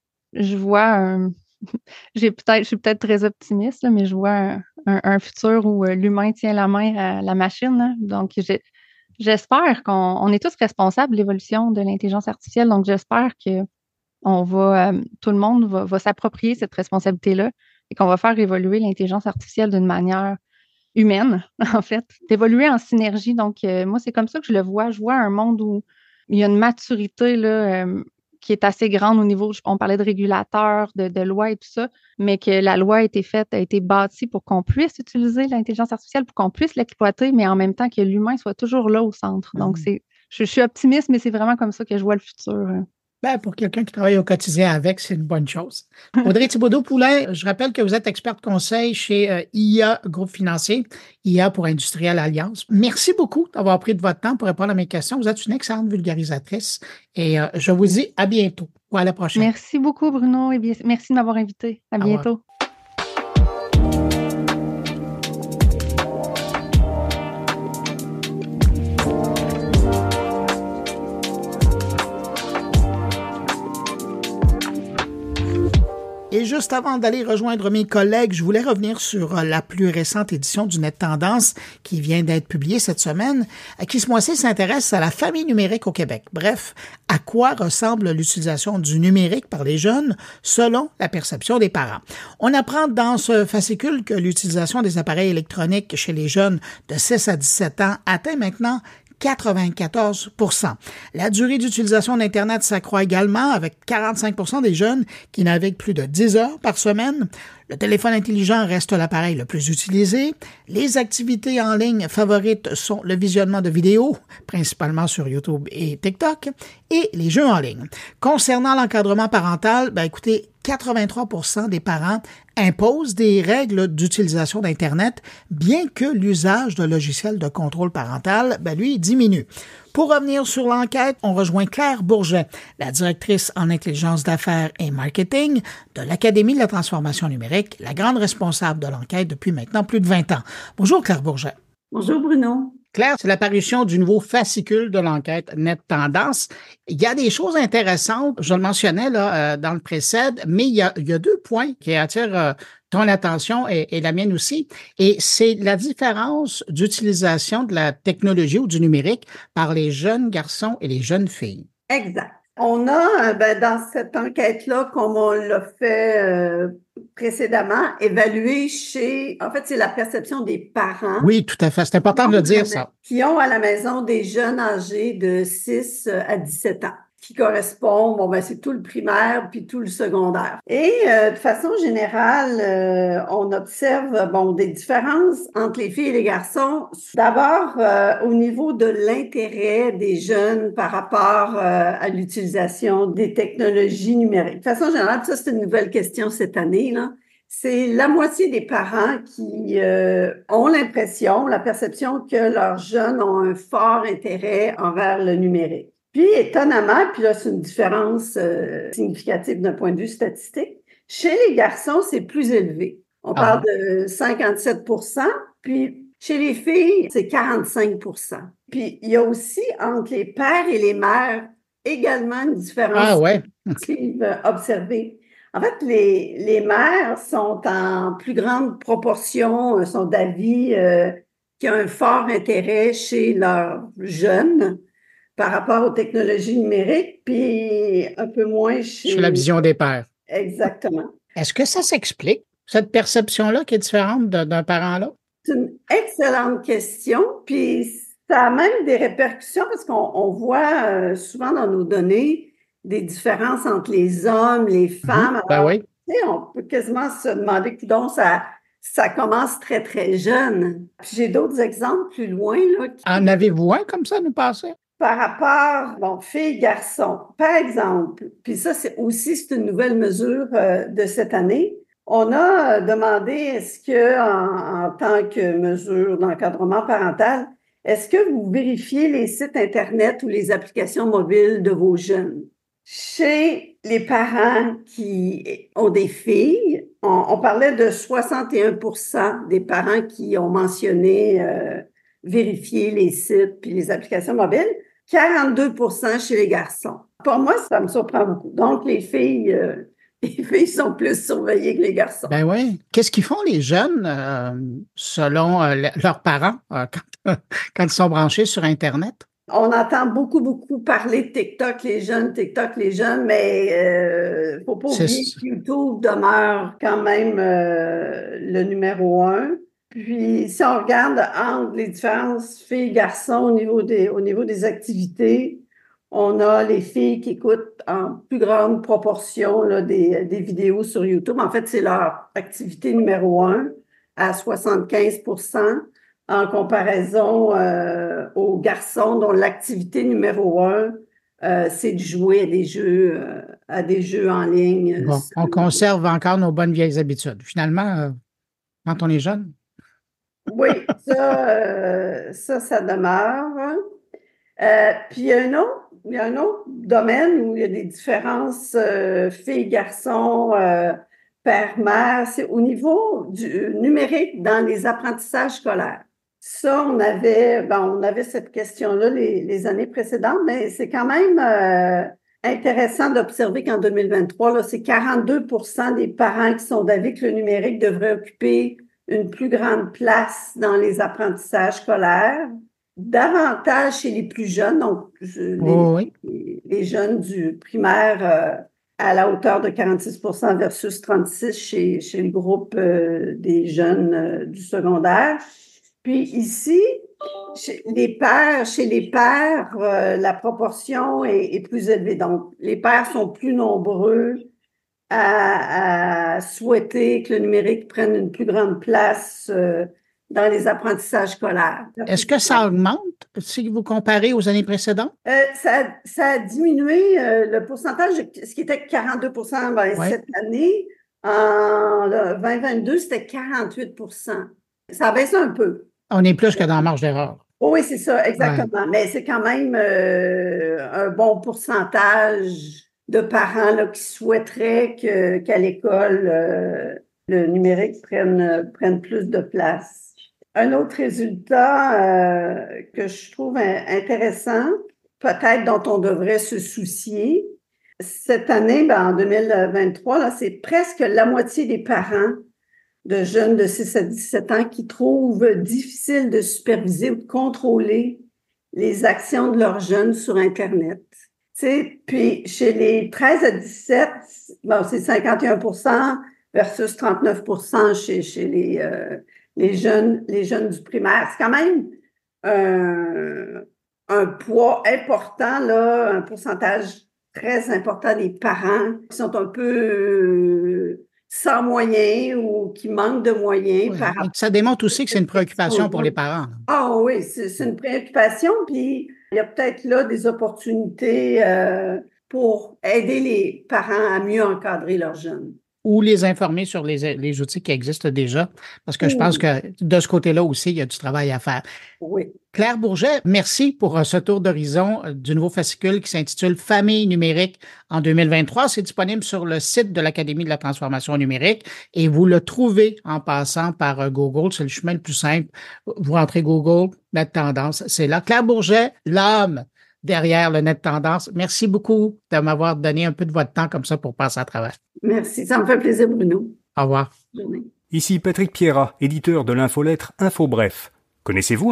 Je vois un... J'ai peut-être, je suis peut-être très optimiste, là, mais je vois un, un, un futur où l'humain tient la main à la machine. Là. Donc, j'ai, j'espère qu'on on est tous responsables de l'évolution de l'intelligence artificielle. Donc, j'espère que on va, euh, tout le monde va, va s'approprier cette responsabilité-là et qu'on va faire évoluer l'intelligence artificielle d'une manière humaine, en fait, d'évoluer en synergie. Donc, euh, moi, c'est comme ça que je le vois. Je vois un monde où il y a une maturité là, euh, qui est assez grande au niveau, on parlait de régulateurs, de, de lois et tout ça, mais que la loi a été faite, a été bâtie pour qu'on puisse utiliser l'intelligence artificielle, pour qu'on puisse l'exploiter, mais en même temps que l'humain soit toujours là au centre. Donc, c'est, je, je suis optimiste, mais c'est vraiment comme ça que je vois le futur. Ben, pour quelqu'un qui travaille au quotidien avec, c'est une bonne chose. Audrey Thibodeau-Poulin, je rappelle que vous êtes experte conseil chez euh, I A Groupe Financier, I A pour Industriel Alliance. Merci beaucoup d'avoir pris de votre temps pour répondre à mes questions. Vous êtes une excellente vulgarisatrice et euh, je vous dis à bientôt ou à la prochaine. Merci beaucoup, Bruno, et bien, merci de m'avoir invité. À bientôt. Et juste avant d'aller rejoindre mes collègues, je voulais revenir sur la plus récente édition du Net Tendance qui vient d'être publiée cette semaine, qui ce mois-ci s'intéresse à la famille numérique au Québec. Bref, à quoi ressemble l'utilisation du numérique par les jeunes selon la perception des parents. On apprend dans ce fascicule que l'utilisation des appareils électroniques chez les jeunes de six à dix-sept ans atteint maintenant quatre-vingt-quatorze pour cent. La durée d'utilisation d'Internet s'accroît également avec quarante-cinq pour cent des jeunes qui naviguent plus de dix heures par semaine. Le téléphone intelligent reste l'appareil le plus utilisé. Les activités en ligne favorites sont le visionnement de vidéos, principalement sur YouTube et TikTok, et les jeux en ligne. Concernant l'encadrement parental, ben écoutez, quatre-vingt-trois pour cent des parents imposent des règles d'utilisation d'Internet, bien que l'usage de logiciels de contrôle parental, ben lui, diminue. Pour revenir sur l'enquête, on rejoint Claire Bourget, la directrice en intelligence d'affaires et marketing de l'Académie de la transformation numérique, la grande responsable de l'enquête depuis maintenant plus de vingt ans. Bonjour Claire Bourget. Bonjour Bruno. Claire, c'est l'apparition du nouveau fascicule de l'enquête Net Tendance. Il y a des choses intéressantes, je le mentionnais là, euh, dans le précède, mais il y a, il y a deux points qui attirent euh, ton attention et, et la mienne aussi, et c'est la différence d'utilisation de la technologie ou du numérique par les jeunes garçons et les jeunes filles. Exact. On a, ben, dans cette enquête-là, comme on l'a fait euh, précédemment, évalué chez, en fait, c'est la perception des parents. Oui, tout à fait. C'est important de le dire, ça. Qui ont à la maison des jeunes âgés de six à dix-sept ans, qui correspond, bon, ben, c'est tout le primaire puis tout le secondaire. Et euh, de façon générale, euh, on observe, bon, des différences entre les filles et les garçons. D'abord, euh, au niveau de l'intérêt des jeunes par rapport euh, à l'utilisation des technologies numériques. De façon générale, ça, c'est une nouvelle question cette année, là. C'est la moitié des parents qui euh, ont l'impression, la perception que leurs jeunes ont un fort intérêt envers le numérique. Puis, étonnamment, puis là, c'est une différence euh, significative d'un point de vue statistique, chez les garçons, c'est plus élevé. On ah. parle de cinquante-sept pour cent, puis chez les filles, c'est quarante-cinq pour cent. Puis, il y a aussi entre les pères et les mères également une différence ah, ouais. significative observée. En fait, les, les mères sont en plus grande proportion, sont d'avis euh, qu'il y a un fort intérêt chez leurs jeunes par rapport aux technologies numériques, puis un peu moins chez... Sur la vision des pères. Exactement. Est-ce que ça s'explique, cette perception-là qui est différente de- d'un parent à l'autre? C'est une excellente question, puis ça a même des répercussions parce qu'on on voit euh, souvent dans nos données des différences entre les hommes, les femmes. Mhm. Ben Alors, oui. tu sais, on peut quasiment se demander, coudonc, ça, ça commence très, très jeune. Puis j'ai d'autres exemples plus loin, là, qui- En avez-vous un comme ça à nous passer? par rapport, bon, filles, garçons. Par exemple, puis ça, c'est aussi, c'est une nouvelle mesure euh, de cette année. On a euh, demandé, est-ce que, en, en tant que mesure d'encadrement parental, est-ce que vous vérifiez les sites Internet ou les applications mobiles de vos jeunes? Chez les parents qui ont des filles, on, on parlait de soixante et un pour cent des parents qui ont mentionné euh, vérifier les sites puis les applications mobiles, quarante-deux pour cent chez les garçons. Pour moi, ça me surprend beaucoup. Donc, les filles, euh, les filles sont plus surveillées que les garçons. Ben oui. Qu'est-ce qu'ils font les jeunes euh, selon euh, le- leurs parents euh, quand, quand ils sont branchés sur Internet? On entend beaucoup, beaucoup parler de TikTok, les jeunes, TikTok, les jeunes, mais euh, faut pas C'est- oublier que YouTube demeure quand même euh, le numéro un. Puis, si on regarde entre les différences filles-garçons au niveau des, au niveau des activités, on a les filles qui écoutent en plus grande proportion là, des, des vidéos sur YouTube. En fait, c'est leur activité numéro un à soixante-quinze pour cent en comparaison euh, aux garçons dont l'activité numéro un, euh, c'est de jouer à des jeux, euh, à des jeux en ligne. Bon, on conserve encore nos bonnes vieilles habitudes. Finalement, euh, quand on est jeune. Oui, ça, euh, ça, ça demeure. Euh, puis il y a un autre, il y a un autre domaine où il y a des différences euh, filles-garçons, euh, père-mère. C'est au niveau du numérique dans les apprentissages scolaires. Ça, on avait, ben, on avait cette question-là les, les années précédentes, mais c'est quand même euh, intéressant d'observer qu'en deux mille vingt-trois, là, c'est quarante-deux pour cent des parents qui sont d'avis que le numérique devrait occuper une plus grande place dans les apprentissages scolaires, davantage chez les plus jeunes, donc les, Oh oui. les, les jeunes du primaire euh, à la hauteur de quarante-six pour cent versus trente-six chez, chez le groupe euh, des jeunes euh, du secondaire. Puis ici, chez les pères, chez les pères, euh, la proportion est, est plus élevée. Donc, les pères sont plus nombreux à, à souhaiter que le numérique prenne une plus grande place euh, dans les apprentissages scolaires. Est-ce que ça augmente si vous comparez aux années précédentes? Euh, ça, ça a diminué euh, le pourcentage, ce qui était quarante-deux pour cent ben, Ouais. cette année. En vingt vingt-deux, c'était quarante-huit pour cent. Ça a baissé un peu. On est plus que dans la marge d'erreur. Oh oui, c'est ça, exactement. Mais c'est quand même euh, un bon pourcentage de parents là, qui souhaiteraient que, qu'à l'école, euh, le numérique prenne, prenne plus de place. Un autre résultat euh, que je trouve intéressant, peut-être dont on devrait se soucier, cette année, ben, en deux mille vingt-trois, là, c'est presque la moitié des parents de jeunes de six à dix-sept ans qui trouvent difficile de superviser ou de contrôler les actions de leurs jeunes sur Internet. Tu sais, puis chez les treize à dix-sept, bon, c'est cinquante et un pour cent versus trente-neuf pour cent chez, chez les, euh, les, jeunes, les jeunes du primaire. C'est quand même un, un poids important, là, un pourcentage très important des parents qui sont un peu euh, sans moyens ou qui manquent de moyens. Oui. Par... Ça démontre aussi que c'est une préoccupation pour les parents. Ah oui, c'est, c'est une préoccupation, puis il y a peut-être là des opportunités euh, pour aider les parents à mieux encadrer leurs jeunes. Ou les informer sur les, les outils qui existent déjà, parce que je pense que de ce côté-là aussi, il y a du travail à faire. Oui. Claire Bourget, merci pour ce tour d'horizon du nouveau fascicule qui s'intitule Famille numérique en deux mille vingt-trois. C'est disponible sur le site de l'Académie de la transformation numérique et vous le trouvez en passant par Google. C'est le chemin le plus simple. Vous rentrez Google, Net Tendance, c'est là. Claire Bourget, l'âme derrière le Net Tendance. Merci beaucoup de m'avoir donné un peu de votre temps comme ça pour passer à travers. Merci, ça me fait plaisir, Bruno. Au revoir. Bonne journée. Ici Patrick Pierrat, éditeur de l'infolettre InfoBref. Connaissez-vous InfoBref ?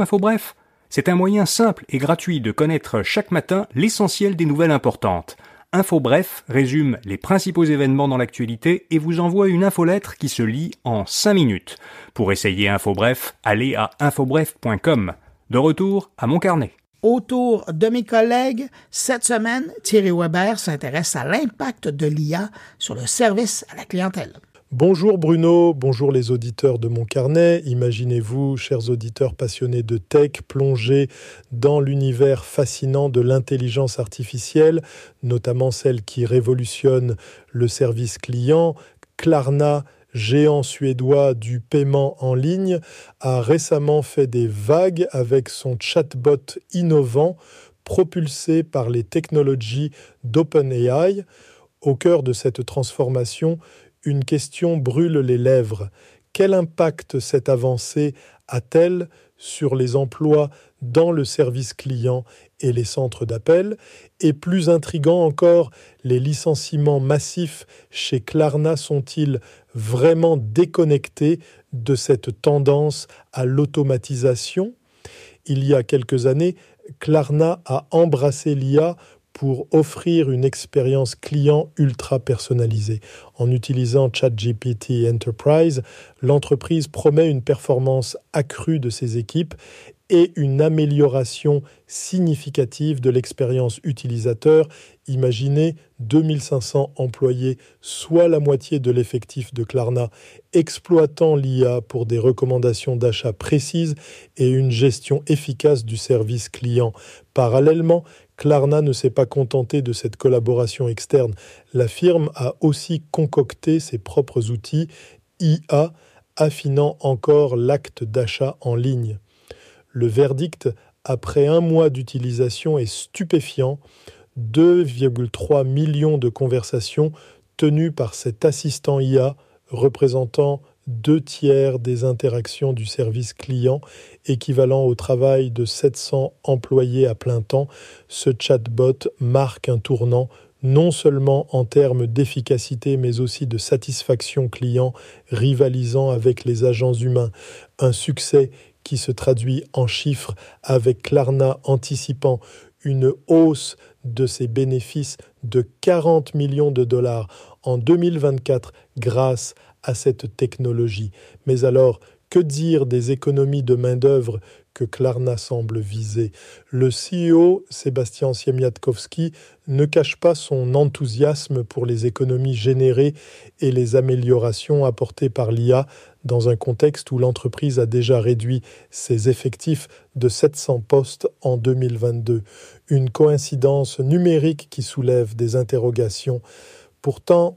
C'est un moyen simple et gratuit de connaître chaque matin l'essentiel des nouvelles importantes. InfoBref résume les principaux événements dans l'actualité et vous envoie une infolettre qui se lit en cinq minutes. Pour essayer InfoBref, allez à infobref point com. De retour à mon carnet. Autour de mes collègues, cette semaine, Thierry Weber s'intéresse à l'impact de l'I A sur le service à la clientèle. Bonjour Bruno, bonjour les auditeurs de mon carnet. Imaginez-vous, chers auditeurs passionnés de tech, plongés dans l'univers fascinant de l'intelligence artificielle, notamment celle qui révolutionne le service client. Klarna, géant suédois du paiement en ligne, a récemment fait des vagues avec son chatbot innovant propulsé par les technologies d'OpenAI. Au cœur de cette transformation, une question brûle les lèvres. Quel impact cette avancée a-t-elle sur les emplois dans le service client et les centres d'appel? Et plus intriguant encore, les licenciements massifs chez Klarna sont-ils vraiment déconnectés de cette tendance à l'automatisation? Il y a quelques années, Klarna a embrassé l'I A pour offrir une expérience client ultra personnalisée. En utilisant ChatGPT Enterprise, l'entreprise promet une performance accrue de ses équipes et une amélioration significative de l'expérience utilisateur. Imaginez deux mille cinq cents employés, soit la moitié de l'effectif de Klarna, exploitant l'I A pour des recommandations d'achat précises et une gestion efficace du service client. Parallèlement, Klarna ne s'est pas contenté de cette collaboration externe. La firme a aussi concocté ses propres outils I A, affinant encore l'acte d'achat en ligne. Le verdict, après un mois d'utilisation, est stupéfiant. deux virgule trois millions de conversations tenues par cet assistant I A représentant deux tiers des interactions du service client, équivalent au travail de sept cents employés à plein temps. Ce chatbot marque un tournant non seulement en termes d'efficacité, mais aussi de satisfaction client, rivalisant avec les agents humains. Un succès qui se traduit en chiffres, avec Klarna anticipant une hausse de ses bénéfices de quarante millions de dollars en deux mille vingt-quatre grâce à cette technologie. Mais alors, que dire des économies de main-d'œuvre que Klarna semble viser? Le C E O, Sébastien Siemiatkowski, ne cache pas son enthousiasme pour les économies générées et les améliorations apportées par l'I A dans un contexte où l'entreprise a déjà réduit ses effectifs de sept cents postes en deux mille vingt-deux. Une coïncidence numérique qui soulève des interrogations. Pourtant,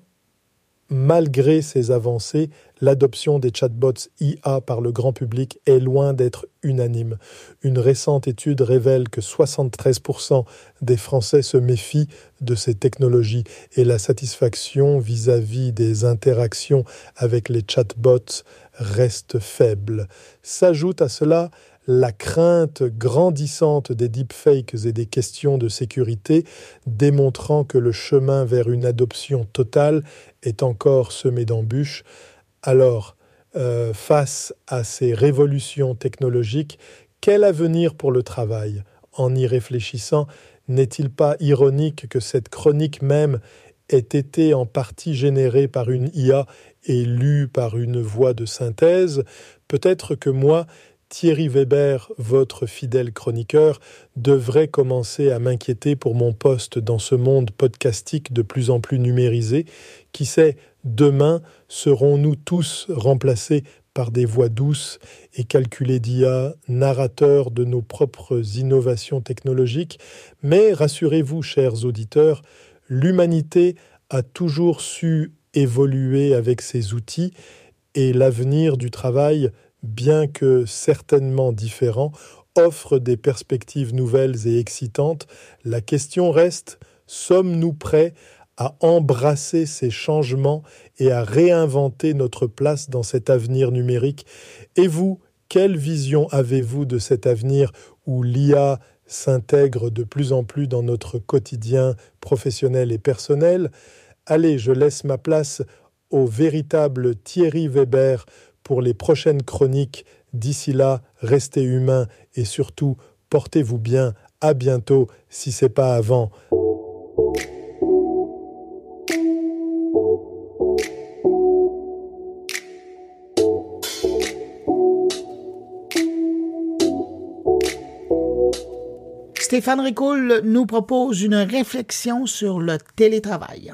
malgré ces avancées, l'adoption des chatbots I A par le grand public est loin d'être unanime. Une récente étude révèle que soixante-treize pour cent des Français se méfient de ces technologies et la satisfaction vis-à-vis des interactions avec les chatbots reste faible. S'ajoute à cela la crainte grandissante des deepfakes et des questions de sécurité, démontrant que le chemin vers une adoption totale est encore semé d'embûches. Alors, euh, face à ces révolutions technologiques, quel avenir pour le travail? En y réfléchissant, n'est-il pas ironique que cette chronique même ait été en partie générée par une I A et lue par une voix de synthèse? Peut-être que moi, Thierry Weber, votre fidèle chroniqueur, devrait commencer à m'inquiéter pour mon poste dans ce monde podcastique de plus en plus numérisé. Qui sait, demain, serons-nous tous remplacés par des voix douces et calculées d'I A, narrateurs de nos propres innovations technologiques? Mais rassurez-vous, chers auditeurs, l'humanité a toujours su évoluer avec ses outils et l'avenir du travail, bien que certainement différent, offre des perspectives nouvelles et excitantes. La question reste, sommes-nous prêts à embrasser ces changements et à réinventer notre place dans cet avenir numérique? Et vous, quelle vision avez-vous de cet avenir où l'I A s'intègre de plus en plus dans notre quotidien professionnel et personnel? Allez, je laisse ma place au véritable Thierry Weber pour les prochaines chroniques. D'ici là, restez humains et surtout, Portez-vous bien. À bientôt, si c'est pas avant. Stéphane Ricoul nous propose une réflexion sur le télétravail.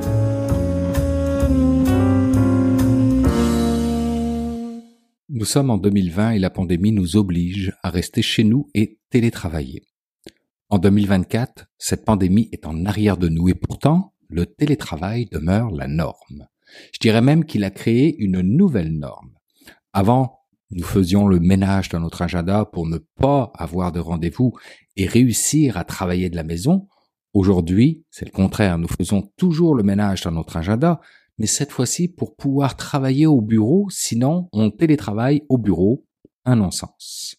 Nous sommes en deux mille vingt et la pandémie nous oblige à rester chez nous et télétravailler. En deux mille vingt-quatre, cette pandémie est en arrière de nous et pourtant, le télétravail demeure la norme. Je dirais même qu'il a créé une nouvelle norme. Avant, nous faisions le ménage dans notre agenda pour ne pas avoir de rendez-vous et réussir à travailler de la maison. Aujourd'hui, c'est le contraire. Nous faisons toujours le ménage dans notre agenda, mais cette fois-ci pour pouvoir travailler au bureau, sinon on télétravaille au bureau, un non-sens.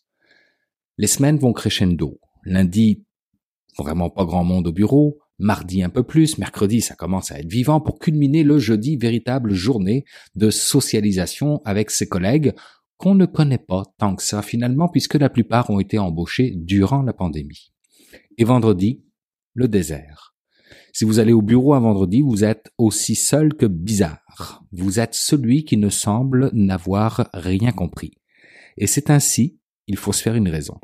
Les semaines vont crescendo. Lundi, vraiment pas grand monde au bureau. Mardi un peu plus, mercredi ça commence à être vivant pour culminer le jeudi, véritable journée de socialisation avec ses collègues qu'on ne connaît pas tant que ça finalement puisque la plupart ont été embauchés durant la pandémie. Et vendredi, le désert. Si vous allez au bureau un vendredi, vous êtes aussi seul que bizarre. Vous êtes celui qui ne semble n'avoir rien compris. Et c'est ainsi, il faut se faire une raison.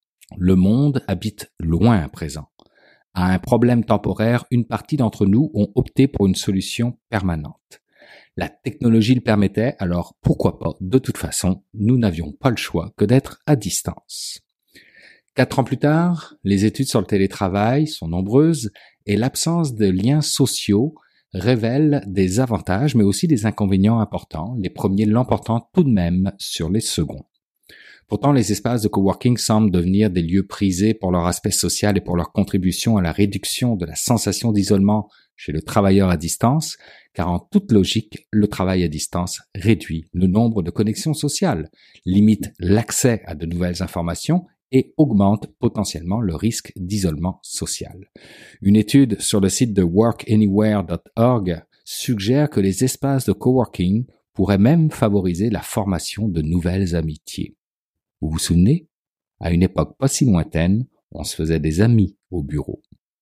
Le monde habite loin à présent. À un problème temporaire, une partie d'entre nous ont opté pour une solution permanente. La technologie le permettait, alors pourquoi pas? De toute façon, nous n'avions pas le choix que d'être à distance. Quatre ans plus tard, les études sur le télétravail sont nombreuses et l'absence de liens sociaux révèle des avantages mais aussi des inconvénients importants, les premiers l'emportant tout de même sur les seconds. Pourtant, les espaces de coworking semblent devenir des lieux prisés pour leur aspect social et pour leur contribution à la réduction de la sensation d'isolement chez le travailleur à distance, car en toute logique, le travail à distance réduit le nombre de connexions sociales, limite l'accès à de nouvelles informations et augmente potentiellement le risque d'isolement social. Une étude sur le site de work anywhere dot org suggère que les espaces de coworking pourraient même favoriser la formation de nouvelles amitiés. Vous vous souvenez? À une époque pas si lointaine, on se faisait des amis au bureau.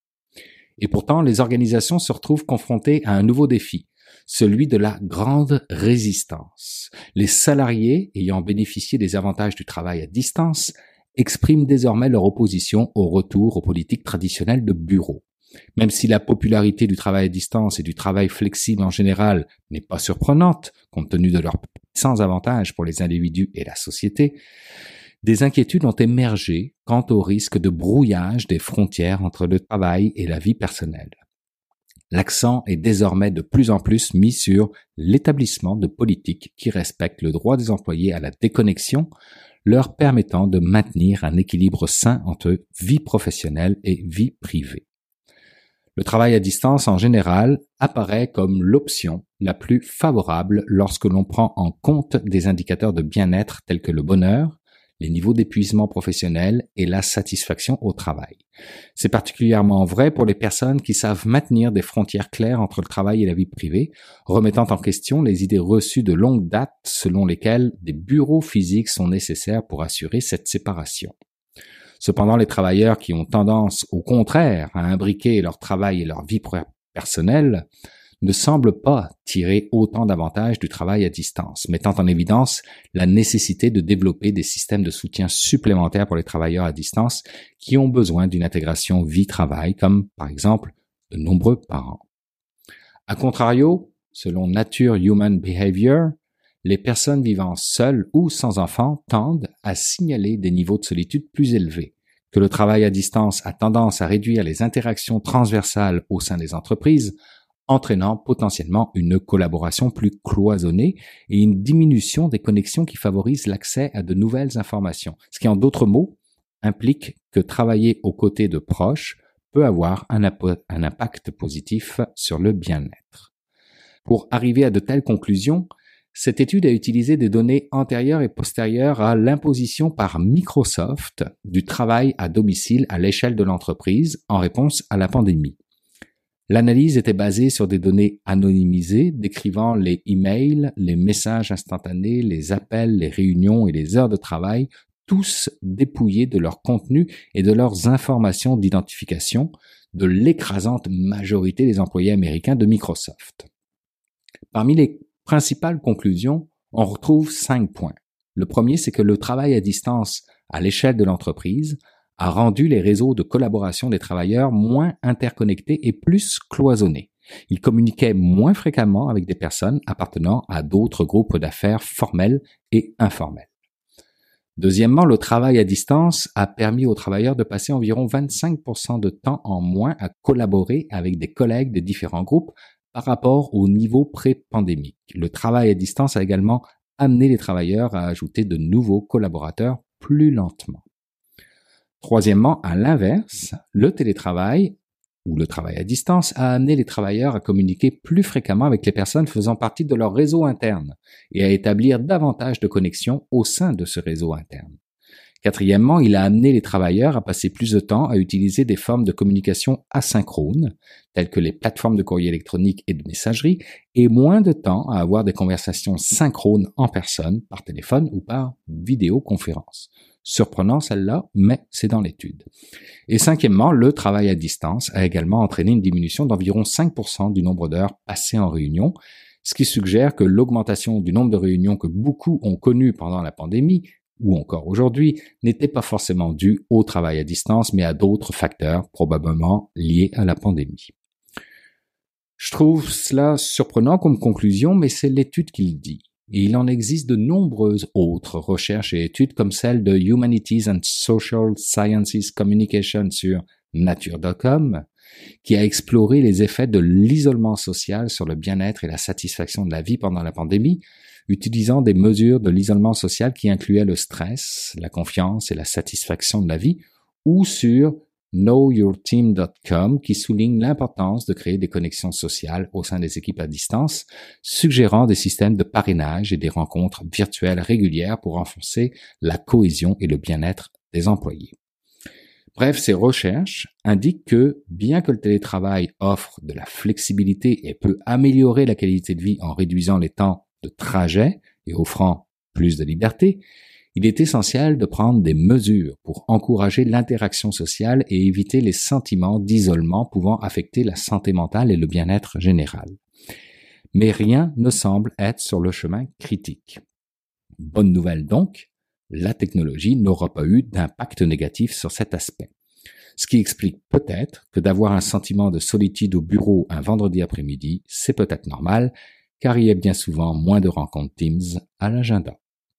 Et pourtant, les organisations se retrouvent confrontées à un nouveau défi, celui de la grande résistance. Les salariés, ayant bénéficié des avantages du travail à distance, expriment désormais leur opposition au retour aux politiques traditionnelles de bureau. Même si la popularité du travail à distance et du travail flexible en général n'est pas surprenante, compte tenu de leurs puissants avantages pour les individus et la société, des inquiétudes ont émergé quant au risque de brouillage des frontières entre le travail et la vie personnelle. L'accent est désormais de plus en plus mis sur l'établissement de politiques qui respectent le droit des employés à la déconnexion, leur permettant de maintenir un équilibre sain entre vie professionnelle et vie privée. Le travail à distance en général apparaît comme l'option la plus favorable lorsque l'on prend en compte des indicateurs de bien-être tels que le bonheur, les niveaux d'épuisement professionnel et la satisfaction au travail. C'est particulièrement vrai pour les personnes qui savent maintenir des frontières claires entre le travail et la vie privée, remettant en question les idées reçues de longue date selon lesquelles des bureaux physiques sont nécessaires pour assurer cette séparation. Cependant, les travailleurs qui ont tendance, au contraire, à imbriquer leur travail et leur vie personnelle ne semblent pas tirer autant d'avantages du travail à distance, mettant en évidence la nécessité de développer des systèmes de soutien supplémentaires pour les travailleurs à distance qui ont besoin d'une intégration vie-travail, comme par exemple de nombreux parents. A contrario, selon Nature Human Behavior, les personnes vivant seules ou sans enfants tendent à signaler des niveaux de solitude plus élevés, que le travail à distance a tendance à réduire les interactions transversales au sein des entreprises, entraînant potentiellement une collaboration plus cloisonnée et une diminution des connexions qui favorisent l'accès à de nouvelles informations, ce qui en d'autres mots implique que travailler aux côtés de proches peut avoir un, un impact positif sur le bien-être. Pour arriver à de telles conclusions, cette étude a utilisé des données antérieures et postérieures à l'imposition par Microsoft du travail à domicile à l'échelle de l'entreprise en réponse à la pandémie. L'analyse était basée sur des données anonymisées décrivant les emails, les messages instantanés, les appels, les réunions et les heures de travail, tous dépouillés de leur contenu et de leurs informations d'identification de l'écrasante majorité des employés américains de Microsoft. Parmi les principales conclusions, on retrouve cinq points. Le premier, c'est que le travail à distance à l'échelle de l'entreprise a rendu les réseaux de collaboration des travailleurs moins interconnectés et plus cloisonnés. Ils communiquaient moins fréquemment avec des personnes appartenant à d'autres groupes d'affaires formels et informels. Deuxièmement, le travail à distance a permis aux travailleurs de passer environ vingt-cinq pour cent de temps en moins à collaborer avec des collègues de différents groupes par rapport au niveau pré-pandémique. Le travail à distance a également amené les travailleurs à ajouter de nouveaux collaborateurs plus lentement. Troisièmement, à l'inverse, le télétravail ou le travail à distance a amené les travailleurs à communiquer plus fréquemment avec les personnes faisant partie de leur réseau interne et à établir davantage de connexions au sein de ce réseau interne. Quatrièmement, il a amené les travailleurs à passer plus de temps à utiliser des formes de communication asynchrones, telles que les plateformes de courrier électronique et de messagerie, et moins de temps à avoir des conversations synchrones en personne, par téléphone ou par vidéoconférence. Surprenant celle-là, mais c'est dans l'étude. Et cinquièmement, le travail à distance a également entraîné une diminution d'environ cinq pour cent du nombre d'heures passées en réunion, ce qui suggère que l'augmentation du nombre de réunions que beaucoup ont connues pendant la pandémie, ou encore aujourd'hui, n'était pas forcément due au travail à distance, mais à d'autres facteurs probablement liés à la pandémie. Je trouve cela surprenant comme conclusion, mais c'est l'étude qui le dit. Et il en existe de nombreuses autres recherches et études comme celle de Humanities and Social Sciences Communication sur nature point com, qui a exploré les effets de l'isolement social sur le bien-être et la satisfaction de la vie pendant la pandémie, utilisant des mesures de l'isolement social qui incluaient le stress, la confiance et la satisfaction de la vie, ou sur know your team point com qui souligne l'importance de créer des connexions sociales au sein des équipes à distance, suggérant des systèmes de parrainage et des rencontres virtuelles régulières pour renforcer la cohésion et le bien-être des employés. Bref, ces recherches indiquent que, bien que le télétravail offre de la flexibilité et peut améliorer la qualité de vie en réduisant les temps de trajet et offrant plus de liberté, il est essentiel de prendre des mesures pour encourager l'interaction sociale et éviter les sentiments d'isolement pouvant affecter la santé mentale et le bien-être général. Mais rien ne semble être sur le chemin critique. Bonne nouvelle donc, la technologie n'aura pas eu d'impact négatif sur cet aspect. Ce qui explique peut-être que d'avoir un sentiment de solitude au bureau un vendredi après-midi, c'est peut-être normal, car il y a bien souvent moins de rencontres Teams à l'agenda.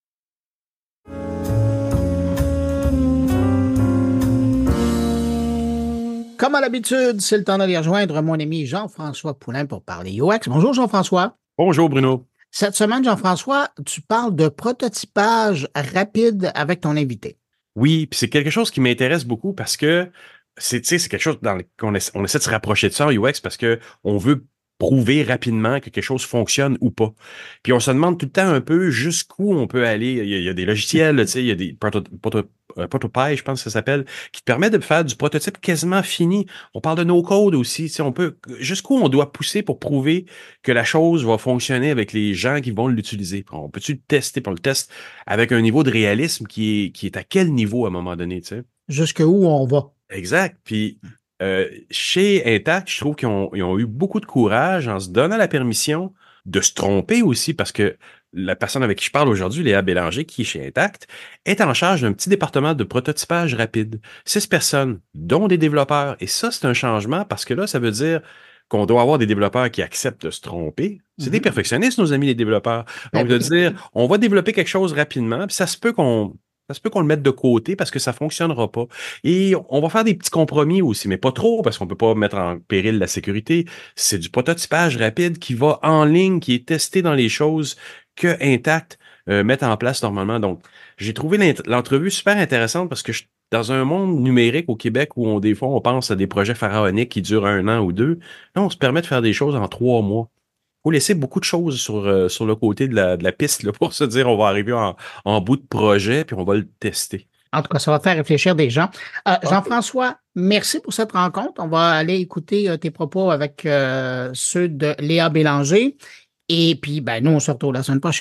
Comme à l'habitude, c'est le temps d'aller rejoindre mon ami Jean-François Poulain pour parler U X. Bonjour Jean-François. Bonjour Bruno. Cette semaine, Jean-François, tu parles de prototypage rapide avec ton invité. Oui, puis c'est quelque chose qui m'intéresse beaucoup parce que c'est, tu sais, c'est quelque chose dans le, qu'on essaie, on essaie de se rapprocher de ça en U X parce que on veut prouver rapidement que quelque chose fonctionne ou pas. Puis on se demande tout le temps un peu jusqu'où on peut aller. Il y a, il y a des logiciels, tu sais, il y a des proto, proto, euh, Protopie, je pense que ça s'appelle, qui te permet de faire du prototype quasiment fini. On parle de no-code aussi, tu sais, on peut, jusqu'où on doit pousser pour prouver que la chose va fonctionner avec les gens qui vont l'utiliser. On peut-tu le tester, pour le test avec un niveau de réalisme qui est, qui est à quel niveau à un moment donné, tu sais? Jusqu'où on va. Exact. Puis, Euh, chez Intact, je trouve qu'ils ont, ils ont eu beaucoup de courage en se donnant la permission de se tromper aussi, parce que la personne avec qui je parle aujourd'hui, Léa Bélanger, qui est chez Intact, est en charge d'un petit département de prototypage rapide. Six personnes, dont des développeurs. Et ça, c'est un changement parce que là, ça veut dire qu'on doit avoir des développeurs qui acceptent de se tromper. C'est mm-hmm. des perfectionnistes, nos amis les développeurs. Donc, de dire, on va développer quelque chose rapidement, puis ça se peut qu'on... Ça se peut qu'on le mette de côté parce que ça fonctionnera pas. Et on va faire des petits compromis aussi, mais pas trop parce qu'on peut pas mettre en péril la sécurité. C'est du prototypage rapide qui va en ligne, qui est testé dans les choses que Intact euh, met en place normalement. Donc, j'ai trouvé l'entrevue super intéressante parce que je, dans un monde numérique au Québec où on, des fois on pense à des projets pharaoniques qui durent un an ou deux, là, on se permet de faire des choses en trois mois. Il faut laisser beaucoup de choses sur, euh, sur le côté de la, de la piste là, pour se dire on va arriver en, en bout de projet puis on va le tester. En tout cas, ça va faire réfléchir des gens. Euh, okay. Jean-François, merci pour cette rencontre. On va aller écouter euh, tes propos avec euh, ceux de Léa Bélanger. Et puis, ben, nous, on se retrouve la semaine prochaine.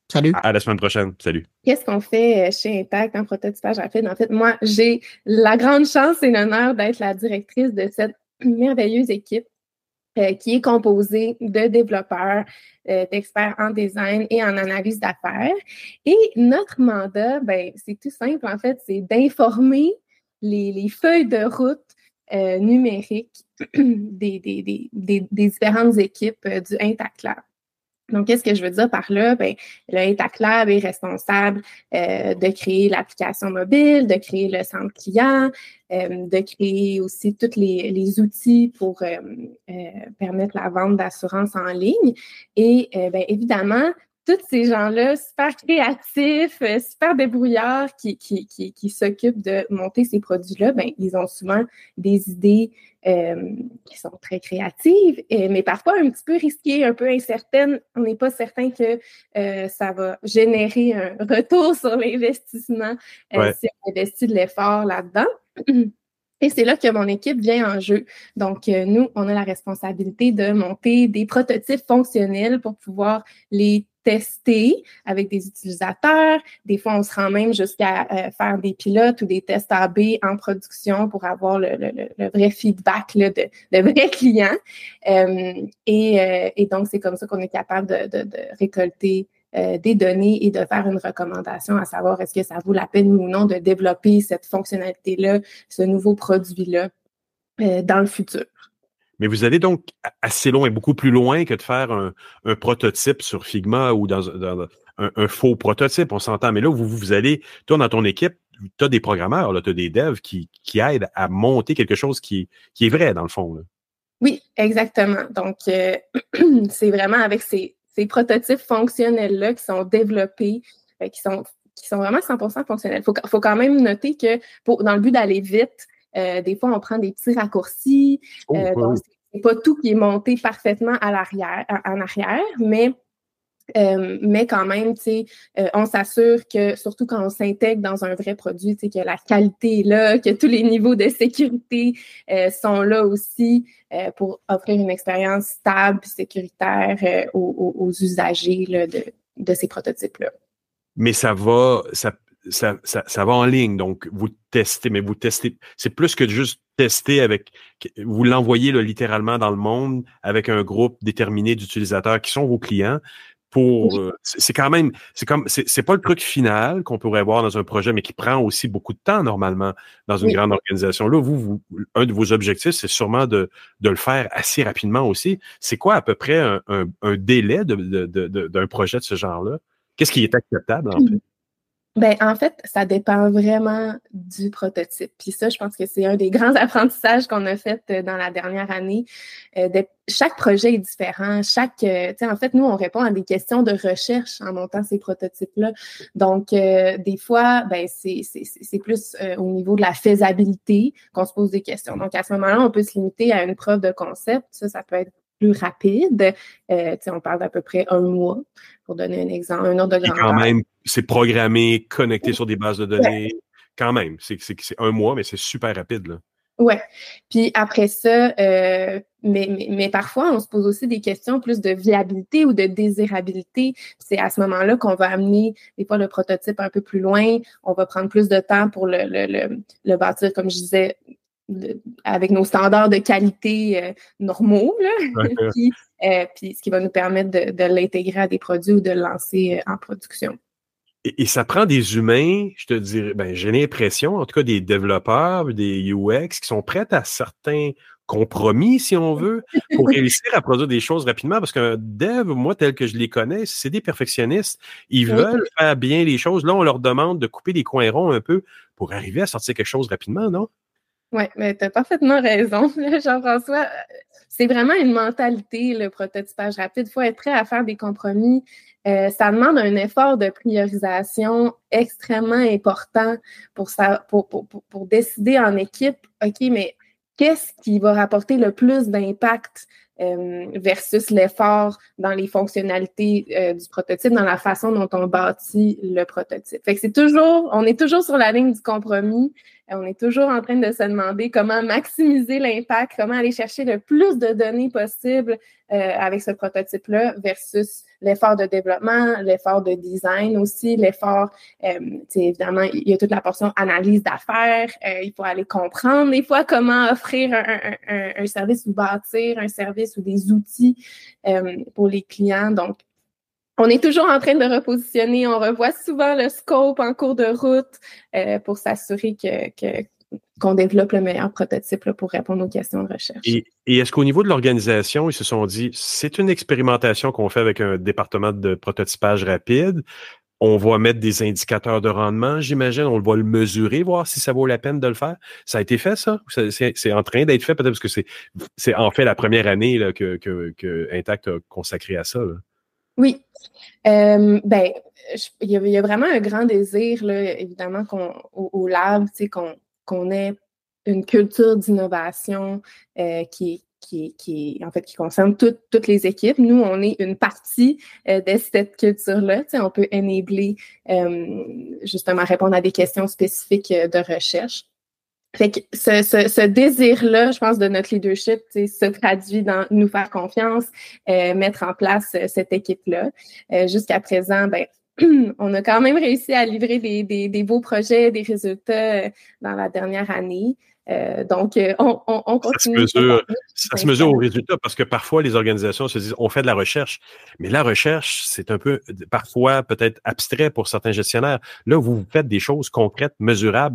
Salut. À, à la semaine prochaine. Salut. Qu'est-ce qu'on fait chez Intact en prototypage rapide? En fait, moi, j'ai la grande chance et l'honneur d'être la directrice de cette merveilleuse équipe euh, qui est composée de développeurs, euh, d'experts en design et en analyse d'affaires. Et notre mandat, ben, c'est tout simple, en fait, c'est d'informer les, les feuilles de route euh, numériques des, des, des, des, des différentes équipes euh, du Intact Lab. Donc, qu'est-ce que je veux dire par là? Ben, le Intact Lab est responsable euh, de créer l'application mobile, de créer le centre client, euh, de créer aussi tous les, les outils pour euh, euh, permettre la vente d'assurance en ligne. Et euh, bien évidemment, tous ces gens-là, super créatifs, super débrouillards, qui, qui, qui, qui s'occupent de monter ces produits-là, ben, ils ont souvent des idées euh, qui sont très créatives, et, mais parfois un petit peu risquées, un peu incertaines. On n'est pas certain que euh, ça va générer un retour sur l'investissement euh, Ouais. si on investit de l'effort là-dedans. Et c'est là que mon équipe vient en jeu. Donc, euh, nous, on a la responsabilité de monter des prototypes fonctionnels pour pouvoir les tester avec des utilisateurs. Des fois, on se rend même jusqu'à euh, faire des pilotes ou des tests A B en production pour avoir le, le, le vrai feedback là, de, de vrais clients. Euh, et, euh, et donc, c'est comme ça qu'on est capable de, de, de récolter Euh, des données et de faire une recommandation à savoir est-ce que ça vaut la peine ou non de développer cette fonctionnalité-là, ce nouveau produit-là euh, dans le futur. Mais vous allez donc assez loin, beaucoup plus loin que de faire un, un prototype sur Figma ou dans, dans un, un faux prototype, on s'entend. Mais là, vous, vous allez, toi, dans ton équipe, tu as des programmeurs, tu as des devs qui, qui aident à monter quelque chose qui, qui est vrai, dans le fond. Là. Oui, exactement. Donc, euh, c'est vraiment avec ces Ces prototypes fonctionnels-là qui sont développés, euh, qui sont qui sont vraiment cent pour cent fonctionnels. Il faut, faut quand même noter que pour, dans le but d'aller vite, euh, des fois, on prend des petits raccourcis. Oh, euh, oui. donc, c'est pas tout qui est monté parfaitement à l'arrière, en arrière, mais Euh, mais quand même, tu sais, euh, on s'assure que, surtout quand on s'intègre dans un vrai produit, tu sais, que la qualité est là, que tous les niveaux de sécurité euh, sont là aussi euh, pour offrir une expérience stable et sécuritaire euh, aux, aux, aux usagers là, de, de ces prototypes-là. Mais ça va, ça, ça, ça, ça va en ligne, donc vous testez, mais vous testez, c'est plus que de juste tester avec, vous l'envoyez là, littéralement dans le monde avec un groupe déterminé d'utilisateurs qui sont vos clients. Pour, oui. euh, c'est quand même, c'est comme, c'est, c'est pas le truc final qu'on pourrait voir dans un projet, mais qui prend aussi beaucoup de temps normalement dans une oui. grande organisation. Là, vous, vous, un de vos objectifs, c'est sûrement de, de le faire assez rapidement aussi. C'est quoi à peu près un, un, un délai de, de, de, de, d'un projet de ce genre-là? Qu'est-ce qui est acceptable en fait? Ben, en fait, ça dépend vraiment du prototype. Puis ça, je pense que c'est un des grands apprentissages qu'on a fait dans la dernière année. Euh, de, chaque projet est différent. Chaque, euh, tu sais, en fait, nous, on répond à des questions de recherche en montant ces prototypes-là. Donc, euh, des fois, ben, c'est, c'est, c'est plus euh, au niveau de la faisabilité qu'on se pose des questions. Donc, à ce moment-là, on peut se limiter à une preuve de concept. Ça, ça peut être plus rapide. Euh, on parle d'à peu près un mois, pour donner un exemple, un ordre de grandeur. Et quand même, c'est programmé, connecté sur des bases de données. Ouais. Quand même, c'est, c'est, c'est un mois, mais c'est super rapide, là. Oui. Puis après ça, euh, mais, mais, mais parfois, on se pose aussi des questions plus de viabilité ou de désirabilité. C'est à ce moment-là qu'on va amener des fois le prototype un peu plus loin. On va prendre plus de temps pour le, le, le, le bâtir, comme je disais, de, avec nos standards de qualité euh, normaux, là. Okay. puis, euh, puis ce qui va nous permettre de, de l'intégrer à des produits ou de le lancer euh, en production. Et, et ça prend des humains, je te dirais, ben j'ai l'impression, en tout cas des développeurs, des U X qui sont prêts à certains compromis, si on veut, pour réussir à produire des choses rapidement, parce qu'un dev, moi, tel que je les connais, c'est des perfectionnistes. Ils oui. veulent faire bien les choses. Là, on leur demande de couper les coins ronds un peu pour arriver à sortir quelque chose rapidement, non? Oui, mais tu as parfaitement raison, Jean-François. C'est vraiment une mentalité, le prototypage rapide. Il faut être prêt à faire des compromis. Euh, ça demande un effort de priorisation extrêmement important pour, ça, pour, pour, pour, pour décider en équipe, OK, mais qu'est-ce qui va rapporter le plus d'impact euh, versus l'effort dans les fonctionnalités euh, du prototype, dans la façon dont on bâtit le prototype. Fait que c'est toujours, on est toujours sur la ligne du compromis. On est toujours en train de se demander comment maximiser l'impact, comment aller chercher le plus de données possible euh, avec ce prototype-là versus l'effort de développement, l'effort de design aussi, l'effort, euh, évidemment, il y a toute la portion analyse d'affaires, euh, il faut aller comprendre des fois comment offrir un, un, un, un service ou bâtir un service ou des outils euh, pour les clients. Donc, on est toujours en train de repositionner, on revoit souvent le scope en cours de route euh, pour s'assurer que, que, qu'on développe le meilleur prototype là, pour répondre aux questions de recherche. Et, et est-ce qu'au niveau de l'organisation, ils se sont dit, c'est une expérimentation qu'on fait avec un département de prototypage rapide, on va mettre des indicateurs de rendement, j'imagine, on va le mesurer, voir si ça vaut la peine de le faire. Ça a été fait, ça? C'est, c'est en train d'être fait, peut-être parce que c'est, c'est en fait la première année là, que, que, que Intact a consacré à ça, là. Oui. Euh, ben, il y, a, il y a vraiment un grand désir, là, évidemment, qu'on, au, au lab, tu sais, qu'on, qu'on ait une culture d'innovation euh, qui, qui, qui, en fait, qui concerne tout, toutes les équipes. Nous, on est une partie euh, de cette culture-là. Tu sais, on peut enabler, euh, justement, répondre à des questions spécifiques de recherche. Fait que ce, ce, ce désir-là, je pense, de notre leadership, se traduit dans nous faire confiance, euh, mettre en place euh, cette équipe-là. Euh, jusqu'à présent, ben, on a quand même réussi à livrer des, des, des beaux projets, des résultats euh, dans la dernière année. Euh, donc, euh, on, on, on continue. Ça se mesure, ça se mesure au résultat parce que parfois, les organisations se disent, on fait de la recherche. Mais la recherche, c'est un peu, parfois, peut-être abstrait pour certains gestionnaires. Là, vous faites des choses concrètes, mesurables,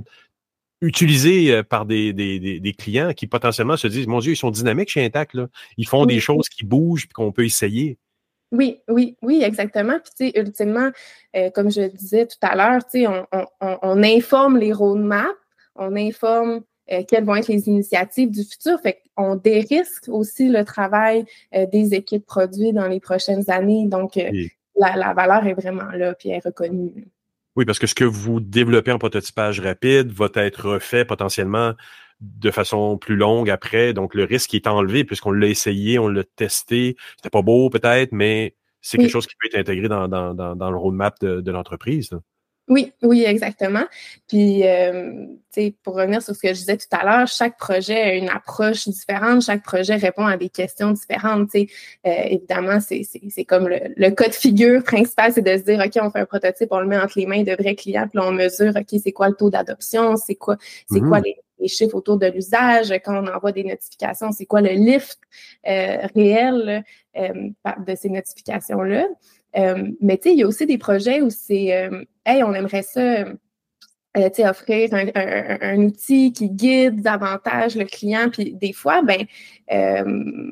utilisés par des, des, des, des clients qui potentiellement se disent, mon Dieu, ils sont dynamiques chez Intact, là. Ils font oui. des choses qui bougent et qu'on peut essayer. Oui, oui, oui, exactement. Puis, tu sais, ultimement, euh, comme je le disais tout à l'heure, tu sais, on, on, on informe les roadmaps, on informe euh, quelles vont être les initiatives du futur. Fait qu'on dérisque aussi le travail euh, des équipes produits dans les prochaines années. Donc, euh, oui. la, la valeur est vraiment là, puis elle est reconnue. Oui, parce que ce que vous développez en prototypage rapide va être refait potentiellement de façon plus longue après. Donc, le risque est enlevé puisqu'on l'a essayé, on l'a testé. C'était pas beau peut-être, mais c'est oui. quelque chose qui peut être intégré dans, dans, dans, dans le roadmap de, de l'entreprise, là. Oui, oui, exactement. Puis, euh, tu sais, pour revenir sur ce que je disais tout à l'heure, chaque projet a une approche différente, chaque projet répond à des questions différentes. Tu sais, euh, évidemment, c'est, c'est, c'est comme le, le cas de figure principal, c'est de se dire, OK, on fait un prototype, on le met entre les mains de vrais clients, puis là, on mesure, OK, c'est quoi le taux d'adoption, c'est quoi, c'est mm-hmm. quoi les, les chiffres autour de l'usage, quand on envoie des notifications, c'est quoi le lift euh, réel euh, de ces notifications-là. Euh, mais tu sais, il y a aussi des projets où c'est euh, hey, on aimerait ça euh, tu sais, offrir un, un, un outil qui guide davantage le client. Puis des fois, ben euh,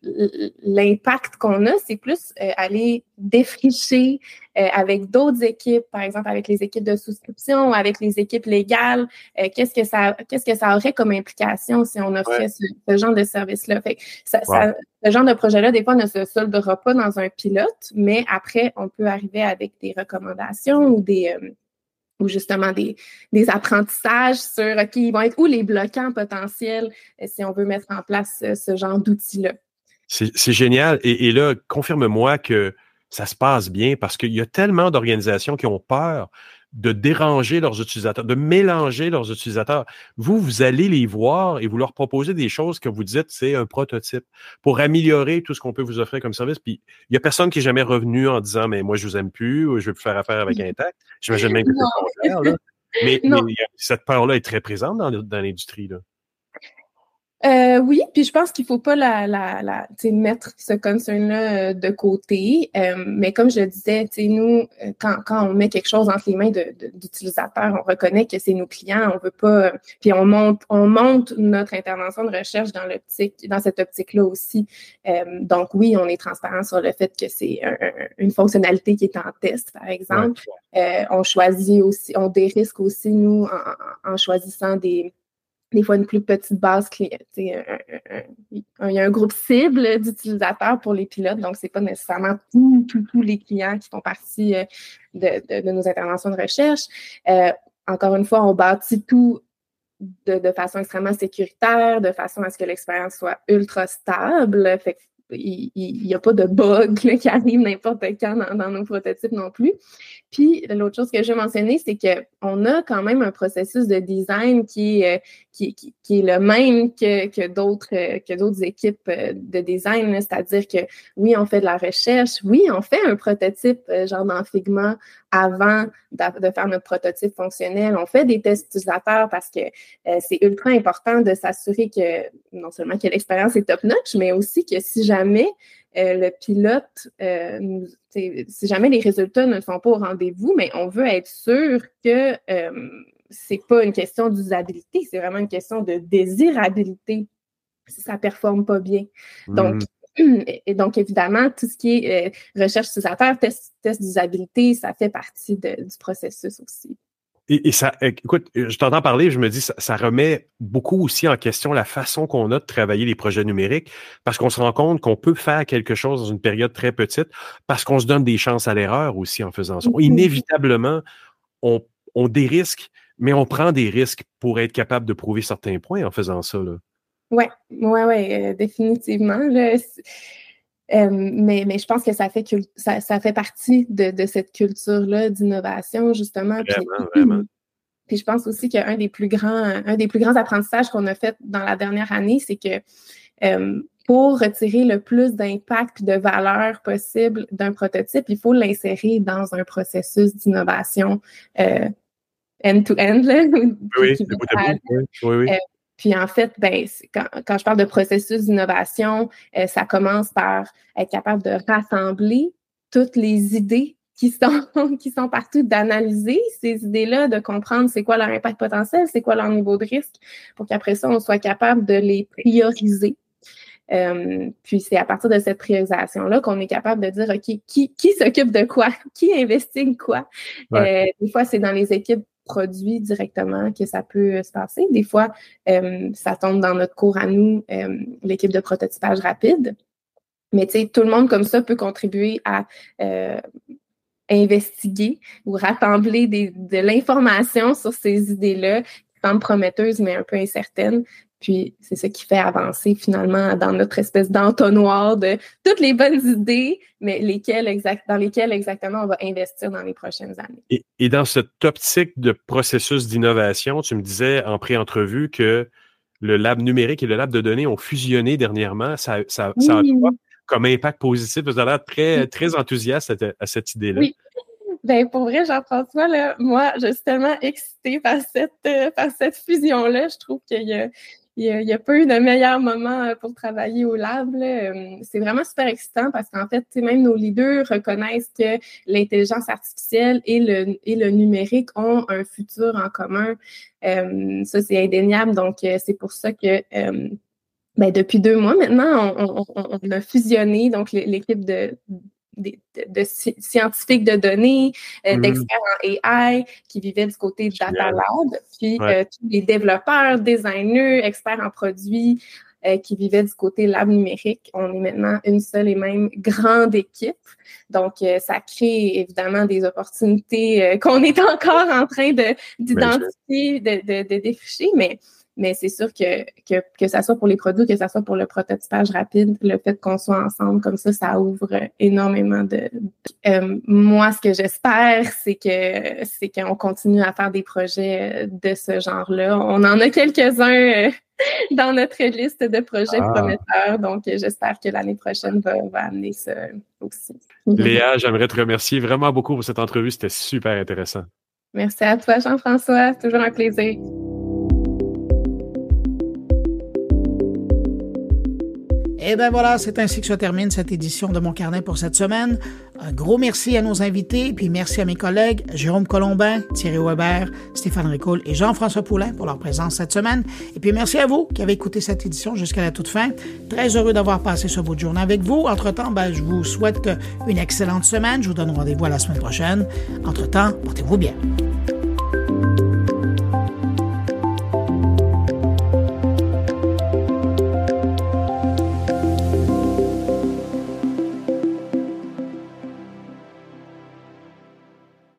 l'impact qu'on a, c'est plus euh, aller défricher euh, avec d'autres équipes, par exemple avec les équipes de souscription, avec les équipes légales. Euh, qu'est-ce que ça, qu'est-ce que ça aurait comme implication si on offrait ouais. ce, ce genre de service-là? Fait que ça, wow. ça, ce genre de projet-là, des fois, ne se soldera pas dans un pilote, mais après, on peut arriver avec des recommandations ou des euh, ou justement des, des apprentissages sur OK, ils vont être où les bloquants potentiels euh, si on veut mettre en place euh, ce genre d'outils-là. C'est, c'est génial. Et, et là, confirme-moi que ça se passe bien parce qu'il y a tellement d'organisations qui ont peur de déranger leurs utilisateurs, de mélanger leurs utilisateurs. Vous, vous allez les voir et vous leur proposez des choses que vous dites, c'est un prototype pour améliorer tout ce qu'on peut vous offrir comme service. Puis, il n'y a personne qui est jamais revenu en disant, mais moi, je vous aime plus ou je veux plus faire affaire avec Intact. J'imagine même que c'est le contraire, là. Mais, mais cette peur-là est très présente dans, dans l'industrie, là. Euh, oui, puis je pense qu'il faut pas la, la, la mettre ce concern-là de côté. Euh, mais comme je le disais, nous, quand, quand on met quelque chose entre les mains de, de, d'utilisateurs, on reconnaît que c'est nos clients. On veut pas. Puis on monte, on monte notre intervention de recherche dans l'optique, dans cette optique-là aussi. Euh, donc oui, on est transparent sur le fait que c'est un, un, une fonctionnalité qui est en test, par exemple. Ouais. Euh, on choisit aussi, on dérisque aussi nous en, en choisissant des des fois une plus petite base client. Il y a un groupe cible d'utilisateurs pour les pilotes, donc c'est pas nécessairement tous, tous, tous les clients qui font partie de, de, de nos interventions de recherche. Euh, encore une fois, on bâtit tout de, de façon extrêmement sécuritaire, de façon à ce que l'expérience soit ultra stable. Fait que il n'y a pas de bug là, qui arrive n'importe quand dans, dans nos prototypes non plus. Puis, l'autre chose que je veux mentionner, c'est qu'on a quand même un processus de design qui est, qui, qui, qui est le même que, que, d'autres, que d'autres équipes de design. Là. C'est-à-dire que, oui, on fait de la recherche, oui, on fait un prototype genre dans Figma avant de, de faire notre prototype fonctionnel. On fait des tests utilisateurs parce que euh, c'est ultra important de s'assurer que, non seulement que l'expérience est top-notch, mais aussi que si jamais euh, le pilote, euh, nous, si jamais les résultats ne sont pas au rendez-vous, mais on veut être sûr que euh, c'est pas une question d'usabilité, c'est vraiment une question de désirabilité si ça performe pas bien. Donc, mmh. Et donc, évidemment, tout ce qui est euh, recherche utilisateur, test, test d'usabilité, ça fait partie de, du processus aussi. Et, et ça, écoute, je t'entends parler, je me dis, ça, ça remet beaucoup aussi en question la façon qu'on a de travailler les projets numériques, parce qu'on se rend compte qu'on peut faire quelque chose dans une période très petite, parce qu'on se donne des chances à l'erreur aussi en faisant ça. Inévitablement, on, on dérisque, mais on prend des risques pour être capable de prouver certains points en faisant ça, là. Oui, oui, oui, euh, définitivement. Là, euh, mais, mais je pense que ça fait, que, ça, ça fait partie de, de cette culture-là d'innovation, justement. Vraiment, puis, vraiment. Puis je pense aussi qu'un des plus grands, un des plus grands apprentissages qu'on a fait dans la dernière année, c'est que euh, pour retirer le plus d'impact, de valeur possible d'un prototype, il faut l'insérer dans un processus d'innovation euh, end-to-end. Là, oui, de bout à bout. Oui, oui. oui. Euh, Puis en fait, ben, quand, quand je parle de processus d'innovation, euh, ça commence par être capable de rassembler toutes les idées qui sont, qui sont partout, d'analyser ces idées-là, de comprendre c'est quoi leur impact potentiel, c'est quoi leur niveau de risque, pour qu'après ça, on soit capable de les prioriser. Euh, puis c'est à partir de cette priorisation-là qu'on est capable de dire, OK, qui, qui s'occupe de quoi? Qui investigue quoi? Ouais. Euh, des fois, c'est dans les équipes produits directement que ça peut se passer. Des fois, euh, ça tombe dans notre cours à nous, euh, l'équipe de prototypage rapide. Mais tu sais, tout le monde comme ça peut contribuer à euh, investiguer ou rassembler des, de l'information sur ces idées-là qui semblent prometteuses, mais un peu incertaines. Puis, c'est ça qui fait avancer finalement dans notre espèce d'entonnoir de toutes les bonnes idées, mais lesquelles exact, dans lesquelles exactement on va investir dans les prochaines années. Et, et dans cette optique de processus d'innovation, tu me disais en pré-entrevue que le lab numérique et le lab de données ont fusionné dernièrement. Ça, ça, oui. ça a quoi comme impact positif? Vous avez l'air très, très enthousiaste à, à cette idée-là. Oui. Ben pour vrai, Jean-François, là, moi, je suis tellement excitée par cette, euh, par cette fusion-là. Je trouve qu'il y a, il n'y a, a pas eu de meilleur moment pour travailler au lab. Là. C'est vraiment super excitant parce qu'en fait, même nos leaders reconnaissent que l'intelligence artificielle et le, et le numérique ont un futur en commun. Euh, ça, c'est indéniable. Donc, c'est pour ça que euh, ben, depuis deux mois maintenant, on, on, on a fusionné donc l'équipe de De, de, de scientifiques de données, euh, mmh. d'experts en A I qui vivaient du côté de Data Lab, puis ouais. euh, tous les développeurs, designers, experts en produits euh, qui vivaient du côté lab numérique. On est maintenant une seule et même grande équipe. Donc, euh, ça crée évidemment des opportunités euh, qu'on est encore en train de, d'identifier, de, de, de défricher, mais Mais c'est sûr que, que, que ça soit pour les produits, que ça soit pour le prototypage rapide, le fait qu'on soit ensemble comme ça, ça ouvre énormément de... Euh, moi, ce que j'espère, c'est que c'est qu'on continue à faire des projets de ce genre-là. On en a quelques-uns dans notre liste de projets ah. prometteurs, donc j'espère que l'année prochaine va, va amener ça aussi. Léa, j'aimerais te remercier vraiment beaucoup pour cette entrevue. C'était super intéressant. Merci à toi, Jean-François. C'est toujours un plaisir. Et bien voilà, c'est ainsi que se termine cette édition de Mon Carnet pour cette semaine. Un gros merci à nos invités, puis merci à mes collègues Jérôme Colombin, Thierry Weber, Stéphane Ricoul et Jean-François Poulin pour leur présence cette semaine. Et puis merci à vous qui avez écouté cette édition jusqu'à la toute fin. Très heureux d'avoir passé ce bout de journée avec vous. Entre-temps, ben, je vous souhaite une excellente semaine. Je vous donne rendez-vous à la semaine prochaine. Entre-temps, portez-vous bien.